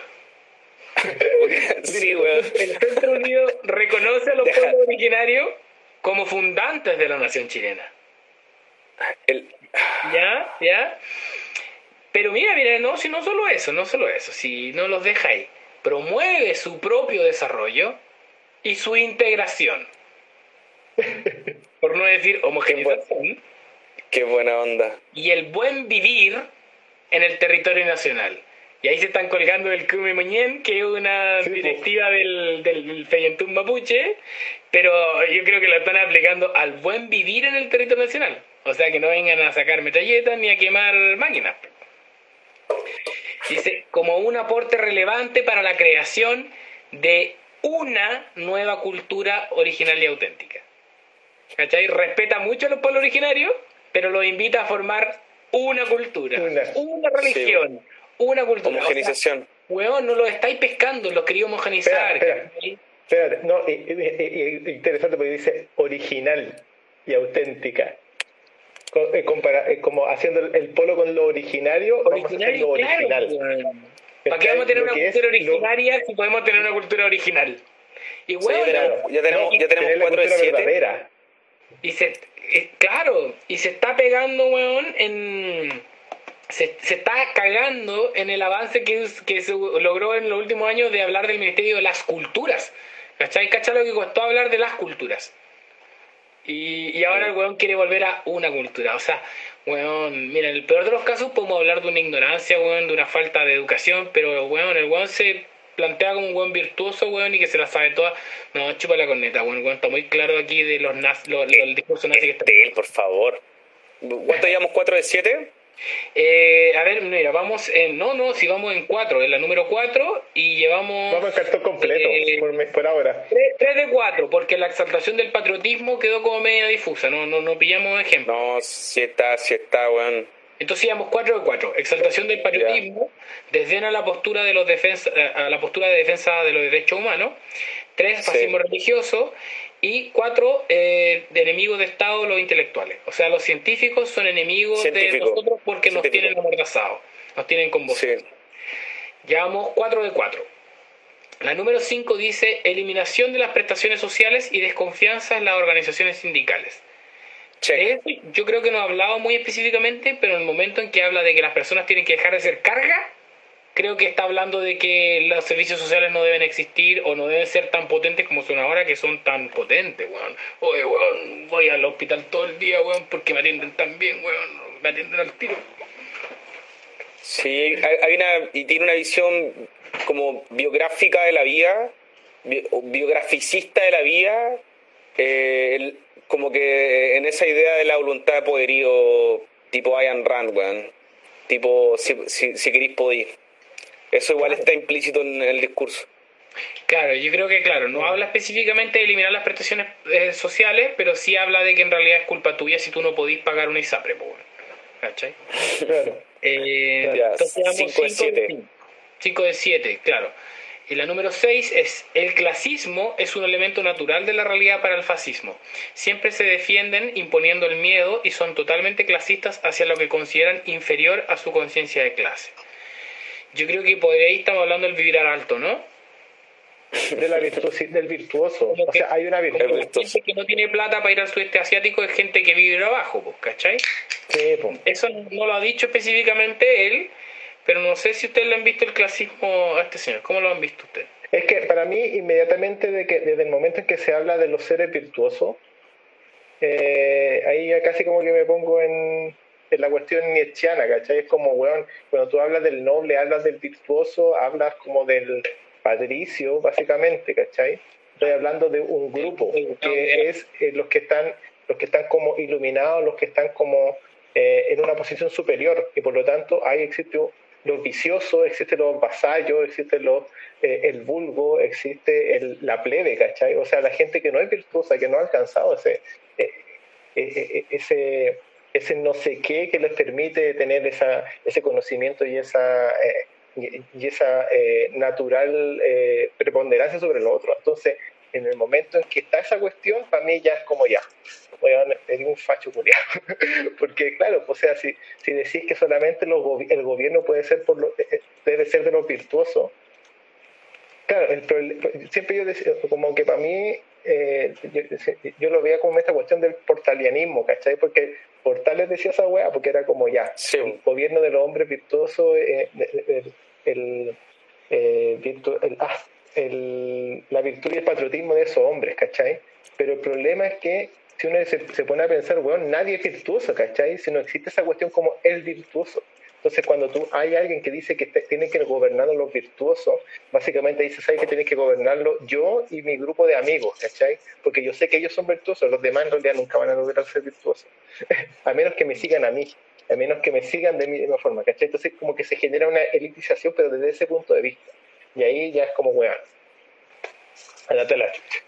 Sí, weón. El Centro Unido reconoce a los Deja- pueblos originarios como fundantes de la nación chilena. El- ¿Ya? ¿Ya? Pero mira, mira, no, si no solo eso, no solo eso, si no los deja ahí, promueve su propio desarrollo y su integración. Por no decir homogenización. Qué buena onda. Y el buen vivir en el territorio nacional. Y ahí se están colgando el Cume Muñén, que es una Sí, directiva pues. del, del Feyentún Mapuche, pero yo creo que la están aplicando al buen vivir en el territorio nacional. O sea, que no vengan a sacar metralletas ni a quemar máquinas. Dice, como un aporte relevante para la creación de una nueva cultura original y auténtica. ¿Cachai? Respeta mucho a los pueblos originarios, pero los invita a formar una cultura, Una. una religión, sí. una cultura. Homogenización. O sea, weón, no los estáis pescando, los quería homogenizar. Espera, espera, espera, no, y, y, y, interesante porque dice original y auténtica. Con, eh, compara, eh, como haciendo el, el polo con lo originario, vamos a hacer lo original. Claro, ¿para qué vamos a tener una cultura originaria lo... si podemos tener una cultura original? Y bueno, sí, claro. ya tenemos, ya tenemos cuatro de siete. Verdadera. Y se, eh, claro, y se está pegando, weón, en... Se, se está cagando en el avance que, que se logró en los últimos años de hablar del Ministerio de las Culturas. ¿Cachai? ¿Cachai lo que costó hablar de las culturas? Y, y ahora el weón quiere volver a una cultura. O sea, weón, mira, en el peor de los casos podemos hablar de una ignorancia, weón, de una falta de educación, pero weón, el weón se plantea como un weón virtuoso, weón, y que se la sabe toda. No, chupa la corneta, weón, weón, está muy claro aquí de los naz, lo, lo, el discurso nazi que está. Él, por favor. ¿Cuánto llevamos? ¿cuatro de siete? Eh, a ver, mira, vamos en... No, no, si vamos en cuatro, en la número cuatro y llevamos... Vamos en cartón completo, eh, por, por ahora. tres de cuatro, porque la exaltación del patriotismo quedó como media difusa, no, no, no pillamos ejemplo. No, si está, si está, weón. Entonces llevamos cuatro de cuatro. Exaltación del patriotismo, yeah. Desdena la postura de los defensa, a la postura de defensa de los derechos humanos. Tres, fascismo sí. religioso. Y cuatro, eh, de enemigos de Estado, los intelectuales. O sea, los científicos son enemigos Científico. de nosotros porque Científico. nos tienen amordazados, nos tienen con vosotros. Sí. Llevamos cuatro de cuatro. La número cinco dice eliminación de las prestaciones sociales y desconfianza en las organizaciones sindicales. Check. Eh, yo creo que no ha hablado muy específicamente, pero en el momento en que habla de que las personas tienen que dejar de ser carga, creo que está hablando de que los servicios sociales no deben existir o no deben ser tan potentes como son ahora, que son tan potentes, weón. Oye, weón, voy al hospital todo el día, weón, porque me atienden tan bien, weón, me atienden al tiro. Sí, hay una, y tiene una visión como biográfica de la vida, bi, biograficista de la vida, eh, el, como que en esa idea de la voluntad de poderío tipo Ayn Rand, weón. Tipo, si, si, si queréis podéis. Eso igual está implícito en el discurso. Claro, yo creo que, claro, no habla específicamente de eliminar las prestaciones eh, sociales, pero sí habla de que en realidad es culpa tuya si tú no podís pagar una ISAPRE, pues, ¿cachai? Claro. Eh, ya, entonces, cinco de siete. cinco de siete, claro. Y la número seis es, el clasismo es un elemento natural de la realidad para el fascismo. Siempre se defienden imponiendo el miedo y son totalmente clasistas hacia lo que consideran inferior a su conciencia de clase. Yo creo que por ahí estamos hablando del vibrar alto, ¿no? De la virtu- del virtuoso. Como o que, sea, hay una virtud. La gente que no tiene plata para ir al sudeste asiático es gente que vive abajo, pues, ¿cachai? Sí, pues. Eso no lo ha dicho específicamente él, pero no sé si ustedes le han visto el clasismo a este señor. ¿Cómo lo han visto ustedes? Es que para mí, inmediatamente, de que, desde el momento en que se habla de los seres virtuosos, eh, ahí ya casi como que me pongo en... en la cuestión nietzscheana, ¿cachai? Es como, weón, cuando tú hablas del noble, hablas del virtuoso, hablas como del patricio, básicamente, ¿cachai? Estoy hablando de un grupo, que es eh, los que están los que están como iluminados, los que están como eh, en una posición superior, y por lo tanto ahí existe los viciosos, existen los vasallos, existe los, eh, el vulgo, existe el, la plebe, ¿cachai? O sea, la gente que no es virtuosa, que no ha alcanzado ese... Eh, eh, ese ese no sé qué que les permite tener esa, ese conocimiento y esa, eh, y, y esa eh, natural eh, preponderancia sobre lo otro. Entonces, en el momento en que está esa cuestión, para mí ya es como ya, voy a pedir un facho culiado. Porque, claro, o sea, si, si decís que solamente los gobi- el gobierno puede ser por lo, eh, debe ser de los virtuosos, claro, el problema, siempre yo decía, como que para mí, eh, yo, yo lo veía como esta cuestión del portalianismo, ¿cachai? Porque Portales decía esa weá, porque era como ya, sí. El gobierno de los hombres virtuosos, eh, el, el, eh, virtu- el, ah, el el, la virtud y el patriotismo de esos hombres, ¿cachai? Pero el problema es que si uno se, se pone a pensar, weón, nadie es virtuoso, ¿cachai? Si no existe esa cuestión como el virtuoso. Entonces, cuando tú hay alguien que dice que te, tienen que gobernarlo los virtuosos, básicamente dice, ¿sabes que tienes que gobernarlo yo y mi grupo de amigos, ¿cachai? Porque yo sé que ellos son virtuosos, los demás en realidad nunca van a lograr ser virtuosos. A menos que me sigan a mí, a menos que me sigan de mi misma forma, ¿cachai? Entonces, como que se genera una elitización, pero desde ese punto de vista. Y ahí ya es como, weón, andate la chucha.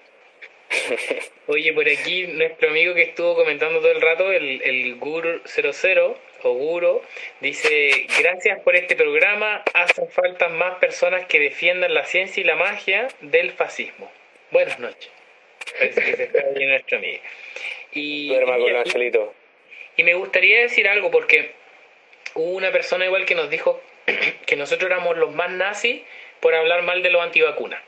Oye, por aquí nuestro amigo que estuvo comentando todo el rato, el, el Gur cero cero o Guro, dice: gracias por este programa, hacen falta más personas que defiendan la ciencia y la magia del fascismo. Buenas noches. Parece que se está ahí nuestro amigo. Y, Duerma y, con mira, Angelito. y me gustaría decir algo, porque hubo una persona igual que nos dijo que nosotros éramos los más nazis por hablar mal de los antivacunas.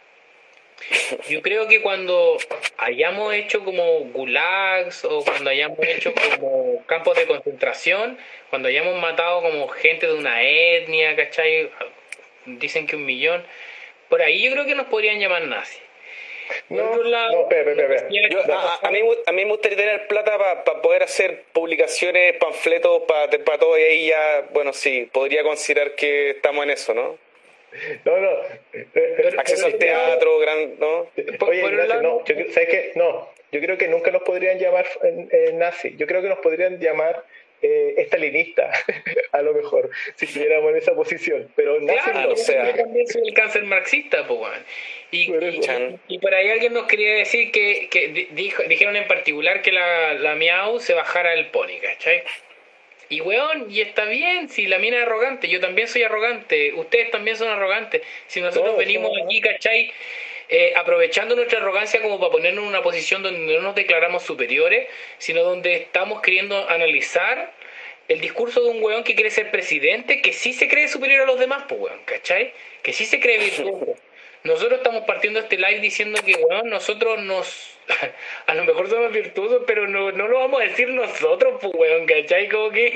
Yo creo que cuando hayamos hecho como gulags o cuando hayamos hecho como campos de concentración, cuando hayamos matado como gente de una etnia, ¿cachai? Dicen que un millón, por ahí yo creo que nos podrían llamar nazis. Por No, otro lado, no, espera, espera, espera. Yo, a, a, mí, a mí me gustaría tener plata para pa poder hacer publicaciones, panfletos, para pa todo, y ahí ya, bueno, sí, podría considerar que estamos en eso, ¿no? No, no. Acceso al teatro, gran, ¿no? Oye, por un Ignacio, lado- no, yo, ¿sabes qué? No, yo creo que nunca nos podrían llamar eh, nazis. Yo creo que nos podrían llamar eh, estalinista, a lo mejor, si estuviéramos en esa posición. Pero nazi Claro, no. o sea. yo también soy el cáncer marxista, pues, weón. Y, Por y, eso. y por ahí alguien nos quería decir que, que di- dijo, dijeron en particular que la, la Miau se bajara del pony, ¿cachai? Y weón, y está bien, si la mina es arrogante, yo también soy arrogante, ustedes también son arrogantes. Si nosotros Todos venimos somos aquí, ¿cachai? Eh, aprovechando nuestra arrogancia como para ponernos en una posición donde no nos declaramos superiores, sino donde estamos queriendo analizar el discurso de un weón que quiere ser presidente, que sí se cree superior a los demás, pues weón, ¿cachai? Que sí se cree virtuoso. Nosotros estamos partiendo este live diciendo que, weón, nosotros nos... a lo mejor somos virtuosos, pero no, no lo vamos a decir nosotros, pues, weón, ¿cachai? Como que...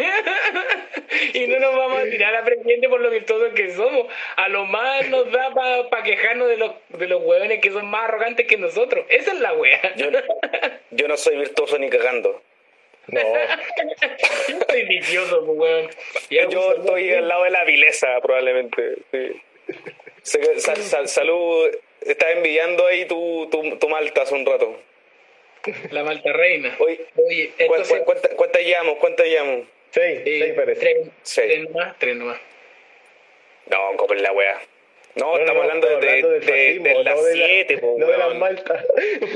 y no nos vamos a tirar a presidente por lo virtuosos que somos. A lo más nos da para pa quejarnos de los, de los weones que son más arrogantes que nosotros. Esa es la wea. Yo, yo no soy virtuoso ni cagando. No. Yo soy vicioso, pues, weón. Y hago Yo un estoy saludo- al lado de la vileza, probablemente. Sí. Sé que- sal- sal- salud, estás envidiando ahí tu, tu, tu malta hace un rato. La Malta Reina. Oye, Oye, ¿cu- entonces... cu- ¿cuántas cuántas llevamos? ¿Cuántas llevamos? Seis, eh, seis parece. tres, Seis. tres nomás, tres nomás. No, como la wea. No, No, no, estamos no, hablando de, estamos hablando del de, de, fascismo, de las no de la- siete, po, no de las weón. maltas.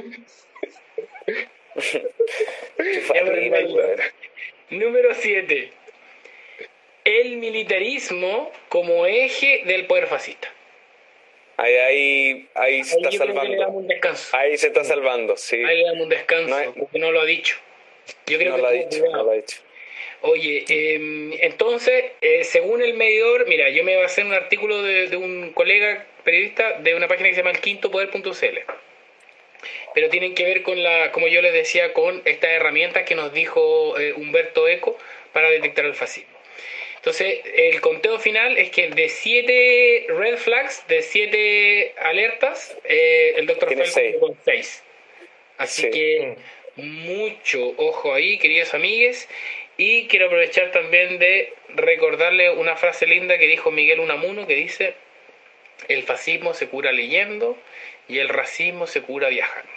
Qué fácil, Ya, weón. Número siete. El militarismo como eje del poder fascista. Ahí, ahí, ahí se Ahí está yo creo que le damos salvando. un descanso. Ahí se está salvando, sí. Ahí le damos un descanso, No es- porque no lo ha dicho. Yo creo No que lo ha tuvo dicho, cuidado. no lo ha dicho. Oye, eh, entonces, eh, según el medidor, mira, yo me voy a hacer un artículo de, de un colega periodista de una página que se llama el quinto poder punto c l. Pero tienen que ver con la, como yo les decía, con estas herramientas que nos dijo eh, Humberto Eco para detectar el fascismo. Entonces, el conteo final es que de siete red flags, de siete alertas, eh, el doctor Tiene Fell seis. cumplió con seis. Así Sí. que mucho ojo ahí, queridos amigues. Y quiero aprovechar también de recordarle una frase linda que dijo Miguel Unamuno, que dice: el fascismo se cura leyendo y el racismo se cura viajando.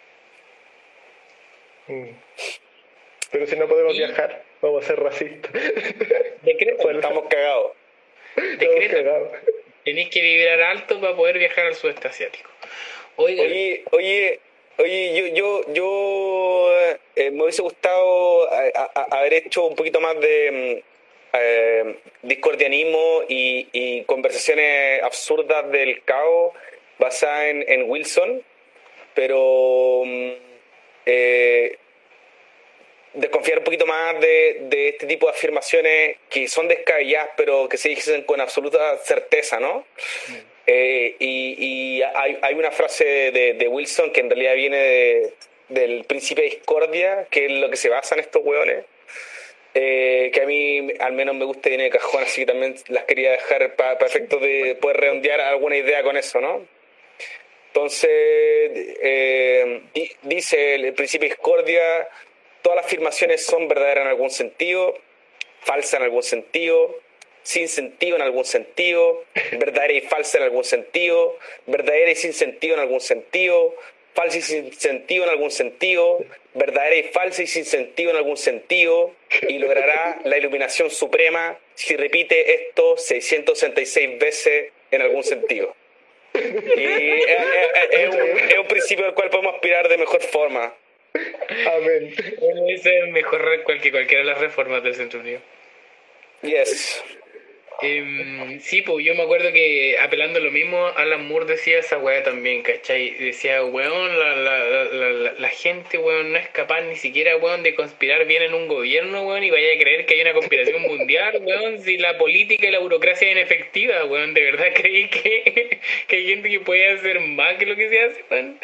Mm. Pero si no podemos Y- viajar, vamos a ser racistas. Decreta, Bueno, Estamos cagados. Estamos decreta. cagados. Tenéis que vibrar alto para poder viajar al sudeste asiático. Oigan, Oye, oye, oye, yo, yo, yo eh, me hubiese gustado a- a- haber hecho un poquito más de mm, eh, discordianismo y, y conversaciones absurdas del caos basadas en, en Wilson, pero mm, eh, desconfiar un poquito más de, de este tipo de afirmaciones que son descabelladas, pero que se dicen con absoluta certeza, ¿no? Eh, y y hay, hay una frase de, de Wilson que en realidad viene de- del principio de discordia, que es lo que se basa en estos hueones, eh, que a mí al menos me gusta y viene de cajón, así que también las quería dejar para efectos de poder redondear alguna idea con eso, ¿no? Entonces, eh, di, dice el principio de discordia, todas las afirmaciones son verdaderas en algún sentido, falsas en algún sentido, sin sentido en algún sentido, verdadera y falsa en algún sentido, verdadera y sin sentido en algún sentido, falsa y sin sentido en algún sentido, verdadera y falsa y sin sentido en algún sentido, y logrará la iluminación suprema si repite esto seiscientas sesenta y seis veces en algún sentido. Y es, es, es, un, es un principio al cual podemos aspirar de mejor forma. Amén. Bueno, ese es mejor que cualquiera de las reformas del Centro Unido. Yes. Eh, sí, pues yo me acuerdo que apelando a lo mismo, Alan Moore decía esa weá también, ¿cachai? Decía, weón, la, la, la, la, la gente, weón, no es capaz ni siquiera, weón, de conspirar bien en un gobierno, weón, y vaya a creer que hay una conspiración mundial, weón, si la política y la burocracia es inefectiva, weón, ¿de verdad creí que, que hay gente que puede hacer más que lo que se hace, weón?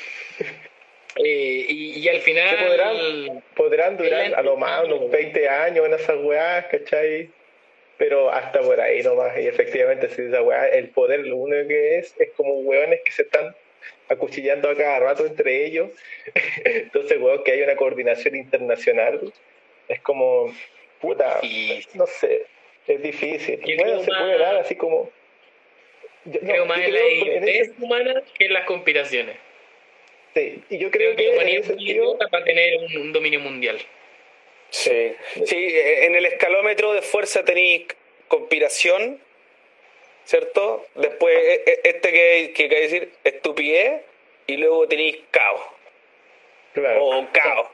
Eh, y, y al final... Podrán, podrán durar a lo más unos veinte años en esas weás, ¿cachai? Pero hasta por ahí nomás, y efectivamente si esa weá, el poder lo único que es, es como weones que se están acuchillando a cada rato entre ellos. Entonces, weón, que hay una coordinación internacional, es como, puta, no sé, es difícil. Yo bueno, se más, puede dar así como... Yo, creo no, más yo en la idiotez humana que en las conspiraciones. Sí, y yo creo, creo que, que la humanidad es muy idiota para tener un, un dominio mundial. Sí, sí, en el escalómetro de fuerza tenéis conspiración, ¿cierto? Después, este que, que hay que decir, estupidez, y luego tenéis caos. Claro. O caos.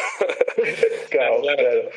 Caos, claro. claro.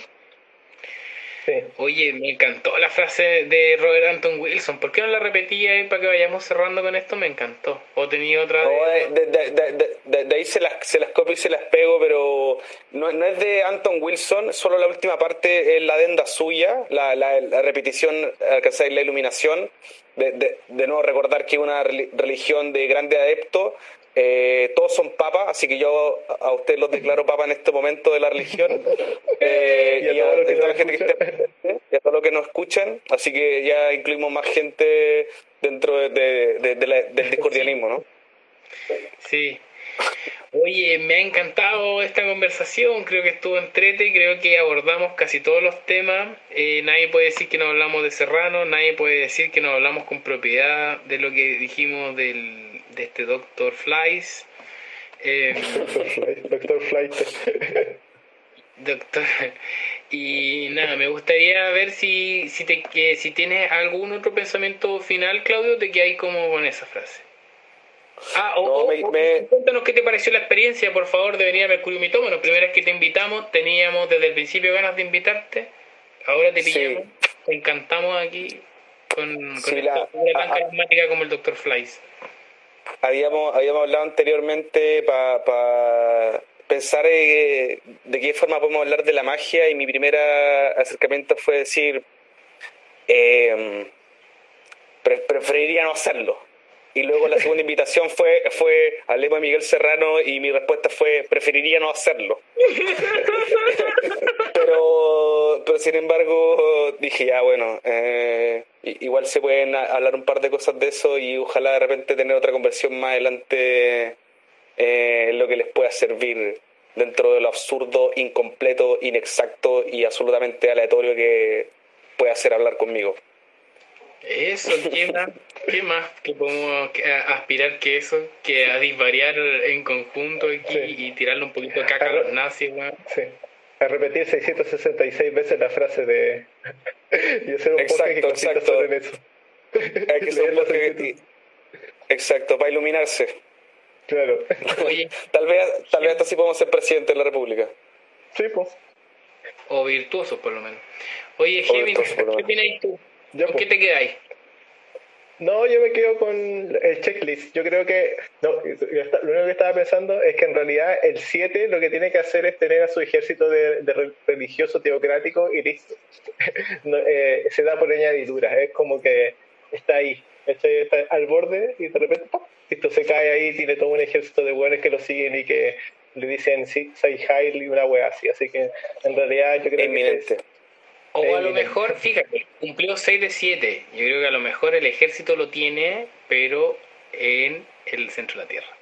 Sí. Oye, me encantó la frase de Robert Anton Wilson. ¿Por qué no la repetí ahí para que vayamos cerrando con esto? Me encantó. ¿O tenía otra? No, de, de, de, de, de, de ahí se las, se las copio y se las pego, pero no, no es de Anton Wilson, solo la última parte es la adenda suya, la, la, la repetición, alcanzar la iluminación, de, de, de nuevo recordar que es una religión de grande adepto. Eh, todos son papas, así que yo a ustedes los declaro papas en este momento de la religión. Eh, y a, y a, toda que la gente que esté presente, y a todos los que nos escuchan, así que ya incluimos más gente dentro de, de, de, de la, del discordianismo, ¿no? Sí. Oye, me ha encantado esta conversación, creo que estuvo entrete, creo que abordamos casi todos los temas. Eh, nadie puede decir que no hablamos de Serrano, nadie puede decir que no hablamos con propiedad de lo que dijimos del de este doctor Flies. Eh, doctor Flies. Doctor. Y nada, me gustaría ver si si te que si tienes algún otro pensamiento final, Claudio, te quedas ahí como con esa frase. Ah, o, no, me, o me... cuéntanos qué te pareció la experiencia, por favor, de venir a Mercurio Mitómano. Primera vez que te invitamos, teníamos desde el principio ganas de invitarte, ahora te pillamos, sí. Te encantamos aquí con, con sí, esta figura tan carismática como el doctor Flies. Habíamos, habíamos hablado anteriormente para pa pensar eh, de qué forma podemos hablar de la magia, y mi primer acercamiento fue decir, eh, pre preferiría no hacerlo. Y luego la segunda invitación fue, fue hablemos de Miguel Serrano, y mi respuesta fue, preferiría no hacerlo. pero, pero sin embargo dije, ya bueno, eh, igual se pueden hablar un par de cosas de eso, y ojalá de repente tener otra conversión más adelante eh, en lo que les pueda servir dentro de lo absurdo, incompleto, inexacto y absolutamente aleatorio que pueda hacer hablar conmigo. Eso, ¿qué más? ¿Qué más que podemos aspirar que eso? Que a disvariar en conjunto aquí, sí. Y tirarle un poquito de caca a los nazis, ¿no? Sí. A repetir seiscientas sesenta y seis veces la frase de... y hacer un exacto, que exacto. Sobre eso. Hay que hacer un que... Exacto, para iluminarse. Claro. Oye, tal vez, tal vez hasta sí podemos ser presidente de la República. Sí, pues. O virtuosos, por lo menos. Oye, Gemini, ¿qué opinas tú? Ya, ¿Con pues. qué te quedáis? No, yo me quedo con el checklist. Yo creo que no, lo único que estaba pensando es que en realidad el siete lo que tiene que hacer es tener a su ejército de, de religioso teocrático y listo. No, eh, se da por añadidura, es como que está ahí, está, está al borde y de repente ¡pum! Listo, se cae ahí, tiene todo un ejército de buenos que lo siguen y que le dicen sí, say hi y una wea así. Así que en realidad yo creo Eminente. que es, O a lo mejor, fíjate, cumplió seis de siete. Yo creo que a lo mejor el ejército lo tiene, pero en el centro de la Tierra.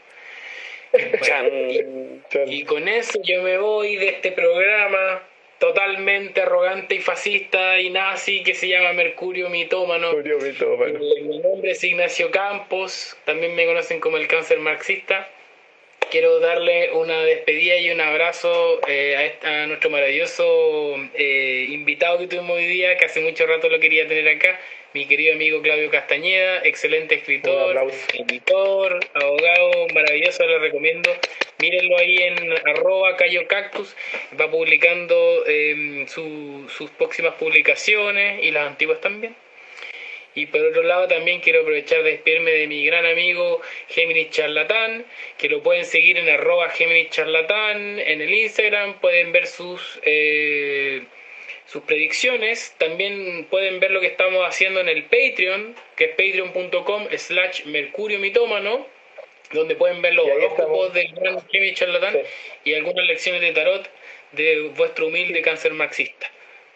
Bueno, y, y con eso yo me voy de este programa totalmente arrogante y fascista y nazi que se llama Mercurio Mitómano. Mercurio Mitómano. Eh, mi nombre es Ignacio Campos, también me conocen como el cáncer marxista. Quiero darle una despedida y un abrazo eh, a, esta, a nuestro maravilloso eh, invitado que tuvimos hoy día, que hace mucho rato lo quería tener acá, mi querido amigo Claudio Castañeda, excelente escritor, editor, abogado, maravilloso, lo recomiendo. Mírenlo ahí en arroba Cayo Cactus, va publicando eh, su, sus próximas publicaciones y las antiguas también. Y por otro lado también quiero aprovechar de despedirme de mi gran amigo Géminis Charlatán, que lo pueden seguir en arroba Géminis Charlatán en el Instagram, pueden ver sus eh, sus predicciones, también pueden ver lo que estamos haciendo en el Patreon, que es patreon punto com slash mercurio mitómano, donde pueden ver los horóscopos del gran Géminis Charlatán, sí, y algunas lecciones de tarot de vuestro humilde cáncer marxista.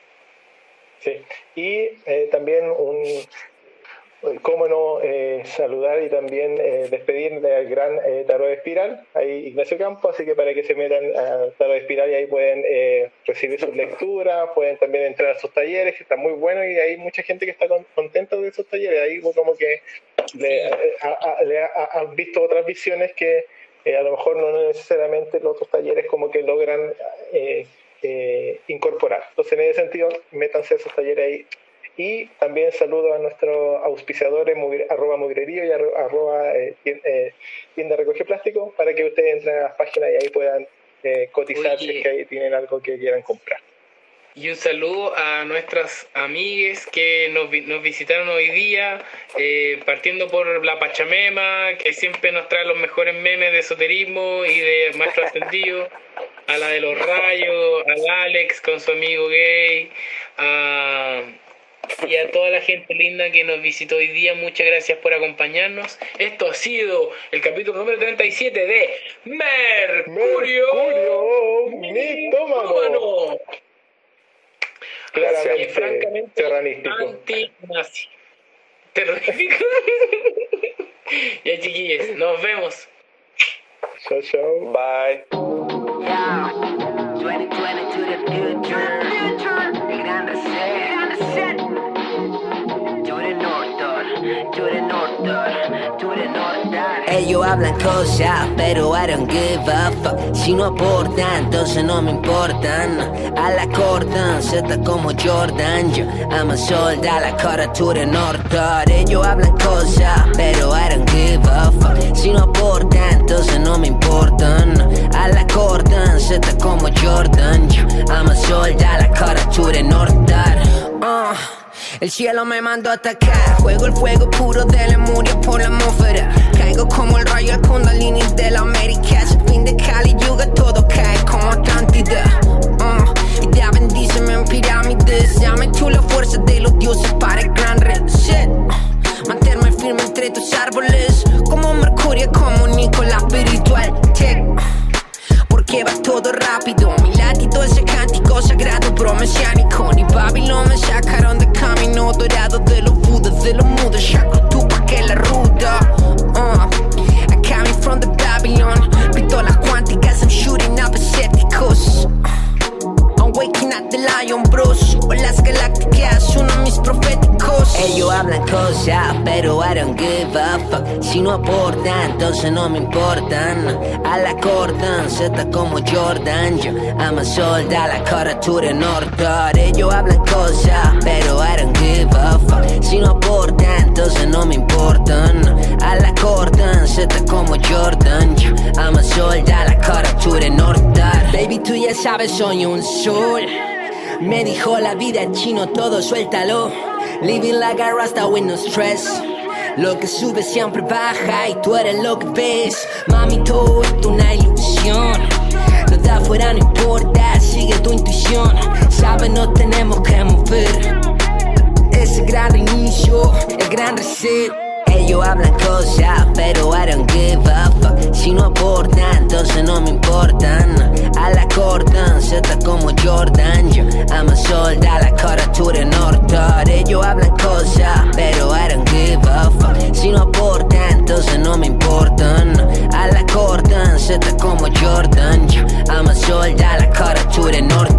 Sí, y eh, también un, cómo no, eh, saludar y también eh, despedirle al gran eh, Tarot Espiral, ahí Ignacio Campos, así que para que se metan a Tarot Espiral y ahí pueden eh, recibir sus lecturas, pueden también entrar a sus talleres, que están muy buenos y hay mucha gente que está con, contenta de esos talleres, ahí como que le, a, a, le ha, han visto otras visiones que eh, a lo mejor no necesariamente los otros talleres como que logran eh, Eh, incorporar. Entonces, en ese sentido, métanse a esos talleres ahí. Y también saludo a nuestros auspiciadores, mugre, arroba mugrerío y arroba eh, eh, tienda recoge plástico, para que ustedes entren a las páginas y ahí puedan eh, cotizar. Oye, si es que ahí tienen algo que quieran comprar. Y un saludo a nuestras amigues que nos, nos visitaron hoy día, eh, partiendo por la Pachamema, que siempre nos trae los mejores memes de esoterismo y de maestro ascendido, a la de los rayos, al Alex con su amigo gay, a, y a toda la gente linda que nos visitó hoy día. Muchas gracias por acompañarnos. Esto ha sido el capítulo número treinta y siete de Mercurio, Mercurio Mitómano. Claramente, francamente anti-nazi. Terrorífico. Ya, chiquillos, nos vemos. Chao, chao. Bye. Yeah, twenty twenty to the future. El gran reset. El gran reset. To the north, to the north, to the north. Ellos hablan cosas, pero I don't give a fuck. Si no aportan, entonces no me importan. A la cortan, Z como Jordan. Yo amo solda la cara to the north. Ellos hablan cosas, pero I don't give a fuck. Si no aportan, entonces no me importan. A la cortan, Z como Jordan. Yo amo solda la cara to the north. Uh. El cielo me mandó a atacar. Juego el fuego puro de Lemuria por la atmósfera. Caigo como el rayo al Kundalini de la América. Ese fin de Kali Yuga todo cae como Atlántida. uh, Y ya bendíceme en pirámides. Llame tú la fuerza de los dioses para el gran reset. uh, Mantenerme firme entre tus árboles. Como Mercurio comunico la espiritual tech. uh, Porque va todo rápido. Mi latido ese cántico sagrado promesiánico. Ni Babilón me sacaron de camino dorado de los budas, de los mudos. Shaco tú pa' que la ruta. uh, I'm coming from the Babylon. Pistolas cuánticas, I'm shooting up escépticos. I'm waking up the lion bros. Olas galácticas, uno de mis proféticos. Ellos hablan cosas, pero I don't give a fuck. Si no aportan, entonces no me importan. A la cortan, Z como Jordan. Yo amo solda la cara to the north. Ellos hablan cosas, pero I don't give a fuck. Si no aportan, entonces no me importan. A la cortan, Z como Jordan. Yo amo solda la cara to the north. Baby, tú ya sabes, soy un sol. Me dijo la vida chino, todo suéltalo. Living like a rasta with no stress. Lo que sube siempre baja y tú eres lo que ves. Mami, todo esto es una ilusión. Lo de afuera no importa, sigue tu intuición. Sabes, no tenemos que mover. Ese gran reinicio, el gran reset. Ellos hablan cosas, pero I don't give a fuck. Si no aportan, entonces no me importan. A la cortan, Z como Jordan. Yo amo solda la cara to the north. Ellos hablan cosas, pero I don't give a fuck. Si no aportan, entonces no me importan. camiseta como Jordan, yeah. I'm a soldier, la cara to the north.